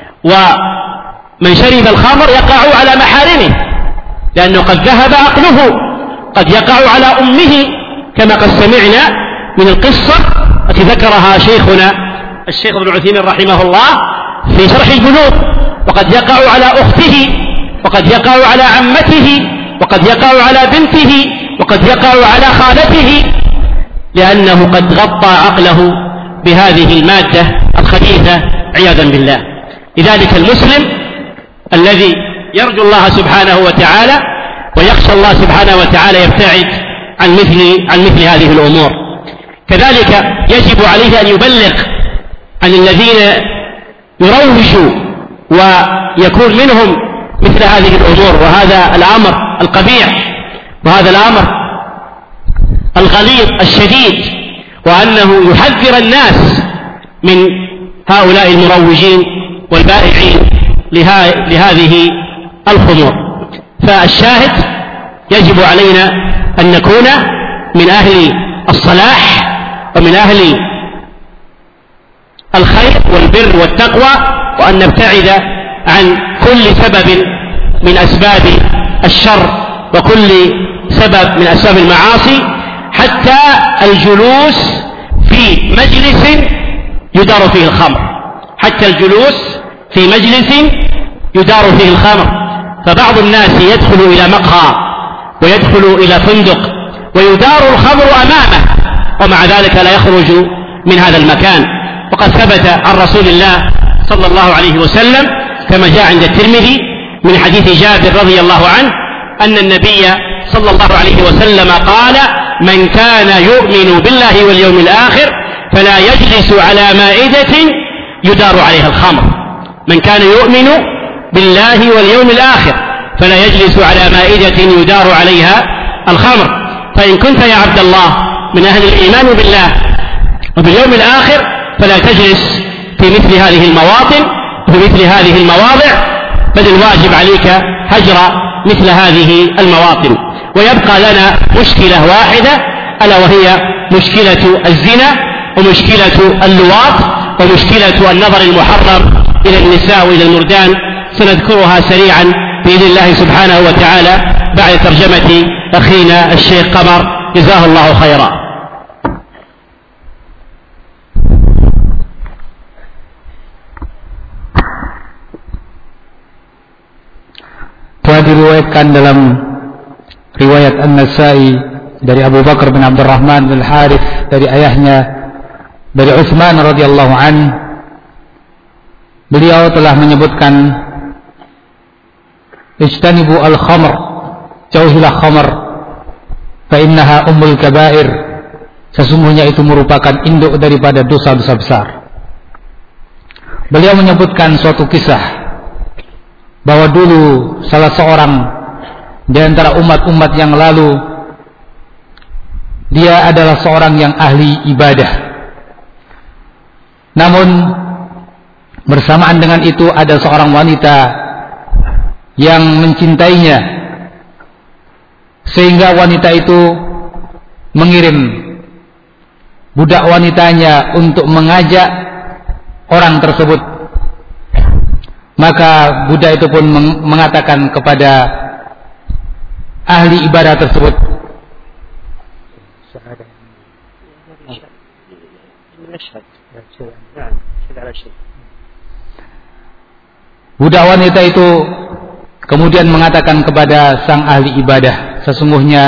S2: ومن شرب الخمر يقع على محارمه، لأنه قد ذهب عقله، قد يقع على أمه، كما قد سمعنا من القصة التي ذكرها شيخنا الشيخ ابن عثيمين رحمه الله في شرح البلوغ. وقد يقع على أخته، وقد يقع على عمته، وقد يقع على بنته، وقد يقع على خالته، لأنه قد غطى عقله بهذه المادة الخبيثة عياذا بالله. لذلك المسلم الذي يرجو الله سبحانه وتعالى ويخشى الله سبحانه وتعالى يبتعد عن مثل هذه الأمور. كذلك يجب عليه أن يبلغ عن الذين يروجوا ويكون منهم مثل هذه الأمور، وهذا الأمر القبيح، وهذا الأمر الغليظ الشديد، وأنه يحذر الناس من هؤلاء المروجين والبائعين لهذه الخمور. فالشاهد يجب علينا أن نكون من أهل الصلاح ومن أهل الخير والبر والتقوى، وأن نبتعد عن كل سبب من أسباب الشر وكل سبب من أسباب المعاصي، حتى الجلوس في مجلس يدار فيه الخمر، حتى الجلوس في مجلس يدار فيه الخمر. فبعض الناس يدخل إلى مقهى ويدخل إلى فندق ويدار الخمر أمامه، ومع ذلك لا يخرج من هذا المكان. وقد ثبت عن رسول الله صلى الله عليه وسلم كما جاء عند الترمذي من حديث جابر رضي الله عنه أن النبي صلى الله عليه وسلم قال: من كان يؤمن بالله واليوم الآخر فلا يجلس على مائدة يدار عليها الخمر. من كان يؤمن بالله واليوم الآخر فلا يجلس على مائدة يدار عليها الخمر. فإن كنت يا عبد الله من أهل الإيمان بالله وباليوم الآخر فلا تجلس في مثل هذه المواطن وفي مثل هذه المواضع، بل الواجب عليك هجر مثل هذه المواطن. ويبقى لنا مشكلة واحدة، ألا وهي مشكلة الزنا ومشكلة اللواط ومشكلة النظر المحرم إلى النساء وإلى المردان. سنذكرها سريعا بإذن الله سبحانه وتعالى بعد ترجمة أخينا الشيخ قمر جزاه الله خيرا.
S1: Telah diriwayatkan dalam riwayat An-Nasa'i dari Abu Bakar bin Abdurrahman bin Harith dari ayahnya dari Utsman radhiyallahu an, beliau telah menyebutkan ijtanibu al-khamr, jauhilah khamr, fa innaha ummul kabair, sesungguhnya itu merupakan induk daripada dosa-dosa besar. Beliau menyebutkan suatu kisah bahwa dulu salah seorang di antara umat-umat yang lalu, dia adalah seorang yang ahli ibadah. Namun bersamaan dengan itu ada seorang wanita yang mencintainya, sehingga wanita itu mengirim budak wanitanya untuk mengajak orang tersebut. Maka budak itu pun mengatakan kepada ahli ibadah tersebut, Budak wanita itu kemudian mengatakan kepada sang ahli ibadah, sesungguhnya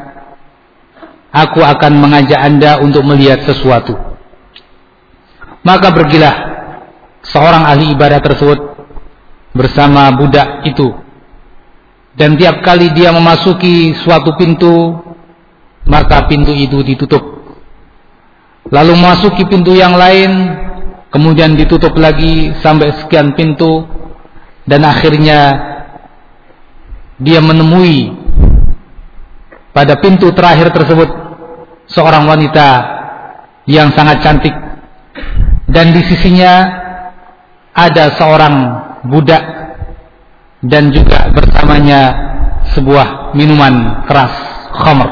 S1: aku akan mengajak Anda untuk melihat sesuatu. Maka pergilah seorang ahli ibadah tersebut bersama budak itu. Dan tiap kali dia memasuki suatu pintu, maka pintu itu ditutup. Lalu memasuki pintu yang lain, kemudian ditutup lagi sampai sekian pintu. Dan akhirnya dia menemui pada pintu terakhir tersebut seorang wanita yang sangat cantik, dan di sisinya ada seorang budak dan juga bersamanya sebuah minuman keras, khamr.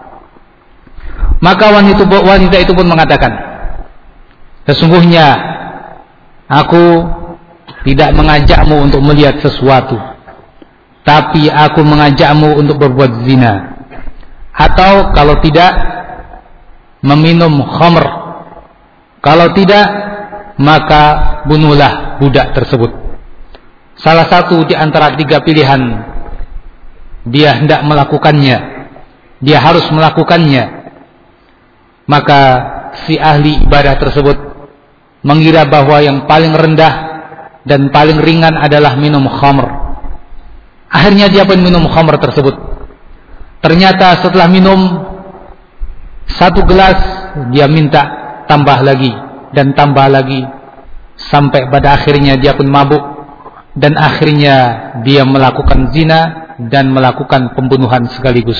S1: Maka wanita itu pun mengatakan, sesungguhnya aku tidak mengajakmu untuk melihat sesuatu, tapi aku mengajakmu untuk berbuat zina, atau kalau tidak meminum khamr, kalau tidak maka bunuhlah budak tersebut. Salah satu di antara tiga pilihan dia hendak melakukannya, dia harus melakukannya. Maka si ahli ibadah tersebut mengira bahwa yang paling rendah dan paling ringan adalah minum khamr. Akhirnya dia pun minum khamr tersebut. Ternyata setelah minum satu gelas, dia minta tambah lagi dan tambah lagi, sampai pada akhirnya dia pun mabuk, dan akhirnya dia melakukan zina dan melakukan pembunuhan sekaligus.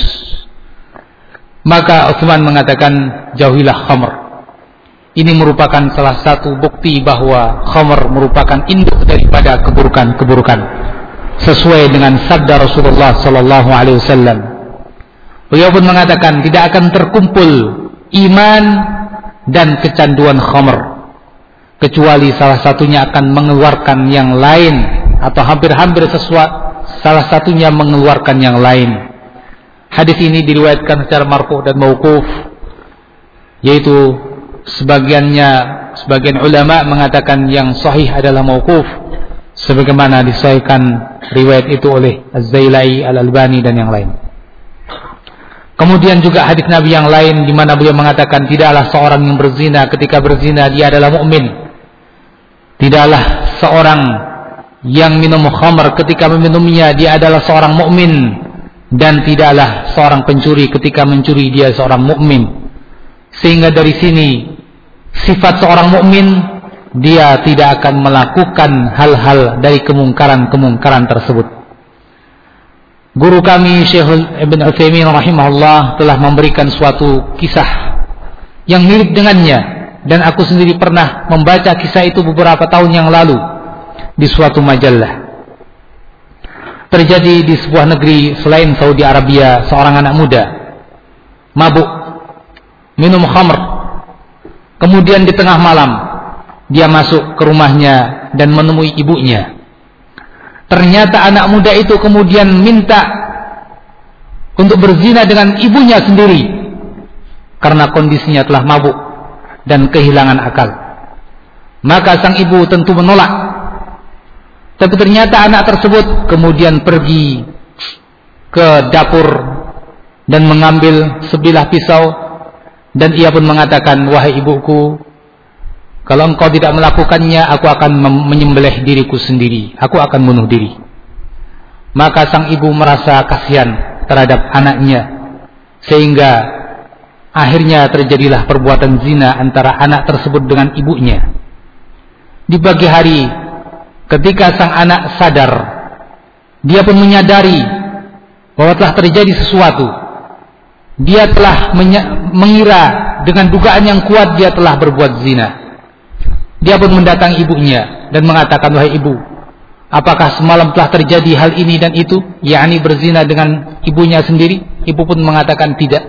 S1: Maka Utsman mengatakan, jauhilah khamr. Ini merupakan salah satu bukti bahwa khamr merupakan induk daripada keburukan-keburukan, sesuai dengan sabda Rasulullah sallallahu alaihi wasallam. Beliau pun mengatakan, tidak akan terkumpul iman dan kecanduan khamr, kecuali salah satunya akan mengeluarkan yang lain, atau hampir-hampir salah satunya mengeluarkan yang lain. Hadis ini diriwayatkan secara marfu dan mauquf, yaitu sebagian ulama mengatakan yang sahih adalah mauquf, sebagaimana disahihkan riwayat itu oleh Az-Zailai, Al-Albani dan yang lain. Kemudian juga hadis Nabi yang lain di mana beliau mengatakan, tidaklah seorang yang berzina ketika berzina dia adalah mukmin. Tidaklah seorang yang minum khamr ketika meminumnya dia adalah seorang mukmin, dan tidaklah seorang pencuri ketika mencuri dia seorang mukmin. Sehingga dari sini sifat seorang mukmin, dia tidak akan melakukan hal-hal dari kemungkaran-kemungkaran tersebut. Guru kami Syekh Ibn Utsaimin rahimahullah telah memberikan suatu kisah yang mirip dengannya, dan aku sendiri pernah membaca kisah itu beberapa tahun yang lalu di suatu majalah. Terjadi di sebuah negeri selain Saudi Arabia, seorang anak muda mabuk, minum khamr. Kemudian di tengah malam dia masuk ke rumahnya dan menemui ibunya. Ternyata anak muda itu kemudian minta untuk berzina dengan ibunya sendiri karena kondisinya telah mabuk dan kehilangan akal. Maka sang ibu tentu menolak. Tapi ternyata anak tersebut kemudian pergi ke dapur dan mengambil sebilah pisau, dan ia pun mengatakan, wahai ibuku, kalau engkau tidak melakukannya, aku akan menyembelih diriku sendiri, aku akan bunuh diri. Maka sang ibu merasa kasihan terhadap anaknya, sehingga akhirnya terjadilah perbuatan zina antara anak tersebut dengan ibunya. Di pagi hari, ketika sang anak sadar, dia pun menyadari bahwa telah terjadi sesuatu. Dia telah mengira dengan dugaan yang kuat dia telah berbuat zina. Dia pun mendatangi ibunya dan mengatakan, wahai ibu, apakah semalam telah terjadi hal ini dan itu, yakni berzina dengan ibunya sendiri? Ibu pun mengatakan tidak,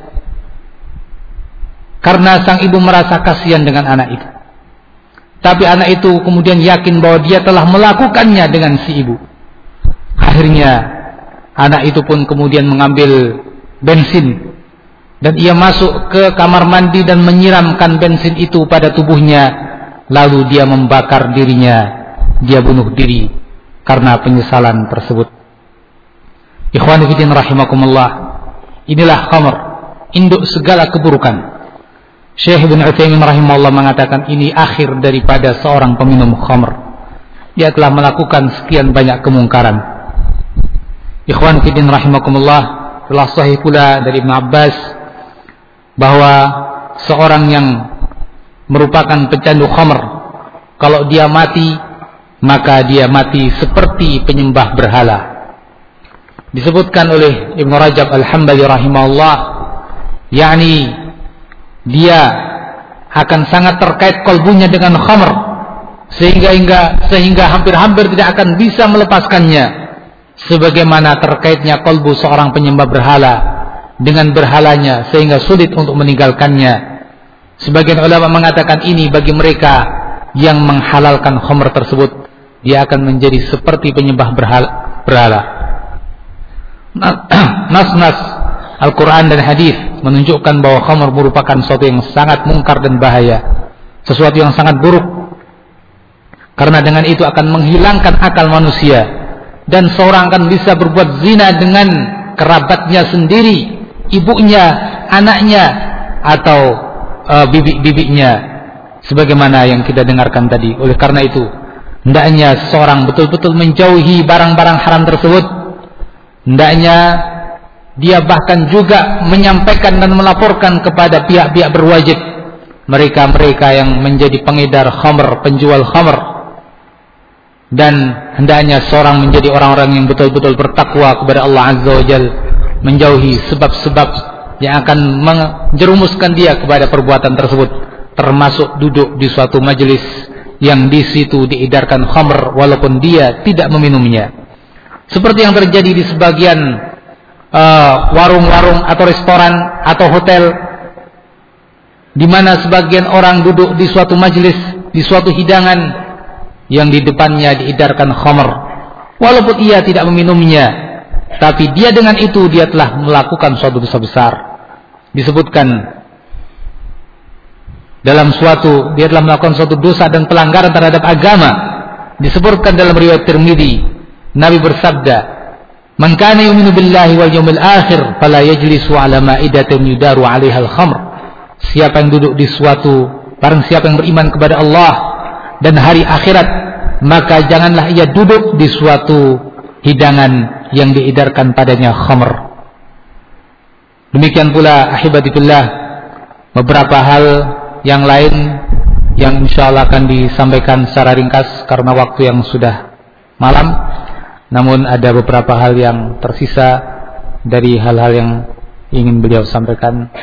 S1: karena sang ibu merasa kasihan dengan anak itu. Tapi anak itu kemudian yakin bahwa dia telah melakukannya dengan si ibu. Akhirnya anak itu pun kemudian mengambil bensin, dan ia masuk ke kamar mandi dan menyiramkan bensin itu pada tubuhnya. Lalu dia membakar dirinya, dia bunuh diri karena penyesalan tersebut. Ikhwani fillah rahimakumullah, inilah khamr, induk segala keburukan. Syekh Ibn Utsaimin rahimahullah mengatakan ini akhir daripada seorang peminum khamr. Dia telah melakukan sekian banyak kemungkaran. Ikhwan fillah rahimakumullah, telah sahih pula dari Ibn Abbas bahwa seorang yang merupakan pecandu khamr, kalau dia mati, maka dia mati seperti penyembah berhala. Disebutkan oleh Ibn Rajab Al-Hambali rahimahullah, yakni dia akan sangat terkait kalbunya dengan khamr, sehingga hampir-hampir tidak akan bisa melepaskannya, sebagaimana terkaitnya kalbu seorang penyembah berhala dengan berhalanya sehingga sulit untuk meninggalkannya. Sebagian ulama mengatakan ini bagi mereka yang menghalalkan khamr tersebut, dia akan menjadi seperti penyembah berhala. Nas-nas Al-Quran dan hadis menunjukkan bahwa khamr merupakan sesuatu yang sangat mungkar dan bahaya, sesuatu yang sangat buruk, karena dengan itu akan menghilangkan akal manusia, dan seorang akan bisa berbuat zina dengan kerabatnya sendiri, ibunya, anaknya, atau bibik-bibiknya, sebagaimana yang kita dengarkan tadi. Oleh karena itu, hendaknya seorang betul-betul menjauhi barang-barang haram tersebut. Hendaknya dia bahkan juga menyampaikan dan melaporkan kepada pihak-pihak berwajib, mereka-mereka yang menjadi pengedar khamr, penjual khamr. Dan hendaknya seorang menjadi orang-orang yang betul-betul bertakwa kepada Allah Azza wa Jalla, menjauhi sebab-sebab yang akan menjerumuskan dia kepada perbuatan tersebut, termasuk duduk di suatu majelis yang di situ diedarkan khamr walaupun dia tidak meminumnya. Seperti yang terjadi di sebagian warung-warung atau restoran atau hotel, di mana sebagian orang duduk di suatu majelis, di suatu hidangan yang di depannya diedarkan khamr, walaupun ia tidak meminumnya, tapi dia dengan itu dia telah melakukan suatu dosa besar. Disebutkan dalam dia telah melakukan suatu dosa dan pelanggaran terhadap agama. Disebutkan dalam riwayat Tirmidzi, Nabi bersabda, "Man kana yu'minu billahi wal yawmil akhir fala yajlisu 'ala ma'idatin yudaru 'alaiha al-khamr." Siapa yang duduk di barang siapa yang beriman kepada Allah dan hari akhirat, maka janganlah ia duduk di suatu hidangan yang diedarkan padanya khamr. Demikian pula ahibati fillah, beberapa hal yang lain yang insyaallah akan disampaikan secara ringkas karena waktu yang sudah malam. Namun ada beberapa hal yang tersisa dari hal-hal yang ingin beliau sampaikan.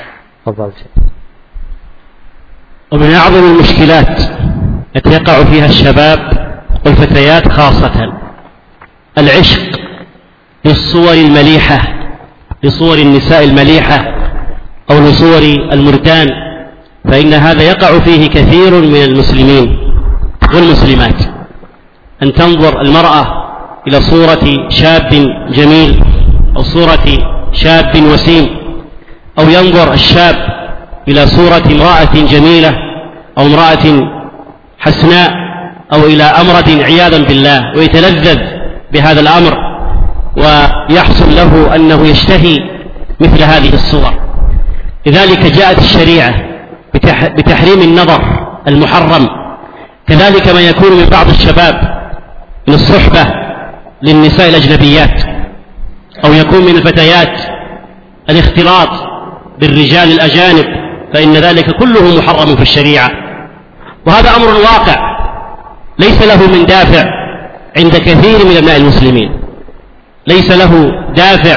S2: ومن أعظم المشكلات التي يقع فيها الشباب والفتيات خاصة العشق للصور المليحة، لصور النساء المليحة أو لصور المردان، فإن هذا يقع فيه كثير من المسلمين والمسلمات، أن تنظر المرأة إلى صورة شاب جميل أو صورة شاب وسيم، أو ينظر الشاب إلى صورة امرأة جميلة أو امرأة حسناء أو إلى أمرة عياذا بالله، ويتلذذ بهذا الأمر ويحصل له أنه يشتهي مثل هذه الصور. لذلك جاءت الشريعة بتحريم النظر المحرم. كذلك ما يكون من بعض الشباب من الصحبة للنساء الأجنبيات، أو يكون من الفتيات الاختلاط بالرجال الأجانب، فإن ذلك كله محرم في الشريعة. وهذا أمر واقع ليس له من دافع عند كثير من أبناء المسلمين، ليس له دافع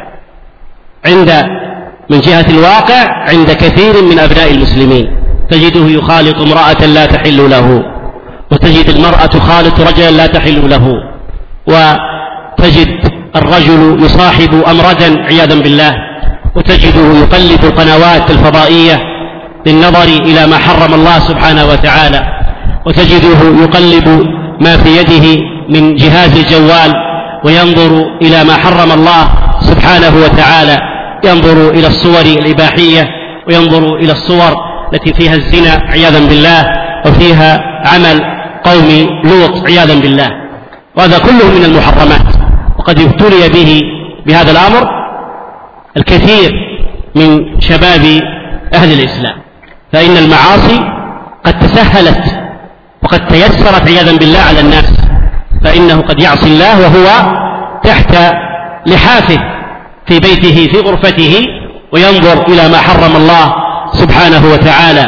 S2: من جهة الواقع عند كثير من أبناء المسلمين. تجده يخالط امرأة لا تحل له، وتجد المرأة تخالط رجلا لا تحل له، وتجد الرجل يصاحب أمردا عياذا بالله، وتجده يقلب القنوات الفضائية للنظر إلى ما حرم الله سبحانه وتعالى، وتجده يقلب ما في يده من جهاز الجوال وينظر إلى ما حرم الله سبحانه وتعالى، ينظر إلى الصور الإباحية، وينظر إلى الصور التي فيها الزنا عياذا بالله، وفيها عمل قوم لوط عياذا بالله. وهذا كله من المحرمات. وقد ابتلي به بهذا الأمر الكثير من شباب أهل الإسلام، فإن المعاصي قد تسهلت وقد تيسرت عياذا بالله على الناس، فإنه قد يعصي الله وهو تحت لحافه في بيته في غرفته وينظر إلى ما حرم الله سبحانه وتعالى.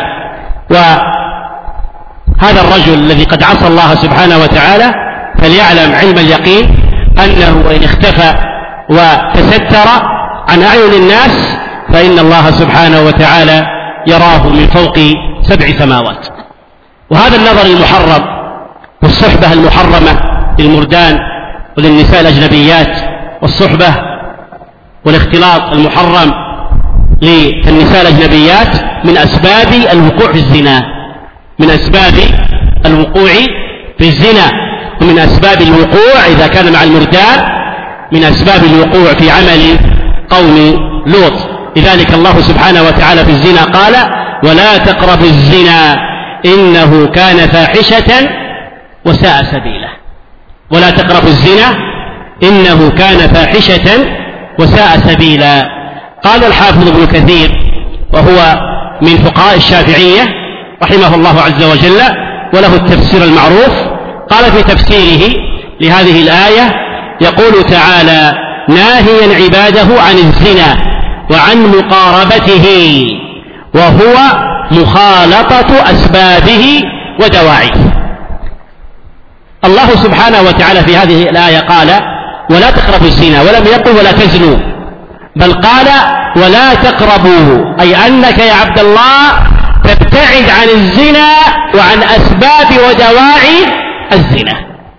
S2: وهذا الرجل الذي قد عصى الله سبحانه وتعالى فليعلم علم اليقين أنه وإن اختفى وتستر عن أعين الناس فإن الله سبحانه وتعالى يراه من فوق 7 سماوات. وهذا النظر المحرم والصحبة المحرمة للمردان وللنساء الأجنبيات، والصحبة والاختلاط المحرم للنساء الأجنبيات من أسباب الوقوع في الزنا، من أسباب الوقوع في الزنا، ومن أسباب الوقوع إذا كان مع المردان من أسباب الوقوع في عمل قوم لوط. لذلك الله سبحانه وتعالى في الزنا قال: ولا تقربوا الزنا إنه كان فاحشة وساء سبيلا. ولا تقربوا الزنا إنه كان فاحشة وساء سبيلا. قال الحافظ ابن كثير وهو من فقهاء الشافعية رحمه الله عز وجل وله التفسير المعروف، قال في تفسيره لهذه الآية يقول تعالى: ناهيا عباده عن الزنا وعن مقاربته وهو مخالطة أسبابه ودواعيه. الله سبحانه وتعالى في هذه الآية قال: ولا تقربوا الزنا، ولم يقل ولا تزنوا، بل قال: ولا تقربوه، أي أنك يا عبد الله تبتعد عن الزنا وعن أسباب ودواعي الزنا،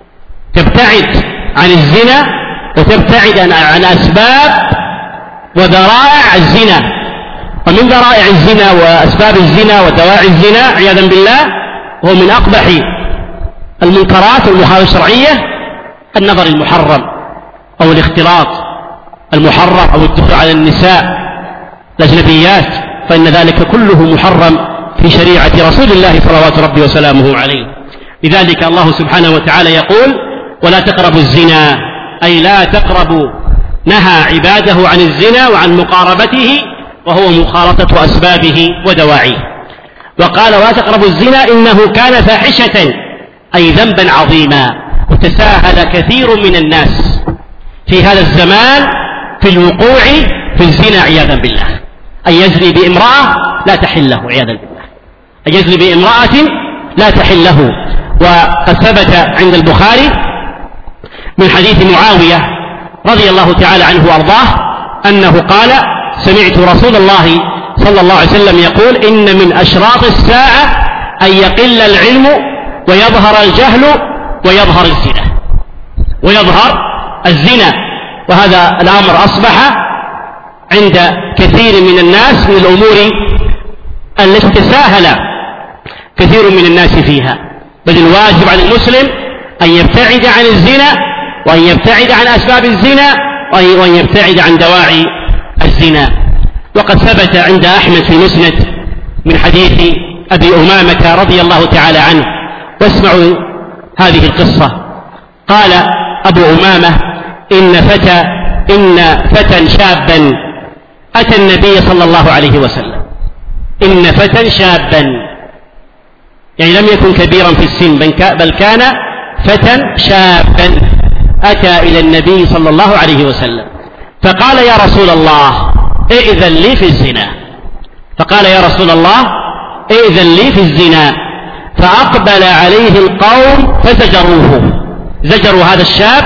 S2: تبتعد عن الزنا وتبتعد عن أسباب وذرائع الزنا. ومن ذرائع الزنا وأسباب الزنا ودواعي الزنا عياذا بالله هو من أقبح المنكرات والمخالفات الشرعية النظر المحرم أو الاختلاط المحرم أو الدخول على النساء الأجنبيات، فإن ذلك كله محرم في شريعة رسول الله صلوات ربي وسلامه عليه. لذلك الله سبحانه وتعالى يقول: ولا تقربوا الزنا، أي لا تقربوا، نهى عباده عن الزنا وعن مقاربته وهو مخالطة أسبابه ودواعيه. وقال: ولا تقربوا الزنا إنه كان فاحشة، أي ذنبا عظيما. وتساهل كثير من الناس في هذا الزمان في الوقوع في الزنا عياذا بالله، أن يزني بامرأة لا تحل له عياذا بالله، أن يزني بامرأة لا تحل له. وقد ثبت عند البخاري من حديث معاوية رضي الله تعالى عنه وأرضاه أنه قال: سمعت رسول الله صلى الله عليه وسلم يقول: إن من أشراط الساعة أن يقل العلم ويظهر الجهل ويظهر الزنا، ويظهر الزنا. وهذا الأمر أصبح عند كثير من الناس من الأمور التي تساهل كثير من الناس فيها، بل الواجب على المسلم أن يبتعد عن الزنا وأن يبتعد عن أسباب الزنا وأن يبتعد عن دواعي الزنا. وقد ثبت عند أحمد في المسند من حديث أبي أمامة رضي الله تعالى عنه، واسمعوا هذه القصة. قال أبو أمامة: إن فتى شابا أتى النبي صلى الله عليه وسلم. إن فتى شابا، يعني لم يكن كبيرا في السن بل كان فتى شابا أتى إلى النبي صلى الله عليه وسلم فقال: يا رسول الله ائذن لي في الزنا. فقال: يا رسول الله ائذن لي في الزنا. فأقبل عليه القوم فزجروه، زجروا هذا الشاب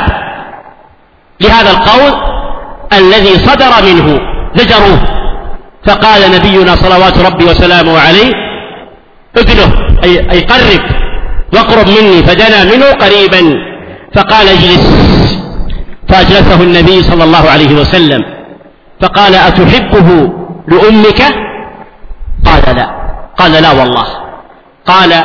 S2: لهذا القول الذي صدر منه، زجروه. فقال نبينا صلوات ربي وسلامه عليه: ادنه، أي قرب واقرب مني، فدنا منه قريبا فقال: اجلس. فأجلسه النبي صلى الله عليه وسلم فقال: أتحبه لأمك؟ قال: لا. قال: لا والله. قال: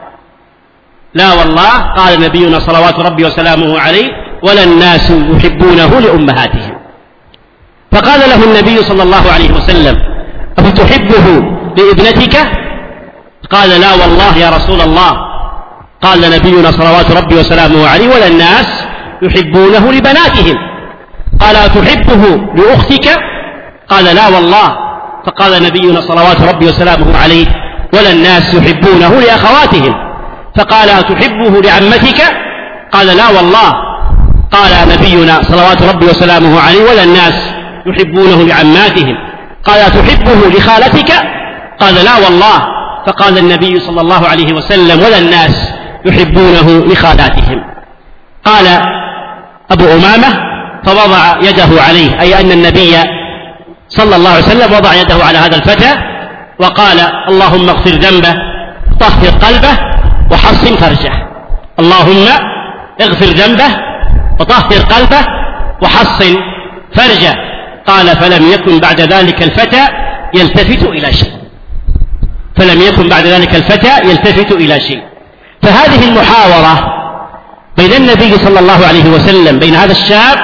S2: لا والله. قال نبينا صلوات ربي وسلامه عليه: ولا الناس يحبونه لأمهاتهم. فقال له النبي صلى الله عليه وسلم: أفتحبه لابنتك؟ قال: لا والله يا رسول الله. قال نبينا صلوات ربي وسلامه عليه: ولا الناس يحبونه لبناتهم. قال أتحبه لأختك؟ قال لا والله. فقال نبينا صلوات ربي وسلامه عليه ولا الناس يحبونه لأخواتهم. فقال أتحبه لعمتك؟ قال لا والله. قال نبينا صلوات ربي وسلامه عليه ولا الناس يحبونه لعماتهم. قال أتحبه لخالتك؟ قال لا والله. فقال النبي صلى الله عليه وسلم ولا الناس يحبونه لخالاتهم. قال أبو أمامة فوضع يده عليه، أي أن النبي صلى الله عليه وسلم وضع يده على هذا الفتى وقال اللهم اغفر ذنبه طهر قلبه وحصن فرجه. اللهم اغفر ذنبه وطهر قلبه وحصن فرجه. قال فلم يكن بعد ذلك الفتى يلتفت إلى شيء. فلم يكن بعد ذلك الفتى يلتفت إلى شيء. فهذه المحاورة بين النبي صلى الله عليه وسلم بين هذا الشاب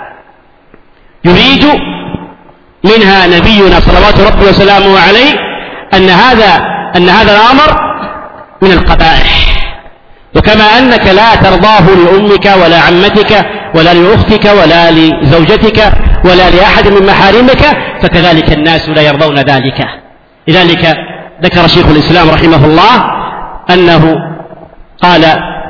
S2: يريد منها نبينا صلوات ربي وسلامه عليه أن هذا الأمر من القبائح. وكما أنك لا ترضاه لأمك ولا عمتك ولا لأختك ولا لزوجتك ولا لأحد من محارمك، فكذلك الناس لا يرضون ذلك. لذلك ذكر شيخ الإسلام رحمه الله أنه قال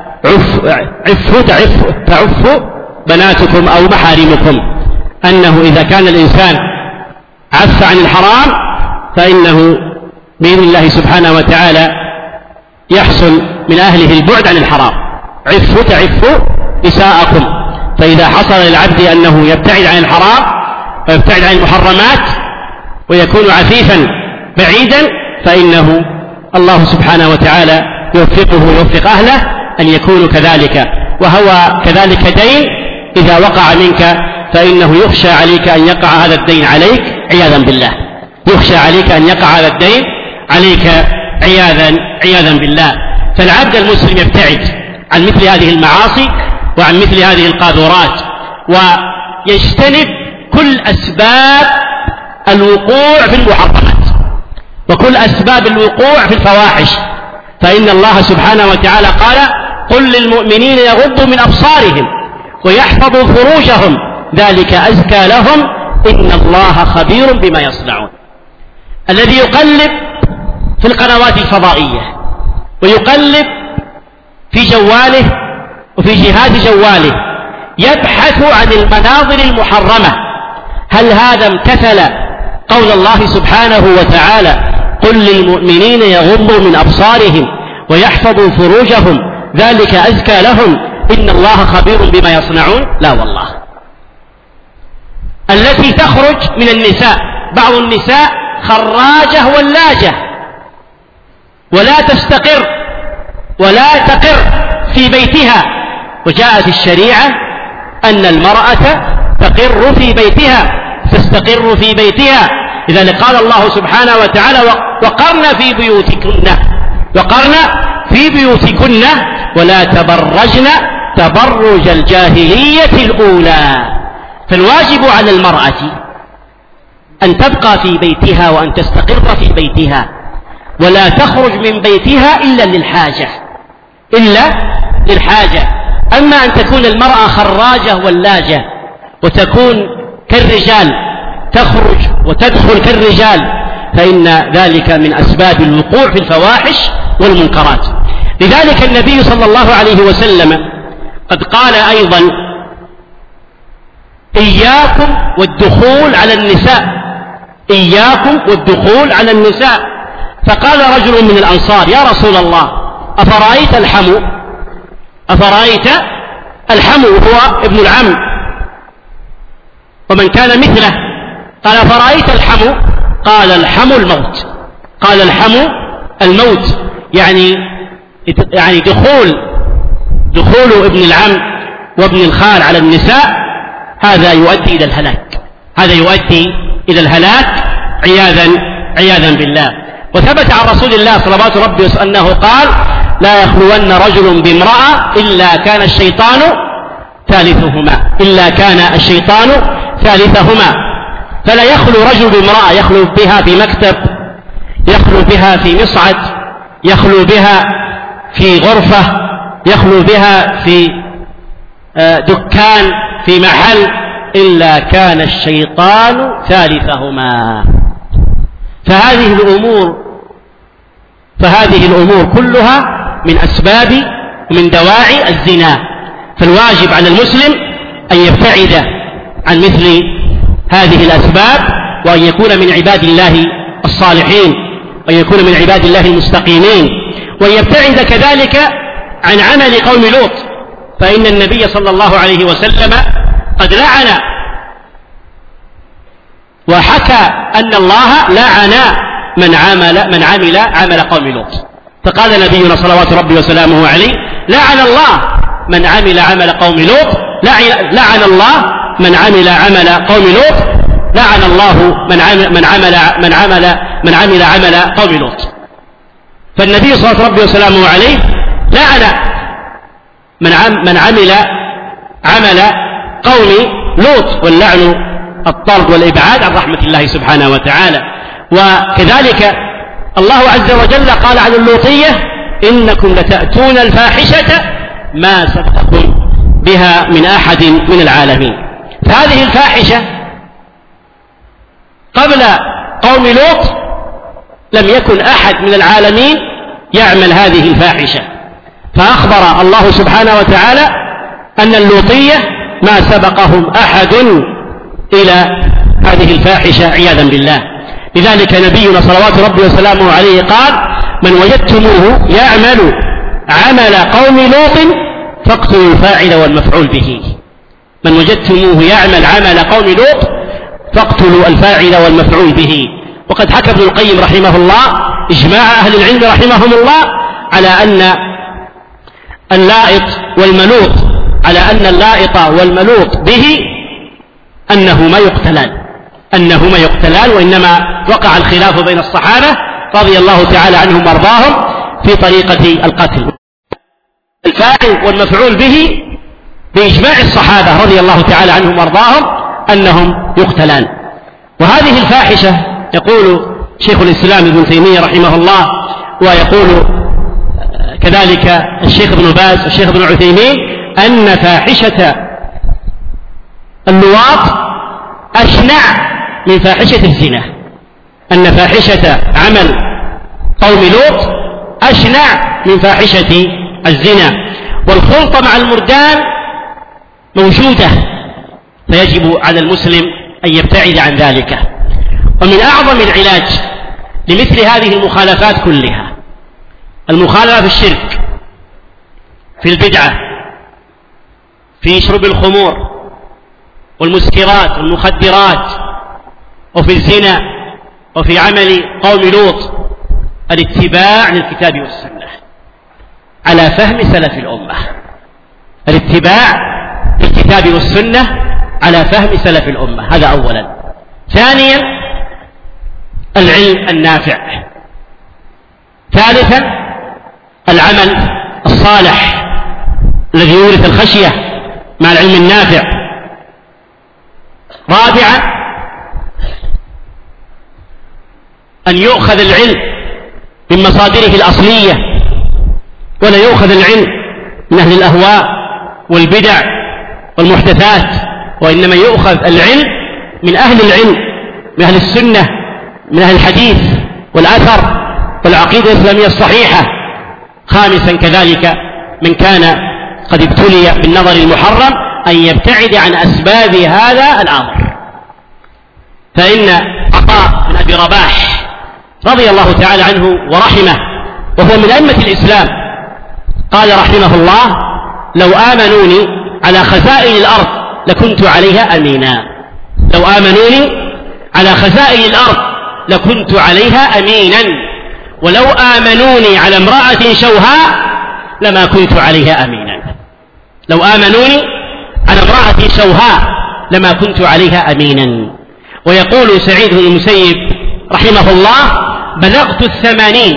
S2: تعفوا بناتكم أو محارمكم، أنه إذا كان الإنسان عف عن الحرام فإنه بإذن الله سبحانه وتعالى يحصل من أهله البعد عن الحرام. تعفوا نساءكم. فإذا حصل للعبد أنه يبتعد عن الحرام ويبتعد عن المحرمات ويكون عفيفا بعيدا فإنه الله سبحانه وتعالى يوفقه ويوفق أهله أن يكونوا كذلك. وهو كذلك دين إذا وقع منك فإنه يخشى عليك أن يقع هذا الدين عليك عياذا بالله. يخشى عليك أن يقع هذا الدين عليك عياذا بالله. فالعبد المسلم يبتعد عن مثل هذه المعاصي وعن مثل هذه القاذورات ويجتنب كل أسباب الوقوع في المحرمات وكل أسباب الوقوع في الفواحش. فإن الله سبحانه وتعالى قال قل للمؤمنين يغضوا من أبصارهم ويحفظوا فروجهم ذلك أزكى لهم إن الله خبير بما يصنعون. الذي يقلب في القنوات الفضائية ويقلب في جواله وفي جهاز جواله يبحث عن المناظر المحرمة، هل هذا امتثل قول الله سبحانه وتعالى قل للمؤمنين يغضوا من أبصارهم ويحفظوا فروجهم ذلك أزكى لهم إن الله خبير بما يصنعون؟ لا والله. التي تخرج من النساء، بعض النساء خراجة ولاجة ولا تستقر ولا تقر في بيتها، وجاءت الشريعة أن المرأة تقر في بيتها تستقر في بيتها. لذلك قال الله سبحانه وتعالى وقرن في بيوتكن ولا تبرجن تبرج الجاهلية الأولى. فالواجب على المرأة أن تبقى في بيتها وأن تستقر في بيتها ولا تخرج من بيتها إلا للحاجة. أما أن تكون المرأة خراجة ولاجة وتكون كالرجال تخرج وتدخل كالرجال فإن ذلك من أسباب الوقوع في الفواحش والمنكرات. لذلك النبي صلى الله عليه وسلم قد قال أيضا إياكم والدخول على النساء. فقال رجل من الأنصار يا رسول الله أفرأيت الحمو هو ابن العم ومن كان مثله، قال أفرأيت الحمو؟ قال الحمو الموت. يعني دخول ابن العم وابن الخال على النساء هذا يؤدي إلى الهلاك عياذا بالله. وثبت عن رسول الله صلوات ربي وسلامه أنه قال لا يخلون رجل بامرأة إلا كان الشيطان ثالثهما. فلا يخلو رجل بامرأة يخلو بها في مكتب، يخلو بها في مصعد، يخلو بها في غرفة، يخلو بها في دكان في محل إلا كان الشيطان ثالثهما. فهذه الأمور كلها من أسباب ومن دواعي الزنا. فالواجب على المسلم أن يبتعد عن مثل هذه الأسباب، وأن يكون من عباد الله الصالحين، وأن يكون من عباد الله المستقيمين، وأن يبتعد كذلك عن عمل قوم لوط، فإن النبي صلى الله عليه وسلم قد لعن وحكى أن الله لعن من عمل عمل قوم لوط. فقال نبينا صلوات ربي وسلامه عليه: لعن الله من عمل عمل قوم لوط، لعن الله من عمل عمل قوم لوط، لعن الله من عمل عمل قوم لوط. فالنبي صلى الله عليه وسلم عليه لعن من عمل عمل قوم لوط، واللعن الطرد والإبعاد عن رحمة الله سبحانه وتعالى. وكذلك الله عز وجل قال عن اللوطية: إنكم لتأتون الفاحشة ما سبقكم بها من أحد من العالمين. فهذه الفاحشة قبل قوم لوط لم يكن أحد من العالمين يعمل هذه الفاحشة، فأخبر الله سبحانه وتعالى أن اللوطية ما سبقهم أحد إلى هذه الفاحشة عياذا بالله. لذلك نبينا صلوات ربي وسلامه عليه قال: من وجدتموه يعمل عمل قوم لوط فاقتلوا الفاعل والمفعول به. من وجدتموه يعمل عمل قوم لوط فاقتلوا الفاعل والمفعول به. وقد حكى ابن القيم رحمه الله إجماع أهل العلم رحمهم الله على أن اللائط والملوط به أنهما يقتلان، وإنما وقع الخلاف بين الصحابة رضي الله تعالى عنهم وارضاهم في طريقة القتل. الفاعل والمفعول به بإجماع الصحابة رضي الله تعالى عنهم وارضاهم أنهم يقتلان. وهذه الفاحشة يقول شيخ الإسلام ابن تيمية رحمه الله، ويقول كذلك الشيخ ابن باز والشيخ ابن عثيمين، أن فاحشة اللواط أشنع من فاحشة الزنا، أن فاحشة عمل قوم لوط أشنع من فاحشة الزنا. والخلطة مع المردان موجودة، فيجب على المسلم أن يبتعد عن ذلك. ومن أعظم العلاج لمثل هذه المخالفات كلها المخالفة في الشرك، في البدعة، في شرب الخمور والمسكرات والمخدرات، وفي الزنا، وفي عمل قوم لوط، الاتباع للكتاب والسنة على فهم سلف الأمة. الاتباع للكتاب والسنة على فهم سلف الأمة، هذا أولا. ثانيا العلم النافع. ثالثا العمل الصالح الذي يورث الخشية مع العلم النافع. رابعا أن يؤخذ العلم من مصادره الأصلية، ولا يؤخذ العلم من أهل الأهواء والبدع والمحدثات، وإنما يؤخذ العلم من أهل العلم، من أهل السنة، من أهل الحديث والأثر والعقيدة الإسلامية الصحيحة. خامسا كذلك من كان قد ابتلي بالنظر المحرم أن يبتعد عن أسباب هذا الأمر. فإن عطاء بن أبي رباح رضي الله تعالى عنه ورحمه، وهو من أئمة الإسلام، قال رحمه الله: لو آمنوني على خزائن الأرض لكنت عليها أمينا. لو آمنوني على خزائن الأرض لكنت عليها أمينا، ولو آمنوني على امرأة شوهاء لما كنت عليها أمينا. لو آمنوني على امرأة شوهاء لما كنت عليها أمينا. ويقول سعيد بن المسيب رحمه الله: بلغت الثمانين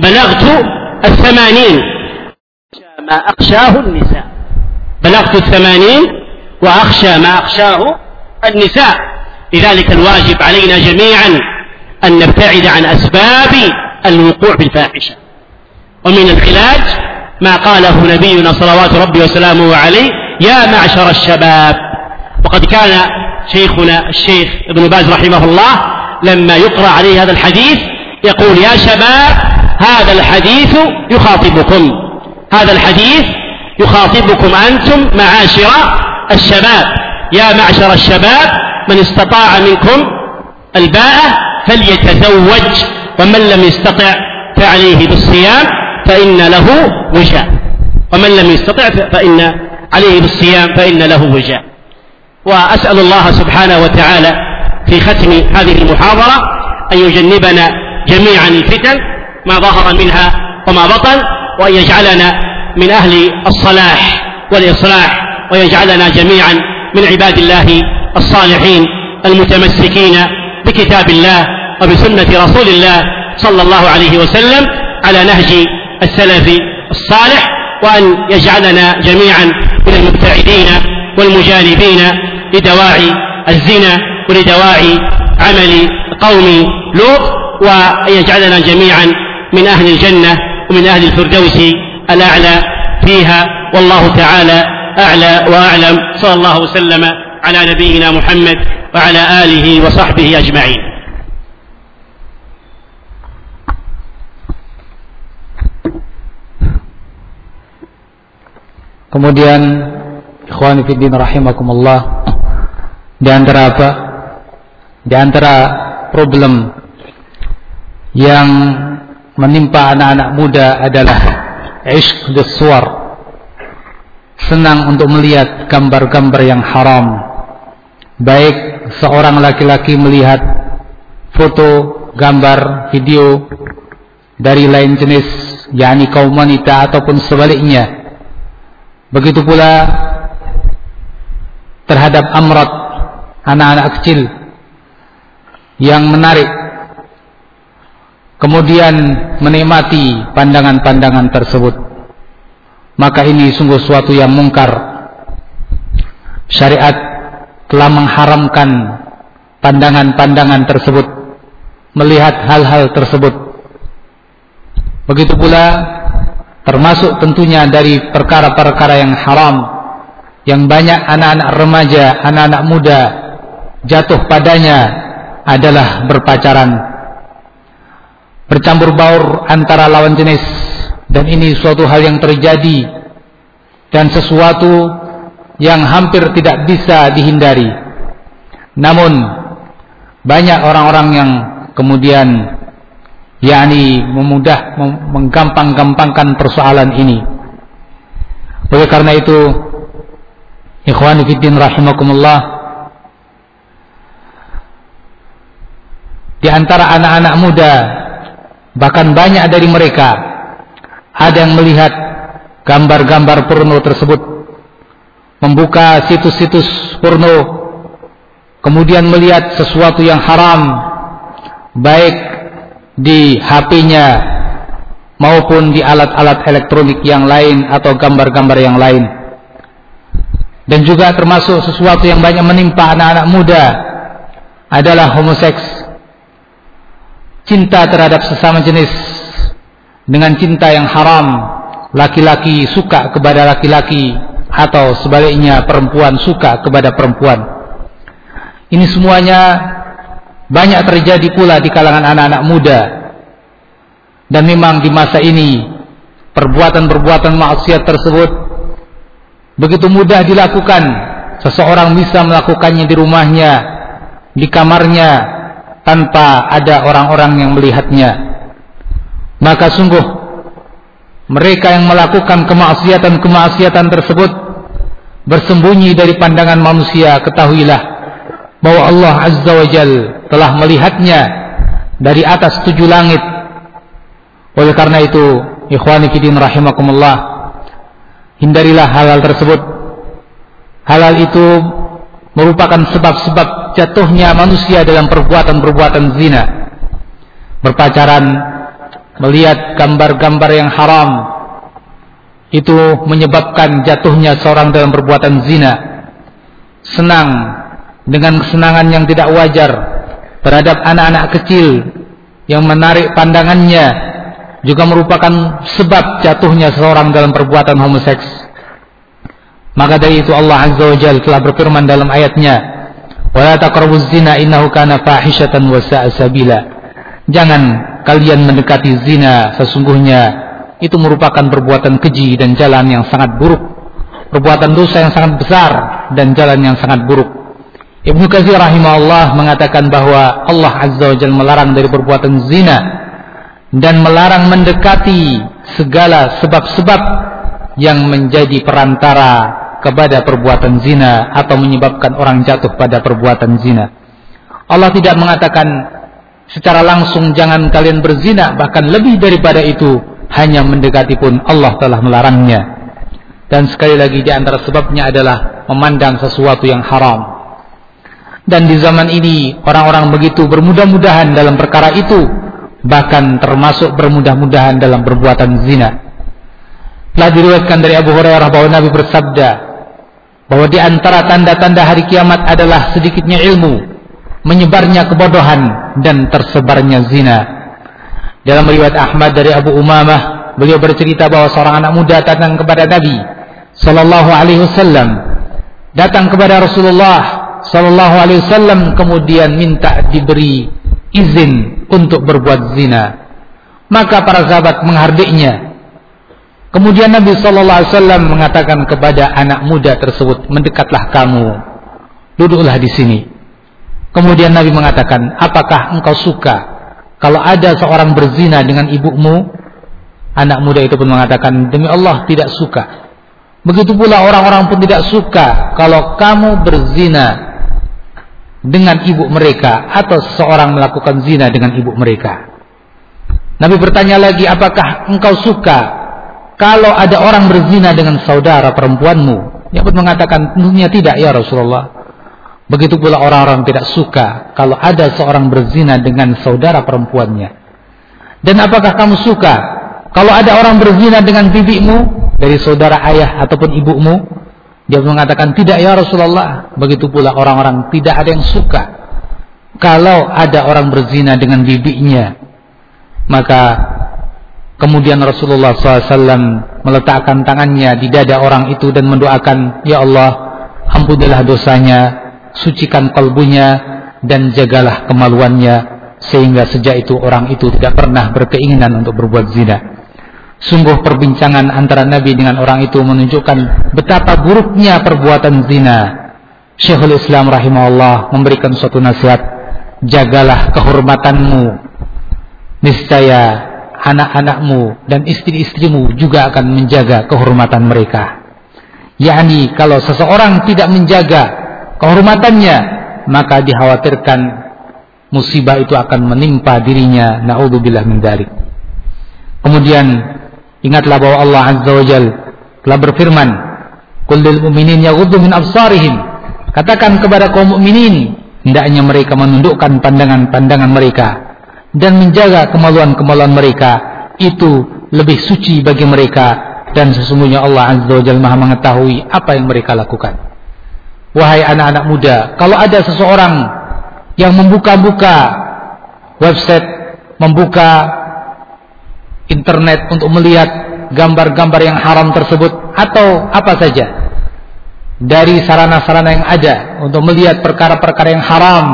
S2: ما أخشاه النساء. بلغت الثمانين وأخشى ما أخشاه النساء. لذلك الواجب علينا جميعا أن نبتعد عن أسباب الوقوع بالفاحشة. ومن العلاج ما قاله نبينا صلوات ربي وسلامه عليه: يا معشر الشباب. وقد كان شيخنا الشيخ ابن باز رحمه الله لما يقرأ عليه هذا الحديث يقول: يا شباب هذا الحديث يخاطبكم، هذا الحديث يخاطبكم أنتم معاشر الشباب. يا معشر الشباب من استطاع منكم الباءة فليتزوج، ومن لم يستطع فعليه بالصيام فإن له وجاء، ومن لم يستطع فإن عليه بالصيام فإن له وجاء. وأسأل الله سبحانه وتعالى في ختم هذه المحاضرة أن يجنبنا جميعا الفتن ما ظهر منها وما بطن، وأن يجعلنا من أهل الصلاح والإصلاح، ويجعلنا جميعا من عباد الله الصالحين المتمسكين بكتاب الله وبسنة رسول الله صلى الله عليه وسلم على نهج السلف الصالح، وأن يجعلنا جميعا من المبتعدين والمجانبين لدواعي الزنا ولدواعي عمل قوم لوط، وأن يجعلنا جميعا من أهل الجنة ومن أهل الفردوس الأعلى فيها. والله تعالى أعلى وأعلم. صلى الله وسلم على نبينا محمد وعلى آله وصحبه أجمعين.
S1: Kemudian ikhwani fiddin rahimakumullah, di antara apa? Di antara problem yang menimpa anak-anak muda adalah ishq bis-suwar, senang untuk melihat gambar-gambar yang haram. Baik seorang laki-laki melihat foto, gambar, video dari lain jenis, yakni kaum wanita, ataupun sebaliknya. Begitu pula terhadap amrat, anak-anak kecil yang menarik, kemudian menikmati pandangan-pandangan tersebut. Maka ini sungguh suatu yang mungkar. Syariat telah mengharamkan pandangan-pandangan tersebut, melihat hal-hal tersebut. Begitu pula termasuk tentunya dari perkara-perkara yang haram yang banyak anak-anak remaja, anak-anak muda jatuh padanya adalah berpacaran, bercampur baur antara lawan jenis. Dan ini suatu hal yang terjadi dan sesuatu yang hampir tidak bisa dihindari. Namun banyak orang-orang yang kemudian yakni menggampang-gampangkan persoalan ini. Oleh karena itu, ikhwani fiddin rahimakumullah, di antara anak-anak muda, bahkan banyak dari mereka ada yang melihat gambar-gambar porno tersebut, membuka situs-situs porno, kemudian melihat sesuatu yang haram, baik di HP-nya maupun di alat-alat elektronik yang lain atau gambar-gambar yang lain. Dan juga termasuk sesuatu yang banyak menimpa anak-anak muda adalah homoseks, cinta terhadap sesama jenis dengan cinta yang haram. Laki-laki suka kepada laki-laki atau sebaliknya perempuan suka kepada perempuan. Ini semuanya banyak terjadi pula di kalangan anak-anak muda. Dan memang di masa ini perbuatan-perbuatan maksiat tersebut begitu mudah dilakukan. Seseorang bisa melakukannya di rumahnya, di kamarnya, tanpa ada orang-orang yang melihatnya. Maka sungguh mereka yang melakukan kemaksiatan-kemaksiatan tersebut bersembunyi dari pandangan manusia. Ketahuilah bahwa Allah Azza wa Jal telah melihatnya dari atas 7 langit. Oleh karena itu, ikhwani fiddin rahimakumullah, hindarilah hal-hal tersebut. Hal-hal itu merupakan sebab-sebab jatuhnya manusia dalam perbuatan-perbuatan zina. Berpacaran, melihat gambar-gambar yang haram, itu menyebabkan jatuhnya seorang dalam perbuatan zina. Senang dengan kesenangan yang tidak wajar terhadap anak-anak kecil yang menarik pandangannya juga merupakan sebab jatuhnya seorang dalam perbuatan homoseks. Maka dari itu Allah Azza wa Jalla telah berfirman dalam ayatnya, "Wala taqrabuz zina innahu kana fahishatan wa sa'a sabila." Jangan kalian mendekati zina, sesungguhnya itu merupakan perbuatan keji dan jalan yang sangat buruk, perbuatan dosa yang sangat besar dan jalan yang sangat buruk. Ibnu Katsir rahimahullah mengatakan bahwa Allah Azza wa Jalla melarang dari perbuatan zina dan melarang mendekati segala sebab-sebab yang menjadi perantara kepada perbuatan zina atau menyebabkan orang jatuh pada perbuatan zina. Allah tidak mengatakan secara langsung jangan kalian berzina, bahkan lebih daripada itu, hanya mendekati pun Allah telah melarangnya. Dan sekali lagi di antara sebabnya adalah memandang sesuatu yang haram. Dan di zaman ini orang-orang begitu bermudah-mudahan dalam perkara itu, bahkan termasuk bermudah-mudahan dalam perbuatan zina. Telah diriwayatkan dari Abu Hurairah bahwa Nabi bersabda bahwa di antara tanda-tanda hari kiamat adalah sedikitnya ilmu, menyebarnya kebodohan, dan tersebarnya zina. Dalam riwayat Ahmad dari Abu Umamah, beliau bercerita bahwa seorang anak muda datang kepada Nabi sallallahu alaihi wasallam, datang kepada Rasulullah sallallahu alaihi wasallam, kemudian minta diberi izin untuk berbuat zina. Maka para sahabat menghardiknya. Kemudian Nabi sallallahu alaihi wasallam mengatakan kepada anak muda tersebut, "Mendekatlah kamu, duduklah di sini." Kemudian Nabi mengatakan, "Apakah engkau suka kalau ada seorang berzina dengan ibumu?" Anak muda itu pun mengatakan, "Demi Allah tidak suka." Begitu pula orang-orang pun tidak suka kalau kamu berzina dengan ibu mereka atau seseorang melakukan zina dengan ibu mereka. Nabi bertanya lagi, "Apakah engkau suka kalau ada orang berzina dengan saudara perempuanmu?" Dia pun mengatakan, "Tentunya tidak ya Rasulullah." Begitu pula orang-orang tidak suka kalau ada seorang berzina dengan saudara perempuannya. "Dan apakah kamu suka kalau ada orang berzina dengan bibimu dari saudara ayah ataupun ibumu?" Dia mengatakan, "Tidak ya Rasulullah." Begitu pula orang-orang tidak ada yang suka kalau ada orang berzina dengan bibinya. Maka kemudian Rasulullah SAW meletakkan tangannya di dada orang itu dan mendoakan, "Ya Allah, ampunilah dosanya, sucikan kalbunya, dan jagalah kemaluannya, sehingga sejak itu orang itu tidak pernah berkeinginan untuk berbuat zina." Sungguh perbincangan antara Nabi dengan orang itu menunjukkan betapa buruknya perbuatan zina. Syekhul Islam rahimahullah memberikan suatu nasihat, "Jagalah kehormatanmu, niscaya anak-anakmu dan istri-istrimu juga akan menjaga kehormatan mereka." Yakni kalau seseorang tidak menjaga kehormatannya, maka dikhawatirkan musibah itu akan menimpa dirinya. Na'udzubillah min dzalik. Kemudian ingatlah bahwa Allah Azza wa Jalla telah berfirman, "Qul lil mu'minin yaghuddu min absarihim." Katakan kepada kaum mukminin, hendaknya mereka menundukkan pandangan-pandangan mereka dan menjaga kemaluan-kemaluan mereka. Itu lebih suci bagi mereka, dan sesungguhnya Allah Azza wa Jalla Maha mengetahui apa yang mereka lakukan. Wahai anak-anak muda, kalau ada seseorang yang membuka-buka website, membuka internet untuk melihat gambar-gambar yang haram tersebut atau apa saja dari sarana-sarana yang ada untuk melihat perkara-perkara yang haram,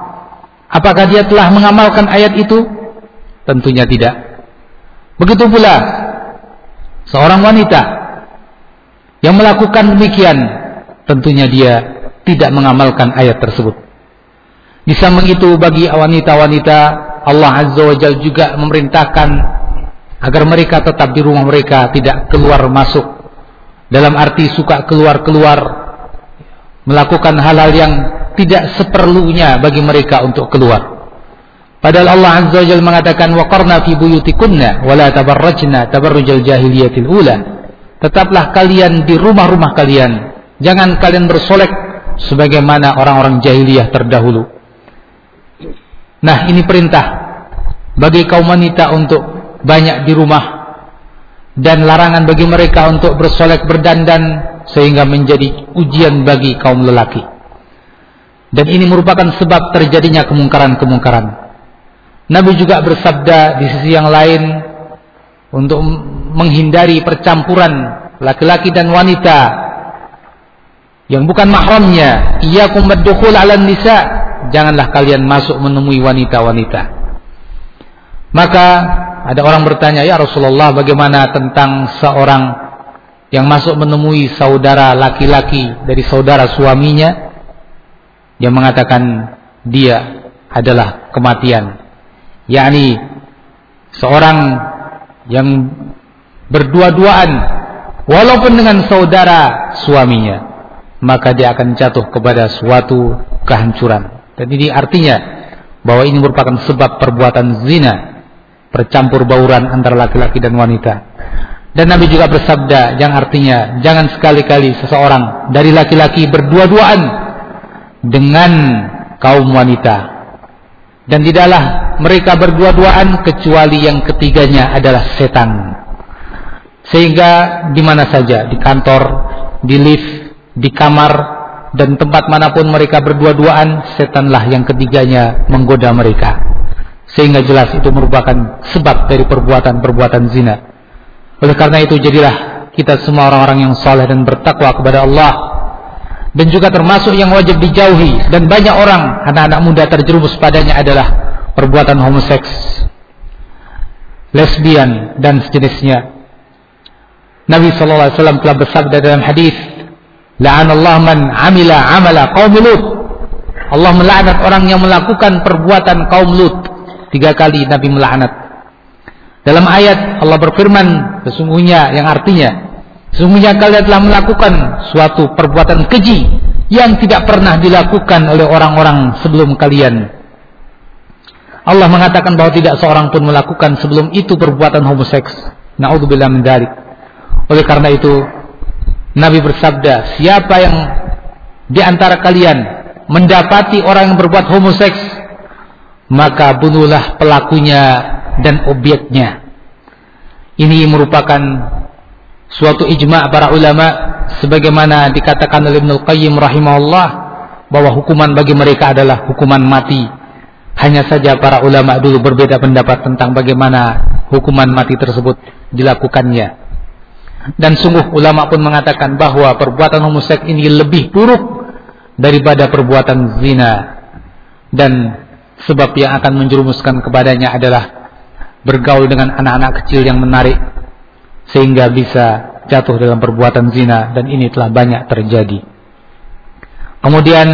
S1: apakah dia telah mengamalkan ayat itu? Tentunya tidak. Begitu pula seorang wanita yang melakukan demikian, tentunya dia tidak mengamalkan ayat tersebut. Di samping itu, bagi wanita-wanita, Allah Azza wa Jalla juga memerintahkan agar mereka tetap di rumah mereka, tidak keluar masuk, dalam arti suka keluar-keluar melakukan hal-hal yang tidak seperlunya bagi mereka untuk keluar. Padahal Allah Azza wa Jalla mengatakan, "Waqarna fi buyutikunna wa la tabarrajna tabarrujal jahiliyatil ula." Tetaplah kalian di rumah-rumah kalian, jangan kalian bersolek sebagaimana orang-orang jahiliyah terdahulu. Nah, ini perintah bagi kaum wanita untuk banyak di rumah, dan larangan bagi mereka untuk bersolek berdandan, sehingga menjadi ujian bagi kaum lelaki. Dan ini merupakan sebab terjadinya kemungkaran-kemungkaran. Nabi juga bersabda di sisi yang lain untuk menghindari percampuran laki-laki dan wanita yang bukan mahramnya. Iyyakum wad-dukhul 'alan nisa, janganlah kalian masuk menemui wanita-wanita. Maka ada orang bertanya, ya Rasulullah, bagaimana tentang seorang yang masuk menemui saudara laki-laki dari saudara suaminya? Dia mengatakan dia adalah kematian, yakni seorang yang berdua-duaan walaupun dengan saudara suaminya, maka dia akan jatuh kepada suatu kehancuran. Dan ini artinya bahwa ini merupakan sebab perbuatan zina, percampur bauran antara laki-laki dan wanita. Dan Nabi juga bersabda yang artinya jangan sekali-kali seseorang dari laki-laki berdua-duaan dengan kaum wanita, dan tidaklah mereka berdua-duaan kecuali yang ketiganya adalah setan. Sehingga di mana saja, di kantor, di lift, di kamar, dan tempat manapun mereka berdua-duaan, setanlah yang ketiganya menggoda mereka. Sehingga jelas itu merupakan sebab dari perbuatan-perbuatan zina. Oleh karena itu, jadilah kita semua orang-orang yang saleh dan bertakwa kepada Allah, dan juga termasuk yang wajib dijauhi. Dan banyak orang, anak-anak muda terjerumus padanya adalah perbuatan homoseks, lesbian, dan sejenisnya. Nabi SAW telah bersabda dalam hadis, la'anallahu man amila amala qaum Lut. Allah melaknat orang yang melakukan perbuatan kaum Lut. 3 kali Nabi melaknat. Dalam ayat Allah berfirman, sesungguhnya, yang artinya, sesungguhnya kalian telah melakukan suatu perbuatan keji yang tidak pernah dilakukan oleh orang-orang sebelum kalian. Allah mengatakan bahwa tidak seorang pun melakukan sebelum itu perbuatan homoseks. Na'udzubillah min dzalik. Oleh karena itu Nabi bersabda, siapa yang di antara kalian mendapati orang yang berbuat homoseks, maka bunuhlah pelakunya dan objeknya. Ini merupakan suatu ijma' para ulama, sebagaimana dikatakan oleh Ibnu Qayyim rahimahullah bahwa hukuman bagi mereka adalah hukuman mati. Hanya saja para ulama dulu berbeda pendapat tentang bagaimana hukuman mati tersebut dilakukannya. Dan sungguh ulama pun mengatakan bahwa perbuatan homoseks ini lebih buruk daripada perbuatan zina, dan sebab yang akan menjerumuskan kepadanya adalah bergaul dengan anak-anak kecil yang menarik sehingga bisa jatuh dalam perbuatan zina, dan ini telah banyak terjadi. Kemudian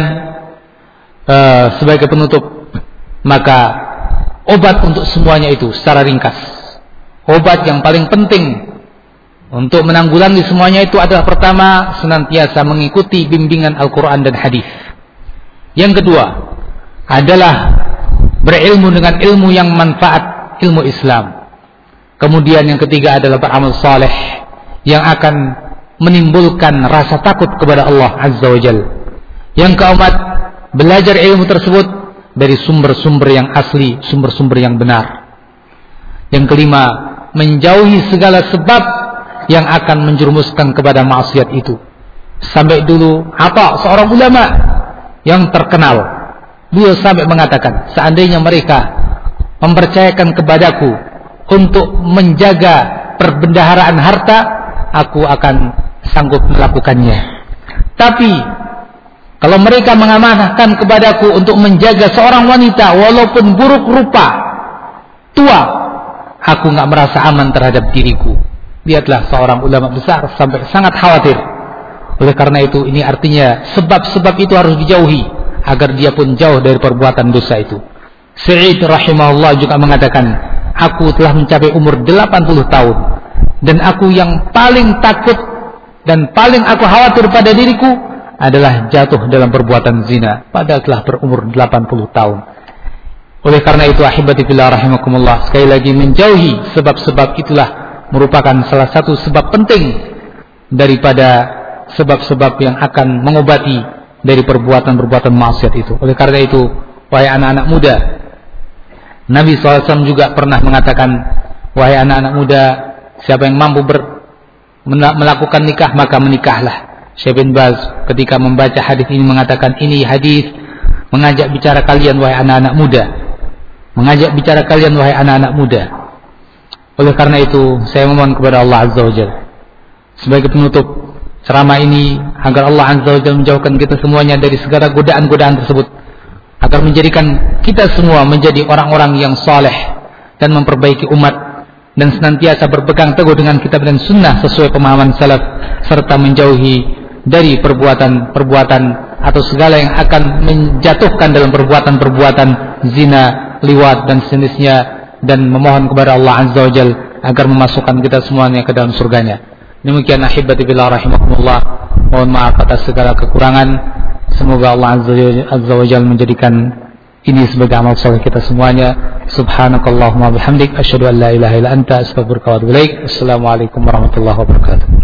S1: sebagai penutup, maka obat untuk semuanya itu secara ringkas, obat yang paling penting untuk menanggulangi semuanya itu adalah, pertama, senantiasa mengikuti bimbingan Al-Quran dan hadis. Yang kedua adalah berilmu dengan ilmu yang manfaat, ilmu Islam. Kemudian yang ketiga adalah beramal saleh yang akan menimbulkan rasa takut kepada Allah Azza wa Jalla. Yang keempat, belajar ilmu tersebut dari sumber-sumber yang asli, sumber-sumber yang benar. Yang kelima, menjauhi segala sebab yang akan menjerumuskan kepada maksiat itu. Sampai dulu Atha, seorang ulama yang terkenal, beliau sampai mengatakan, seandainya mereka mempercayakan kepadaku untuk menjaga perbendaharaan harta, aku akan sanggup melakukannya. Tapi kalau mereka mengamanahkan kepadaku untuk menjaga seorang wanita walaupun buruk rupa, tua, aku gak merasa aman terhadap diriku. Lihatlah seorang ulama besar sampai sangat khawatir. Oleh karena itu, ini artinya sebab-sebab itu harus dijauhi agar dia pun jauh dari perbuatan dosa itu. Sa'id rahimahullah juga mengatakan, aku telah mencapai umur 80 tahun dan aku yang paling takut dan paling aku khawatir pada diriku adalah jatuh dalam perbuatan zina, padahal telah berumur 80 tahun. Oleh karena itu, ahibati fillah rahimakumullah, sekali lagi menjauhi sebab-sebab itulah merupakan salah satu sebab penting daripada sebab-sebab yang akan mengobati dari perbuatan-perbuatan maksiat itu. Oleh karena itu, wahai anak-anak muda, Nabi SAW juga pernah mengatakan, wahai anak-anak muda, siapa yang mampu melakukan nikah, maka menikahlah. Syekh bin Baz ketika membaca hadis ini mengatakan, ini hadis mengajak bicara kalian wahai anak-anak muda, mengajak bicara kalian wahai anak-anak muda. Oleh karena itu, saya memohon kepada Allah Azza wa Jalla, sebagai penutup, ceramah ini agar Allah Azza wa Jalla menjauhkan kita semuanya dari segala godaan-godaan tersebut, agar menjadikan kita semua menjadi orang-orang yang saleh dan memperbaiki umat, dan senantiasa berpegang teguh dengan kitab dan sunnah sesuai pemahaman salaf, serta menjauhi dari perbuatan-perbuatan atau segala yang akan menjatuhkan dalam perbuatan-perbuatan zina, liwat dan sejenisnya, dan memohon kepada Allah Azza wa Jalla agar memasukkan kita semuanya ke dalam surganya. Demikian ahibati billah rahimakumullah, mohon maaf atas segala kekurangan. Semoga Allah Azza wa Jalla menjadikan ini sebagai amal saleh kita semuanya. Subhanakallahumma bihamdik, asyhadu an la ilaha illa anta, astaghfiruka wa atubu ilaik. Assalamualaikum warahmatullahi wabarakatuh.